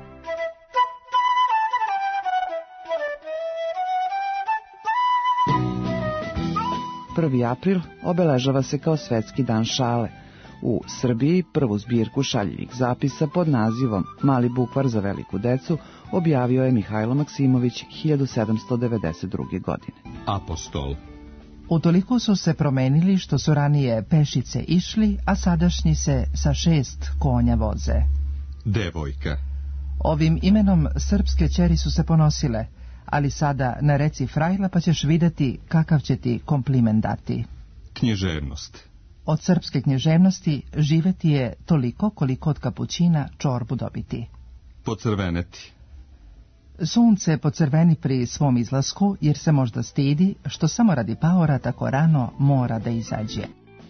prvi april obeležava se kao Svetski dan šale. U Srbiji prvu zbirku šaljivih zapisa pod nazivom Mali bukvar za veliku decu objavio je Mihajlo Maksimović hiljadu sedamsto devedeset druge. godine. Apostol. Utoliko su se promenili što su ranije pešice išli, a sadašnji se sa šest konja voze. Devojka. Ovim imenom srpske ćeri su se ponosile, ali sada na reci Frajla pa ćeš videti kakav će ti kompliment dati. Književnost. Od srpske književnosti živeti je toliko koliko od kapućina čorbu dobiti. Pocrveneti. Sunce pocrveni pri svom izlasku, jer se možda stidi što samo radi paora tako rano mora da izađe.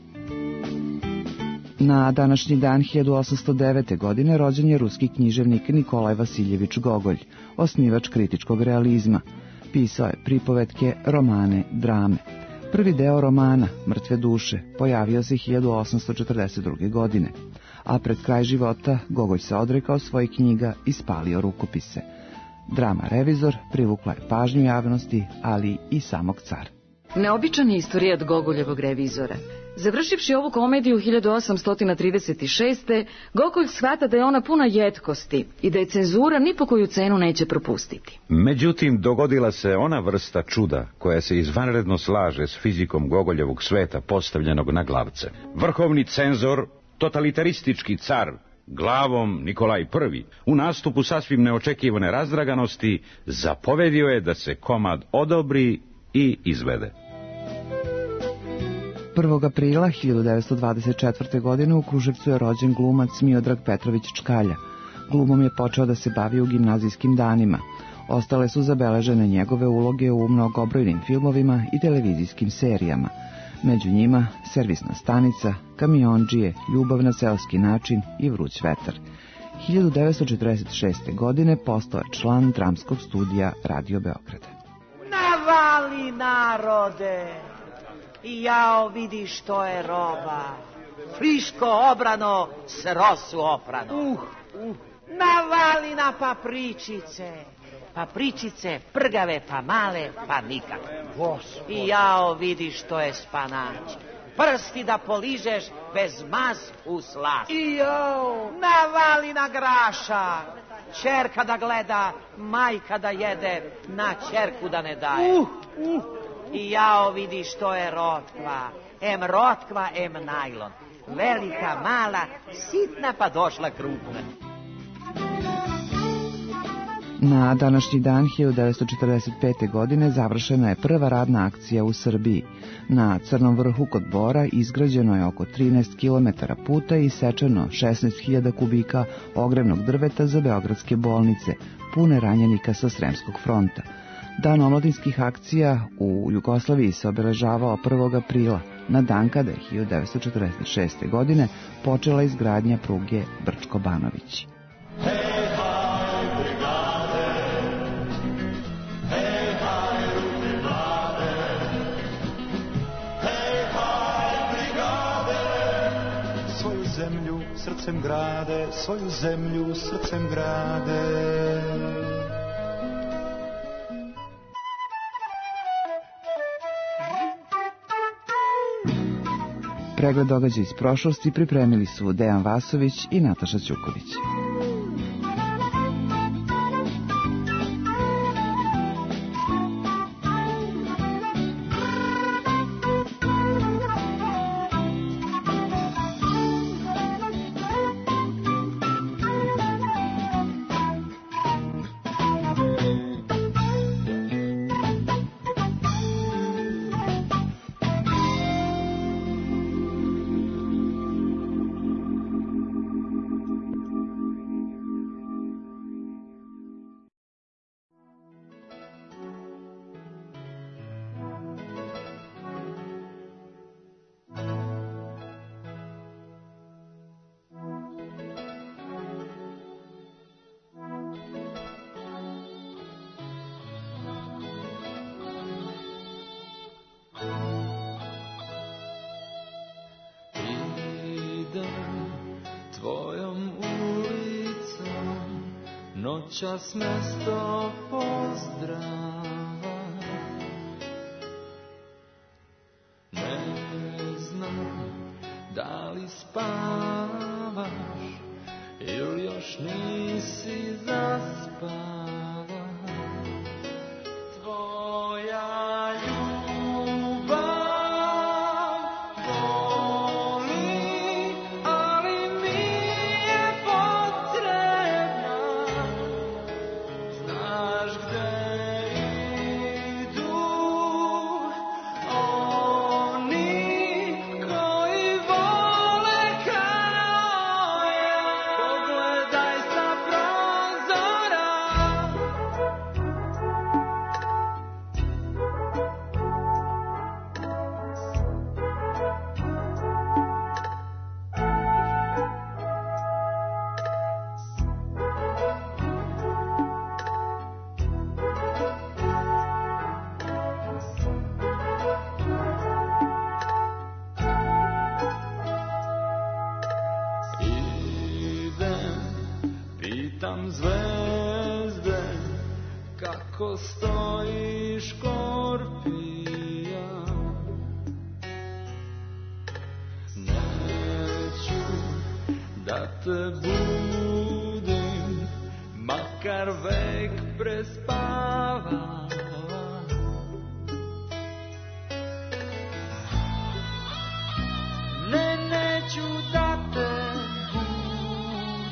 Na današnji dan hiljadu osamsto devete. godine rođen je ruski književnik Nikolaj Vasiljević Gogolj, osnivač kritičkog realizma. Pisao je pripovetke, romane, drame. Prvi deo romana, Mrtve duše, pojavio se hiljadu osamsto četrdeset druge. godine, a pred kraj života Gogolj se odrekao svojih knjiga i spalio rukopise. Drama Revizor privukla je pažnju javnosti, ali i samog cara. Neobičan je istorijat Gogoljevog Revizora. Završivši ovu komediju hiljadu osamsto trideset šeste. Gogolj shvata da je ona puna jetkosti i da je cenzura ni po koju cenu neće propustiti. Međutim, dogodila se ona vrsta čuda koja se izvanredno slaže s fizikom Gogoljevog sveta postavljenog na glavce. Vrhovni cenzor, totalitaristički car, glavom Nikolaj Prvi, u nastupu sasvim neočekivane razdraganosti, zapovedio je da se komad odobri i izvede. prvog aprila hiljadu devetsto dvadeset četvrte. godine u Kruševcu je rođen glumac Miodrag Petrović Čkalja. Glumom je počeo da se bavi u gimnazijskim danima. Ostale su zabeležene njegove uloge u mnogobrojnim filmovima i televizijskim serijama. Među njima Servisna stanica, Kamiondžije, Ljubav na seoski način i Vruć vetar. hiljadu devetsto četrdeset šeste. godine postao je član dramskog studija Radio Beograda. Navali narode, i jao vidi što je roba, friško obrano, s rosu oprano. Uh, uh. Navali na papričice, papričice prgave pa male pa nikakve. I jao vidi što je spanać, prsti da poližeš bez maz u slast. I jao, navali na grašak, ćerka da gleda, majka da jede, na ćerku da ne daje. Uh, uh. I jao vidi što je rotkva, em rotkva, em najlon, velika, mala, sitna pa došla krupna. Na današnji dan hiljadu devetsto četrdeset pete. godine završena je prva radna akcija u Srbiji. Na Crnom vrhu kod Bora izgrađeno je oko trinaest kilometara puta i isečeno šesnaest hiljada kubika ogrevnog drveta za beogradske bolnice, pune ranjenika sa Sremskog fronta. Dan omladinskih akcija u Jugoslaviji se obeležavao prvog aprila, na dan kada je hiljadu devetsto četrdeset šeste. godine počela izgradnja pruge Brčko-Banović. Srcem grade, svoju zemlju srcem grade. Pregled događaja iz prošlosti pripremili su Dejan Vasović i Nataša Ćuković. Noćas mesto pozdrava, ne znam da li spavaš ili još nisi zaspala. Tvoja ljubav boli, ali mi je potrebna. Znaš gde idu oni koji vole kao ja. Pogledaj sa prozora. Idem, pitam zvezde, kako stoji škorpija. Neću da te budim, makar vek prespava. Ne, neću da te budim,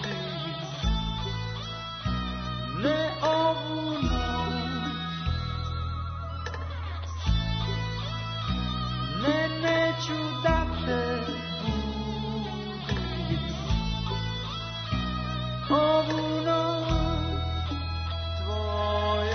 ne ovu noć. Ne, neću da te budim, ovu noć. Tvoja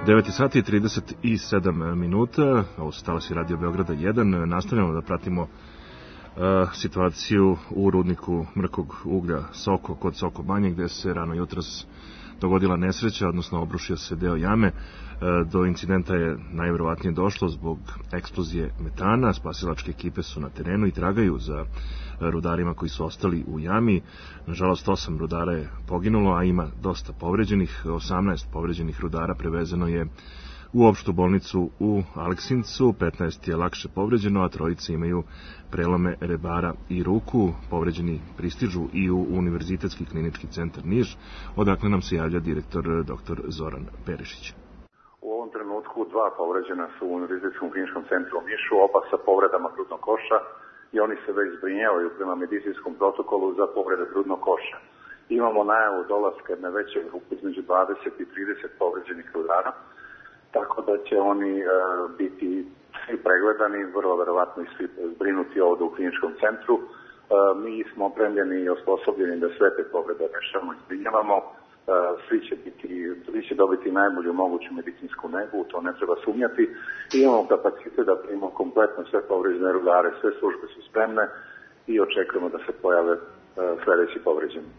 devet sati i trideset sedam minuta, ovo su talasi Radio Beograda jedan, nastavljamo da pratimo uh, situaciju u rudniku mrkog uglja Soko kod Soko Banje, gde se rano jutros dogodila nesreća, odnosno obrušio se deo jame. Uh, do incidenta je najverovatnije došlo zbog eksplozije metana. Spasilačke ekipe su na terenu i tragaju za rudarima koji su ostali u jami. Nažalost, osam rudara je poginulo, a ima dosta povređenih. osamnaest povređenih rudara prevezeno je u opštu bolnicu u Aleksincu, petnaest je lakše povređeno, a trojice imaju prelome rebara i ruku. Povređeni pristižu i u Univerzitetski klinički centar Niš, odakle nam se javlja direktor dr. Zoran Perišić. U ovom trenutku dva povređena su u Univerzitetskom kliničkom centru u Nišu, oba sa povredama grudnog koša, i oni se već zbrinjavaju prema medicinskom protokolu za povrede grudnog koša. Imamo najavu dolaska jedne veće grupe između dvadeset i trideset povređenih rudara, tako da će oni e, biti svi pregledani, vrlo verovatno i svi zbrinuti ovdje u kliničkom centru. E, mi smo opremljeni i osposobljeni da sve te povrede rešavamo i zbrinjavamo. E, svi će, biti, svi će dobiti najbolju moguću medicinsku negu, to ne treba sumnjati. I imamo kapacitet da primimo kompletno sve povređene rudare, sve službe su spremne i očekujemo da se pojave e, sledeći povređeni.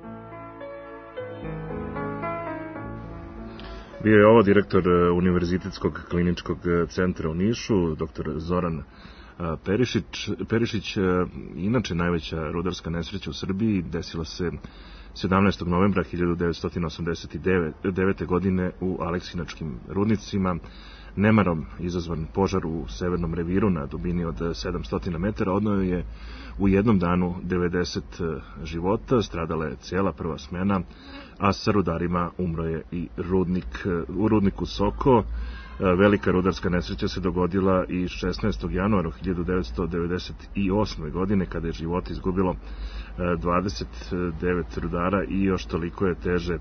Bio je ovo direktor Univerzitetskog kliničkog centra u Nišu, dr. Zoran Perišić. Perišić, inače najveća rudarska nesreća u Srbiji, desila se sedamnaestog novembra hiljadu devetsto osamdeset devete. godine u Aleksinačkim rudnicima. Nemarom izazvan požar u severnom reviru na dubini od sedamsto metara odneo je u jednom danu devedeset života, stradala je cijela prva smena, a sa rudarima umro je i rudnik. U rudniku Soko velika rudarska nesreća se dogodila i šesnaestog januara hiljadu devetsto devedeset osme. godine, kada je život izgubilo dvadeset devet rudara i još toliko je teže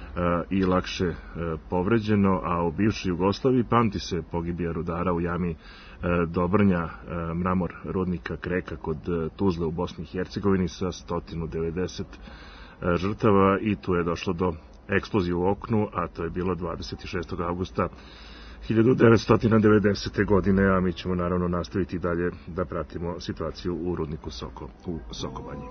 i lakše povređeno, a u bivšoj Jugoslaviji pamti se pogibija rudara u jami Dobrnja, mramor rudnika Kreka kod Tuzle u Bosni i Hercegovini sa sto devedeset žrtava, i tu je došlo do eksplozije u oknu, a to je bilo dvadeset šestog avgusta hiljadu devetsto devedesete. godine, a mi ćemo naravno nastaviti dalje da pratimo situaciju u rudniku Soko u Sokobanji.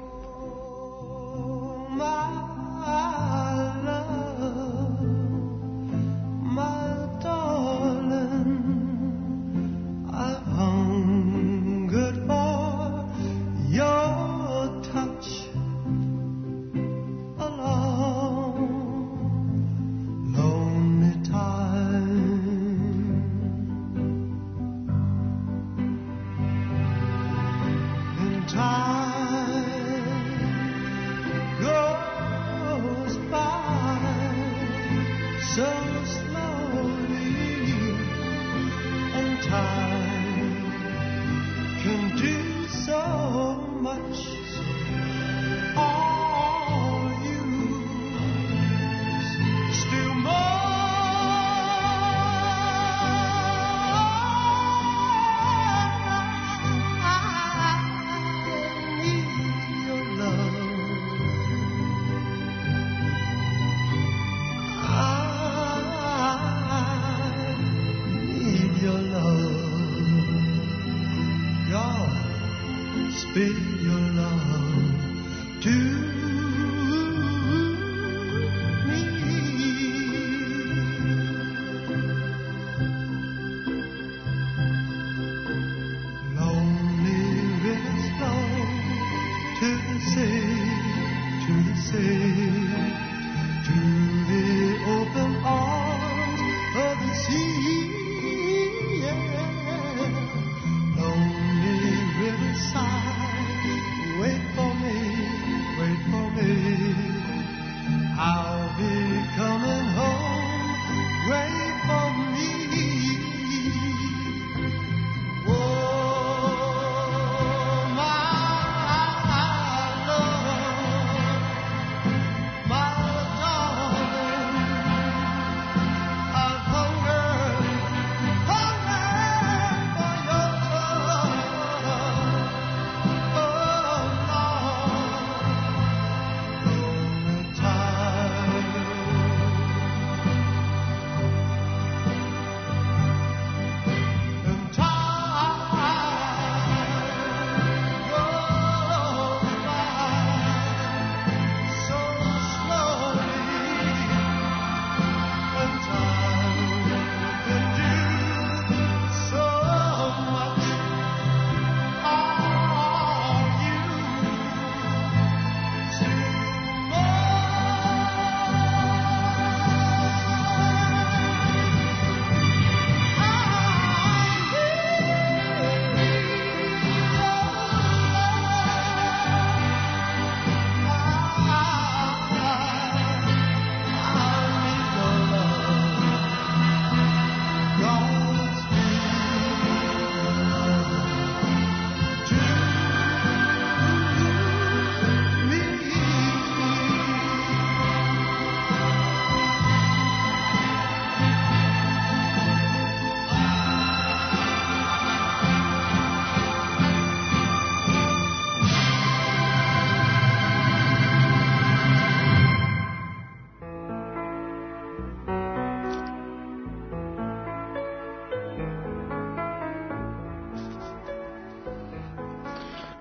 Wait for me, wait for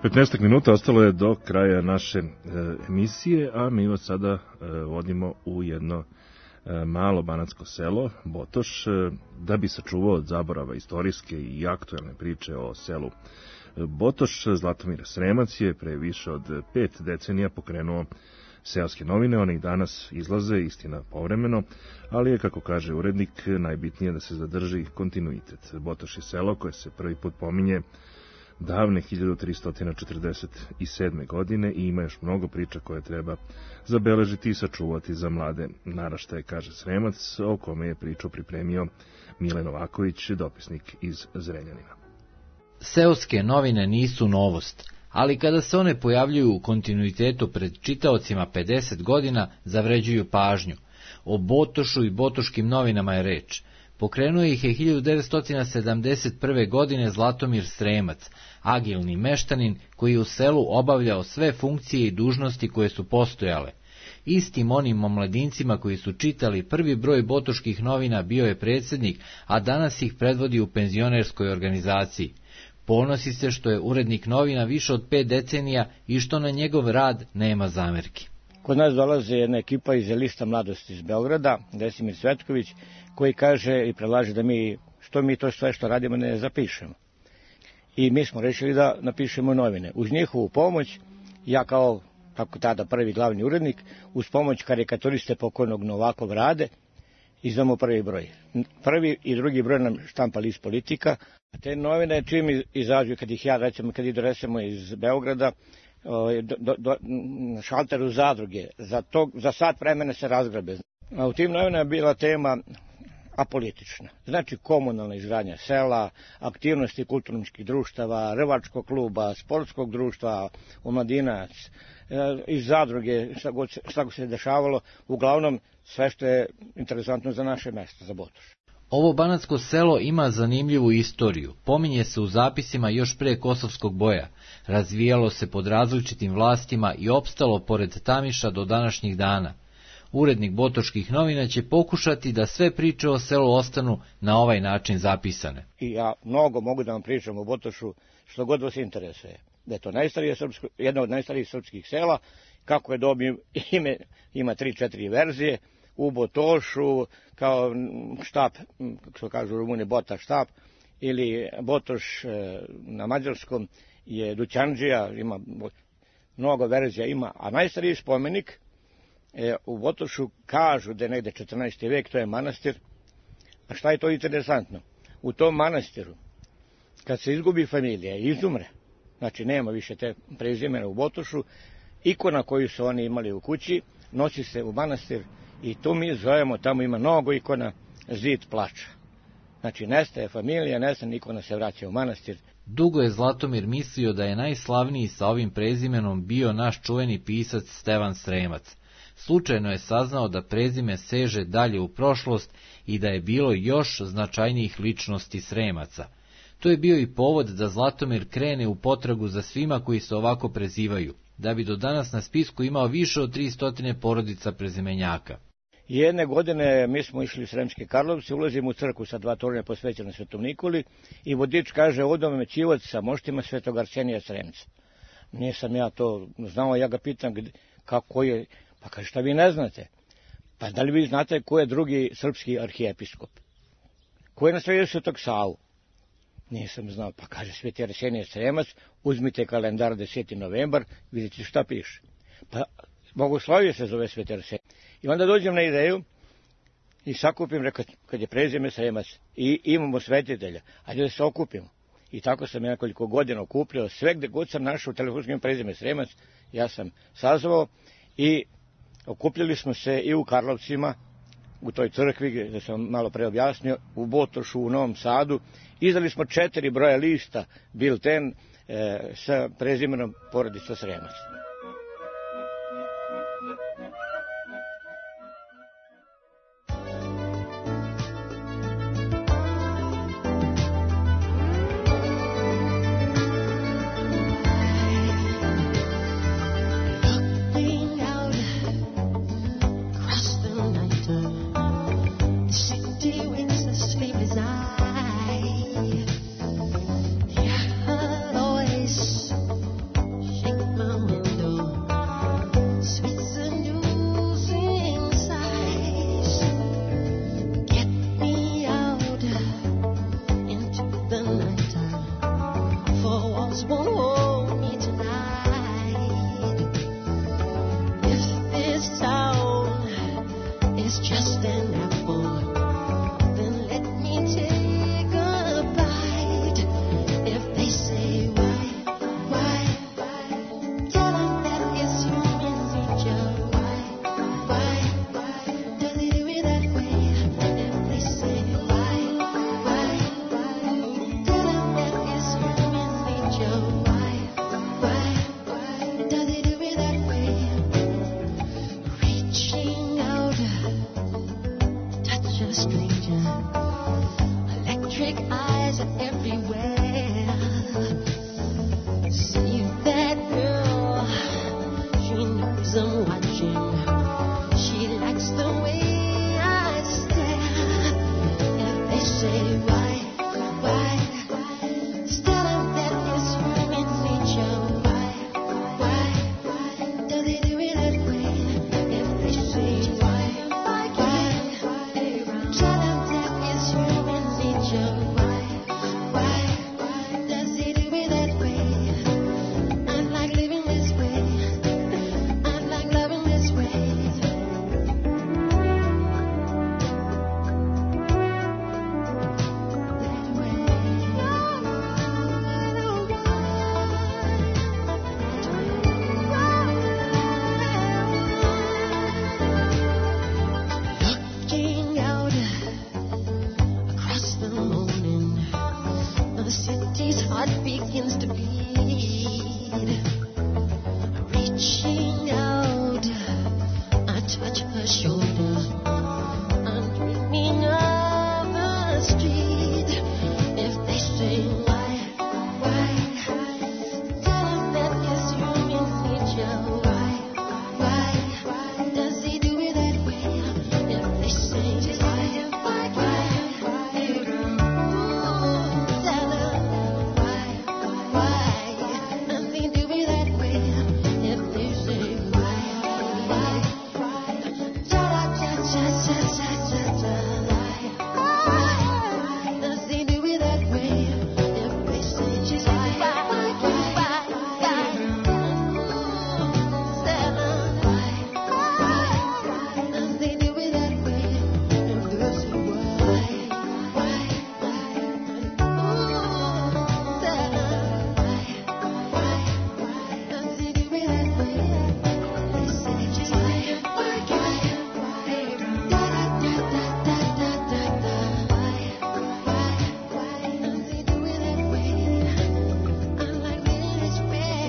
petnaest minuta ostalo je do kraja naše e, emisije, a mi vas sada e, vodimo u jedno e, malo banatsko selo, Botoš, e, da bi sačuvao od zaborava istorijske i aktuelne priče o selu Botoš. Zlatomir Sremac je pre više od pet decenija pokrenuo seoske novine. One i danas izlaze, istina povremeno, ali je, kako kaže urednik, najbitnije da se zadrži kontinuitet. Botoš je selo koje se prvi put pominje davne hiljadu tristo četrdeset sedme. godine i ima još mnogo priča koje treba zabeležiti i sačuvati za mlade naraštaje, kaže Sremac, o kome je priču pripremio Mile Novaković, dopisnik iz Zrenjanina. Seoske novine nisu novost, ali kada se one pojavljuju u kontinuitetu pred čitaocima pedeset godina, zavređuju pažnju. O Botošu i botoškim novinama je reč. Pokrenuo ih je hiljadu devetsto sedamdeset prve. godine Zlatomir Sremac, agilni meštanin koji je u selu obavljao sve funkcije i dužnosti koje su postojale. Istim onim omladincima koji su čitali prvi broj botoških novina bio je predsjednik, a danas ih predvodi u penzionerskoj organizaciji. Ponosi se što je urednik novina više od pet decenija i što na njegov rad nema zamerki. Kod nas dolazi jedna ekipa iz lista mladosti iz Beograda, Desimir Cvetković, koji kaže i predlaže da mi, što mi to sve što radimo ne zapišemo. I mi smo rešili da napišemo novine. Uz njihovu pomoć, ja kao, kako tada prvi glavni urednik, uz pomoć karikaturiste pokojnog Novakov Rade, izdamo prvi broj. Prvi i drugi broj nam štampa list Politika. Te novine čim izađu, kad ih ja, recimo, kad ih donesemo iz Beograda, do, do, do, na šalteru zadruge, za, to, za sat vremena se razgrabe. A u tim novinama je bila tema apolitična. Znači komunalna izgradnja sela, aktivnosti kulturničkih društava, rvačkog kluba, sportskog društva, omladinac, iz zadruge, šta god se dešavalo, uglavnom sve što je interesantno za naše mesto, za Botoš. Ovo banatsko selo ima zanimljivu istoriju. Pominje se u zapisima još pre Kosovskog boja. Razvijalo se pod različitim vlastima i opstalo pored Tamiša do današnjih dana. Urednik botoških novina će pokušati da sve priče o selu ostanu na ovaj način zapisane. I ja mnogo mogu da vam pričam o Botošu što god vas interesuje. Da je to najstarije srpsko, jedna od najstarijih srpskih sela, kako je dobio ime, ima tri, četiri verzije, u Botošu, kao štap, kako kažu Rumuni, Bota štap, ili Botoš na mađarskom je Dućanđija, ima mnogo verzija ima, a najstariji spomenik e, u Botošu kažu da je negde četrnaesti vek, to je manastir. A šta je to interesantno? U tom manastiru, kad se izgubi familija i izumre, znači nema više te prezimena u Botošu, ikona koju su oni imali u kući nosi se u manastir i tu mi zovemo, tamo ima mnogo ikona, zid plača. Znači nestaje familija, nestaje, ikona se vraća u manastir. Dugo je Zlatomir mislio da je najslavniji sa ovim prezimenom bio naš čuveni pisac Stevan Sremac. Slučajno je saznao da prezime seže dalje u prošlost i da je bilo još značajnijih ličnosti Sremaca. To je bio i povod da Zlatomir krene u potragu za svima koji se ovako prezivaju, da bi do danas na spisku imao više od tristo porodica prezimenjaka. Jedne godine mi smo išli u Sremske Karlovce, ulazimo u crkvu sa dva tornja posvećena Svetom Nikoli i vodič kaže, odome me Čivac sa moštima Svetog Arsenija Sremca. Nisam ja to znao, ja ga pitam gde, kako je, pa kaže, šta vi ne znate? Pa da li vi znate ko je drugi srpski arhijepiskop? Ko je nasledio Svetog Savu? Nisam znao, pa kaže Sveti Arsenije Sremac, uzmite kalendar deseti novembar, vidite šta piše. Pa Bogoslavije se zove Sveti Arsenije. I onda dođem na ideju i sakupim, rekao, kad je prezime Sremac i imamo svetitelja, ajde da se okupimo. I tako sam ja nekoliko godina okupljao, sve gde god sam našao u telefonskim prezime Sremac, ja sam sazvao i okupljali smo se i u Karlovcima, u toj crkvi, da sam malo pre objasnio, u Botošu, u Novom Sadu. Izdali smo četiri broja lista, bilten, e, sa prezimenom porodica Sremac. walls won't hold me tonight. If this town is just an apple, then let me take a bite. If they say why, why, tell them that it's human nature. Why, why, does it do it that way? If they say why, why, tell them that it's human nature. Why, why, does it do it that way? Reaching out, touch a stranger. Electric eyes are everywhere. See that girl, she knows I'm watching. She likes the way I stare. If they say why, why, tell them that it's human nature. Why, why, does it do it that way? If they say why, why, tell them that it's human nature. Why, why, does it do it that way? I like living this way. I like loving this way. Looking out across the morning, the city's heart begins to bleed. Reaching out, I touch her shoulder. I'm dreaming of the street. If they say why, why, tell them that it's human nature. Why, why, does he do it that way? If they say why, why, why, tell them why, why, does he do it that way? If they say why, why, cha cha cha cha cha cha cha, why, does he do it that way? If they say just why, why, why, tell them why, why, does he do it that way? If they say why, why, why, tell them why, why, does he do it that way? They say just why, why, why, da da da da da da da da, why, why, does he do it that way? I like living this way.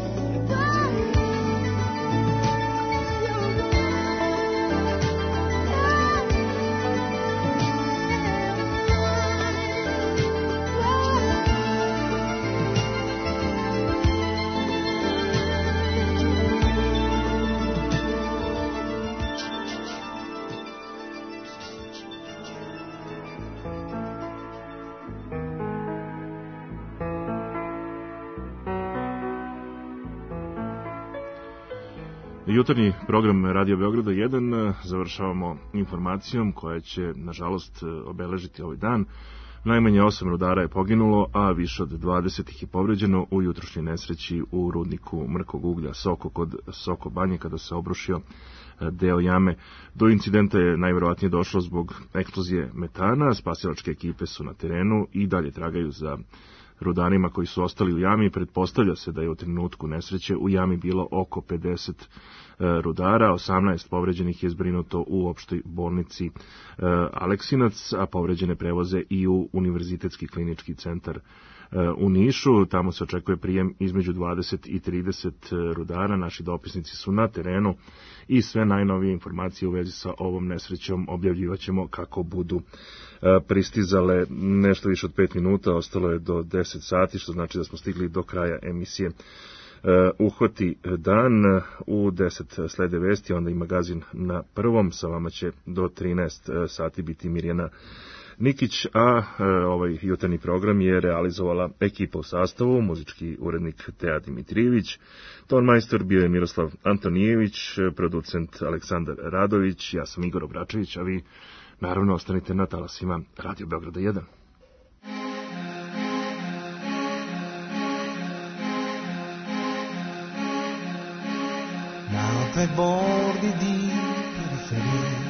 Jutarnji program Radio Beograda jedan završavamo informacijom koja će, nažalost, obeležiti ovaj dan. Najmanje osam rudara je poginulo, a više od dvadeset ih je povređeno u jutrošnjoj nesreći u rudniku mrkog uglja Soko kod Soko Banje kada se obrušio deo jame. Do incidenta je najverovatnije došlo zbog eksplozije metana. Spasilačke ekipe su na terenu i dalje tragaju za rudarima koji su ostali u jami. Pretpostavlja se da je u trenutku nesreće u jami bilo oko pedeset rudara, osamnaest povređenih je zbrinuto u opštoj bolnici Aleksinac, a povređene prevoze i u Univerzitetski klinički centar u Nišu. Tamo se očekuje prijem između dvadeset i trideset rudara. Naši dopisnici su na terenu i sve najnovije informacije u vezi sa ovom nesrećom objavljivaćemo kako budu pristizale. Nešto više od pet minuta, ostalo je do deset sati, što znači da smo stigli do kraja emisije Uhvati dan. U deset slede vesti, onda i magazin na prvom. Sa vama će do trinaest sati biti Mirjana Nikić, a ovaj jutarnji program je realizovala ekipa u sastavu, muzički urednik Teja Dimitrijević, tonmajstor bio je Miroslav Antonijević, producent Aleksandar Radović, ja sam Igor Obračević, a vi naravno ostanite na talasima Radio Beograda jedan. tra i bordi di periferia,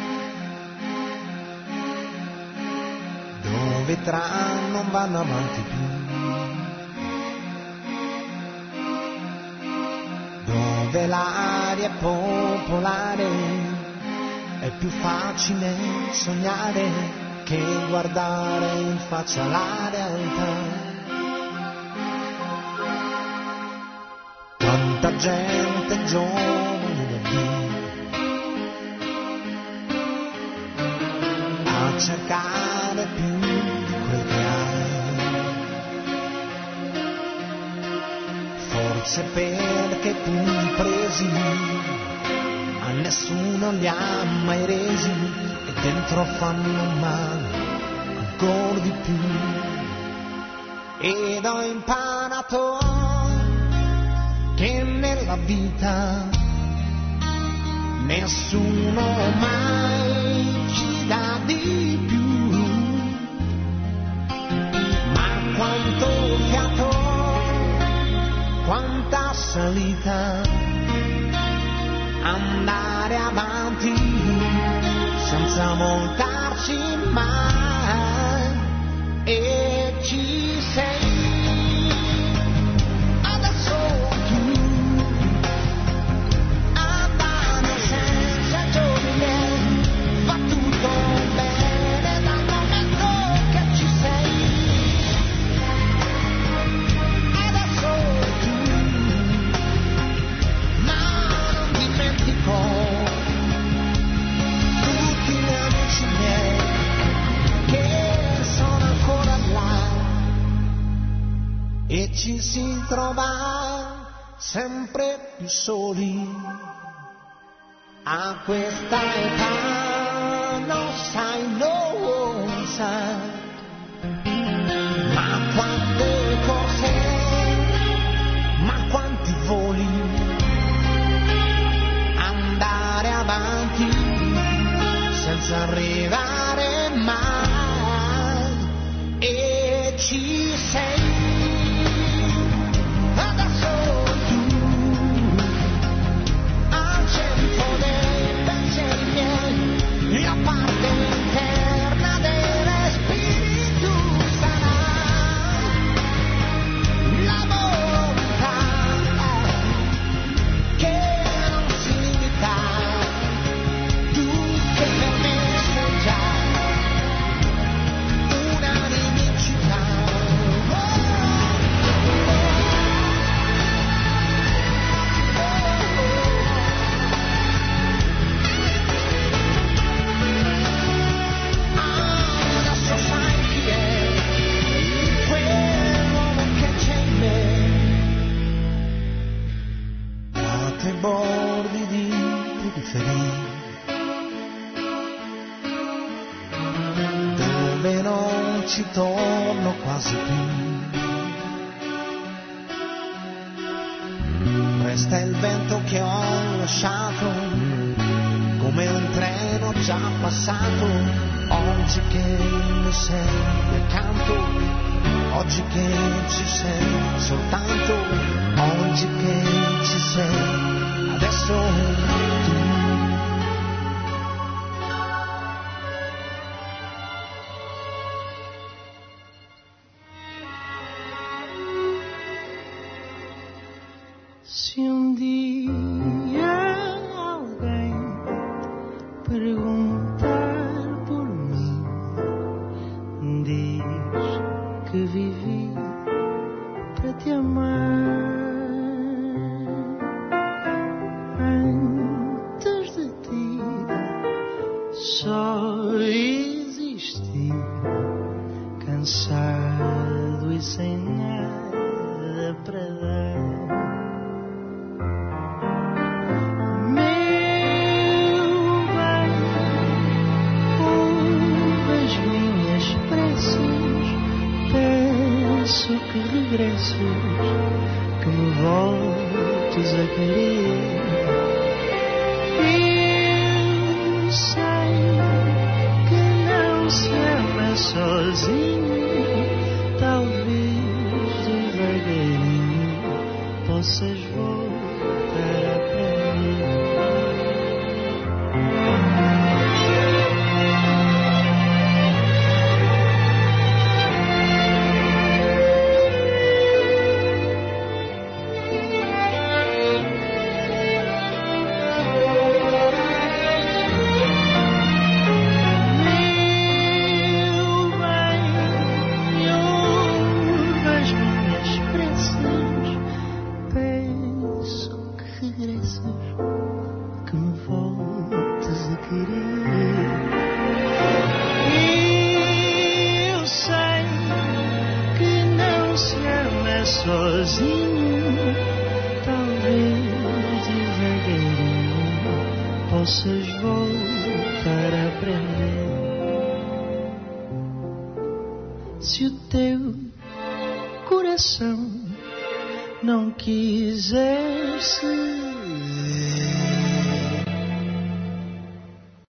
dove i tram non vanno avanti più, dove l'aria è popolare, è più facile sognare che guardare in faccia la realtà. Quanta gente giovane da dire a cercare più di quel che ha, forse perché tutti presi a nessuno li ha mai resi e dentro fanno male ancora di più. Ed ho imparato che nella vita nessuno mai ci dà di più, ma quanto fiato, quanta salita, andare avanti senza voltarci mai. E ci sei e ci si trova sempre più soli a questa età, non sai, non sai, ma quante cose, ma quanti voli, andare avanti senza arrivare mai. E ci sei la parte interna dello spirito sarà la volontà che non si limita, tu che per me sei già una rivincita. Bordi di periferia, dove non ci torno quasi più, resta il vento che ho lasciato come un treno già passato. Oggi che mi sei accanto, oggi che ci sei soltanto, oggi che ci sei adesso tu. Se um dia alguém perguntar por mim, diz que vivi para te amar. Antes de ti só existi, cansado e sem nada para dar. Que regresses, que me voltes a querer. Eu sei que não se ama sozinho, talvez devagarinho possas voltar a aprender. sozinho, talvez devagarinho possas voltar a aprender. Se o teu coração não quiser se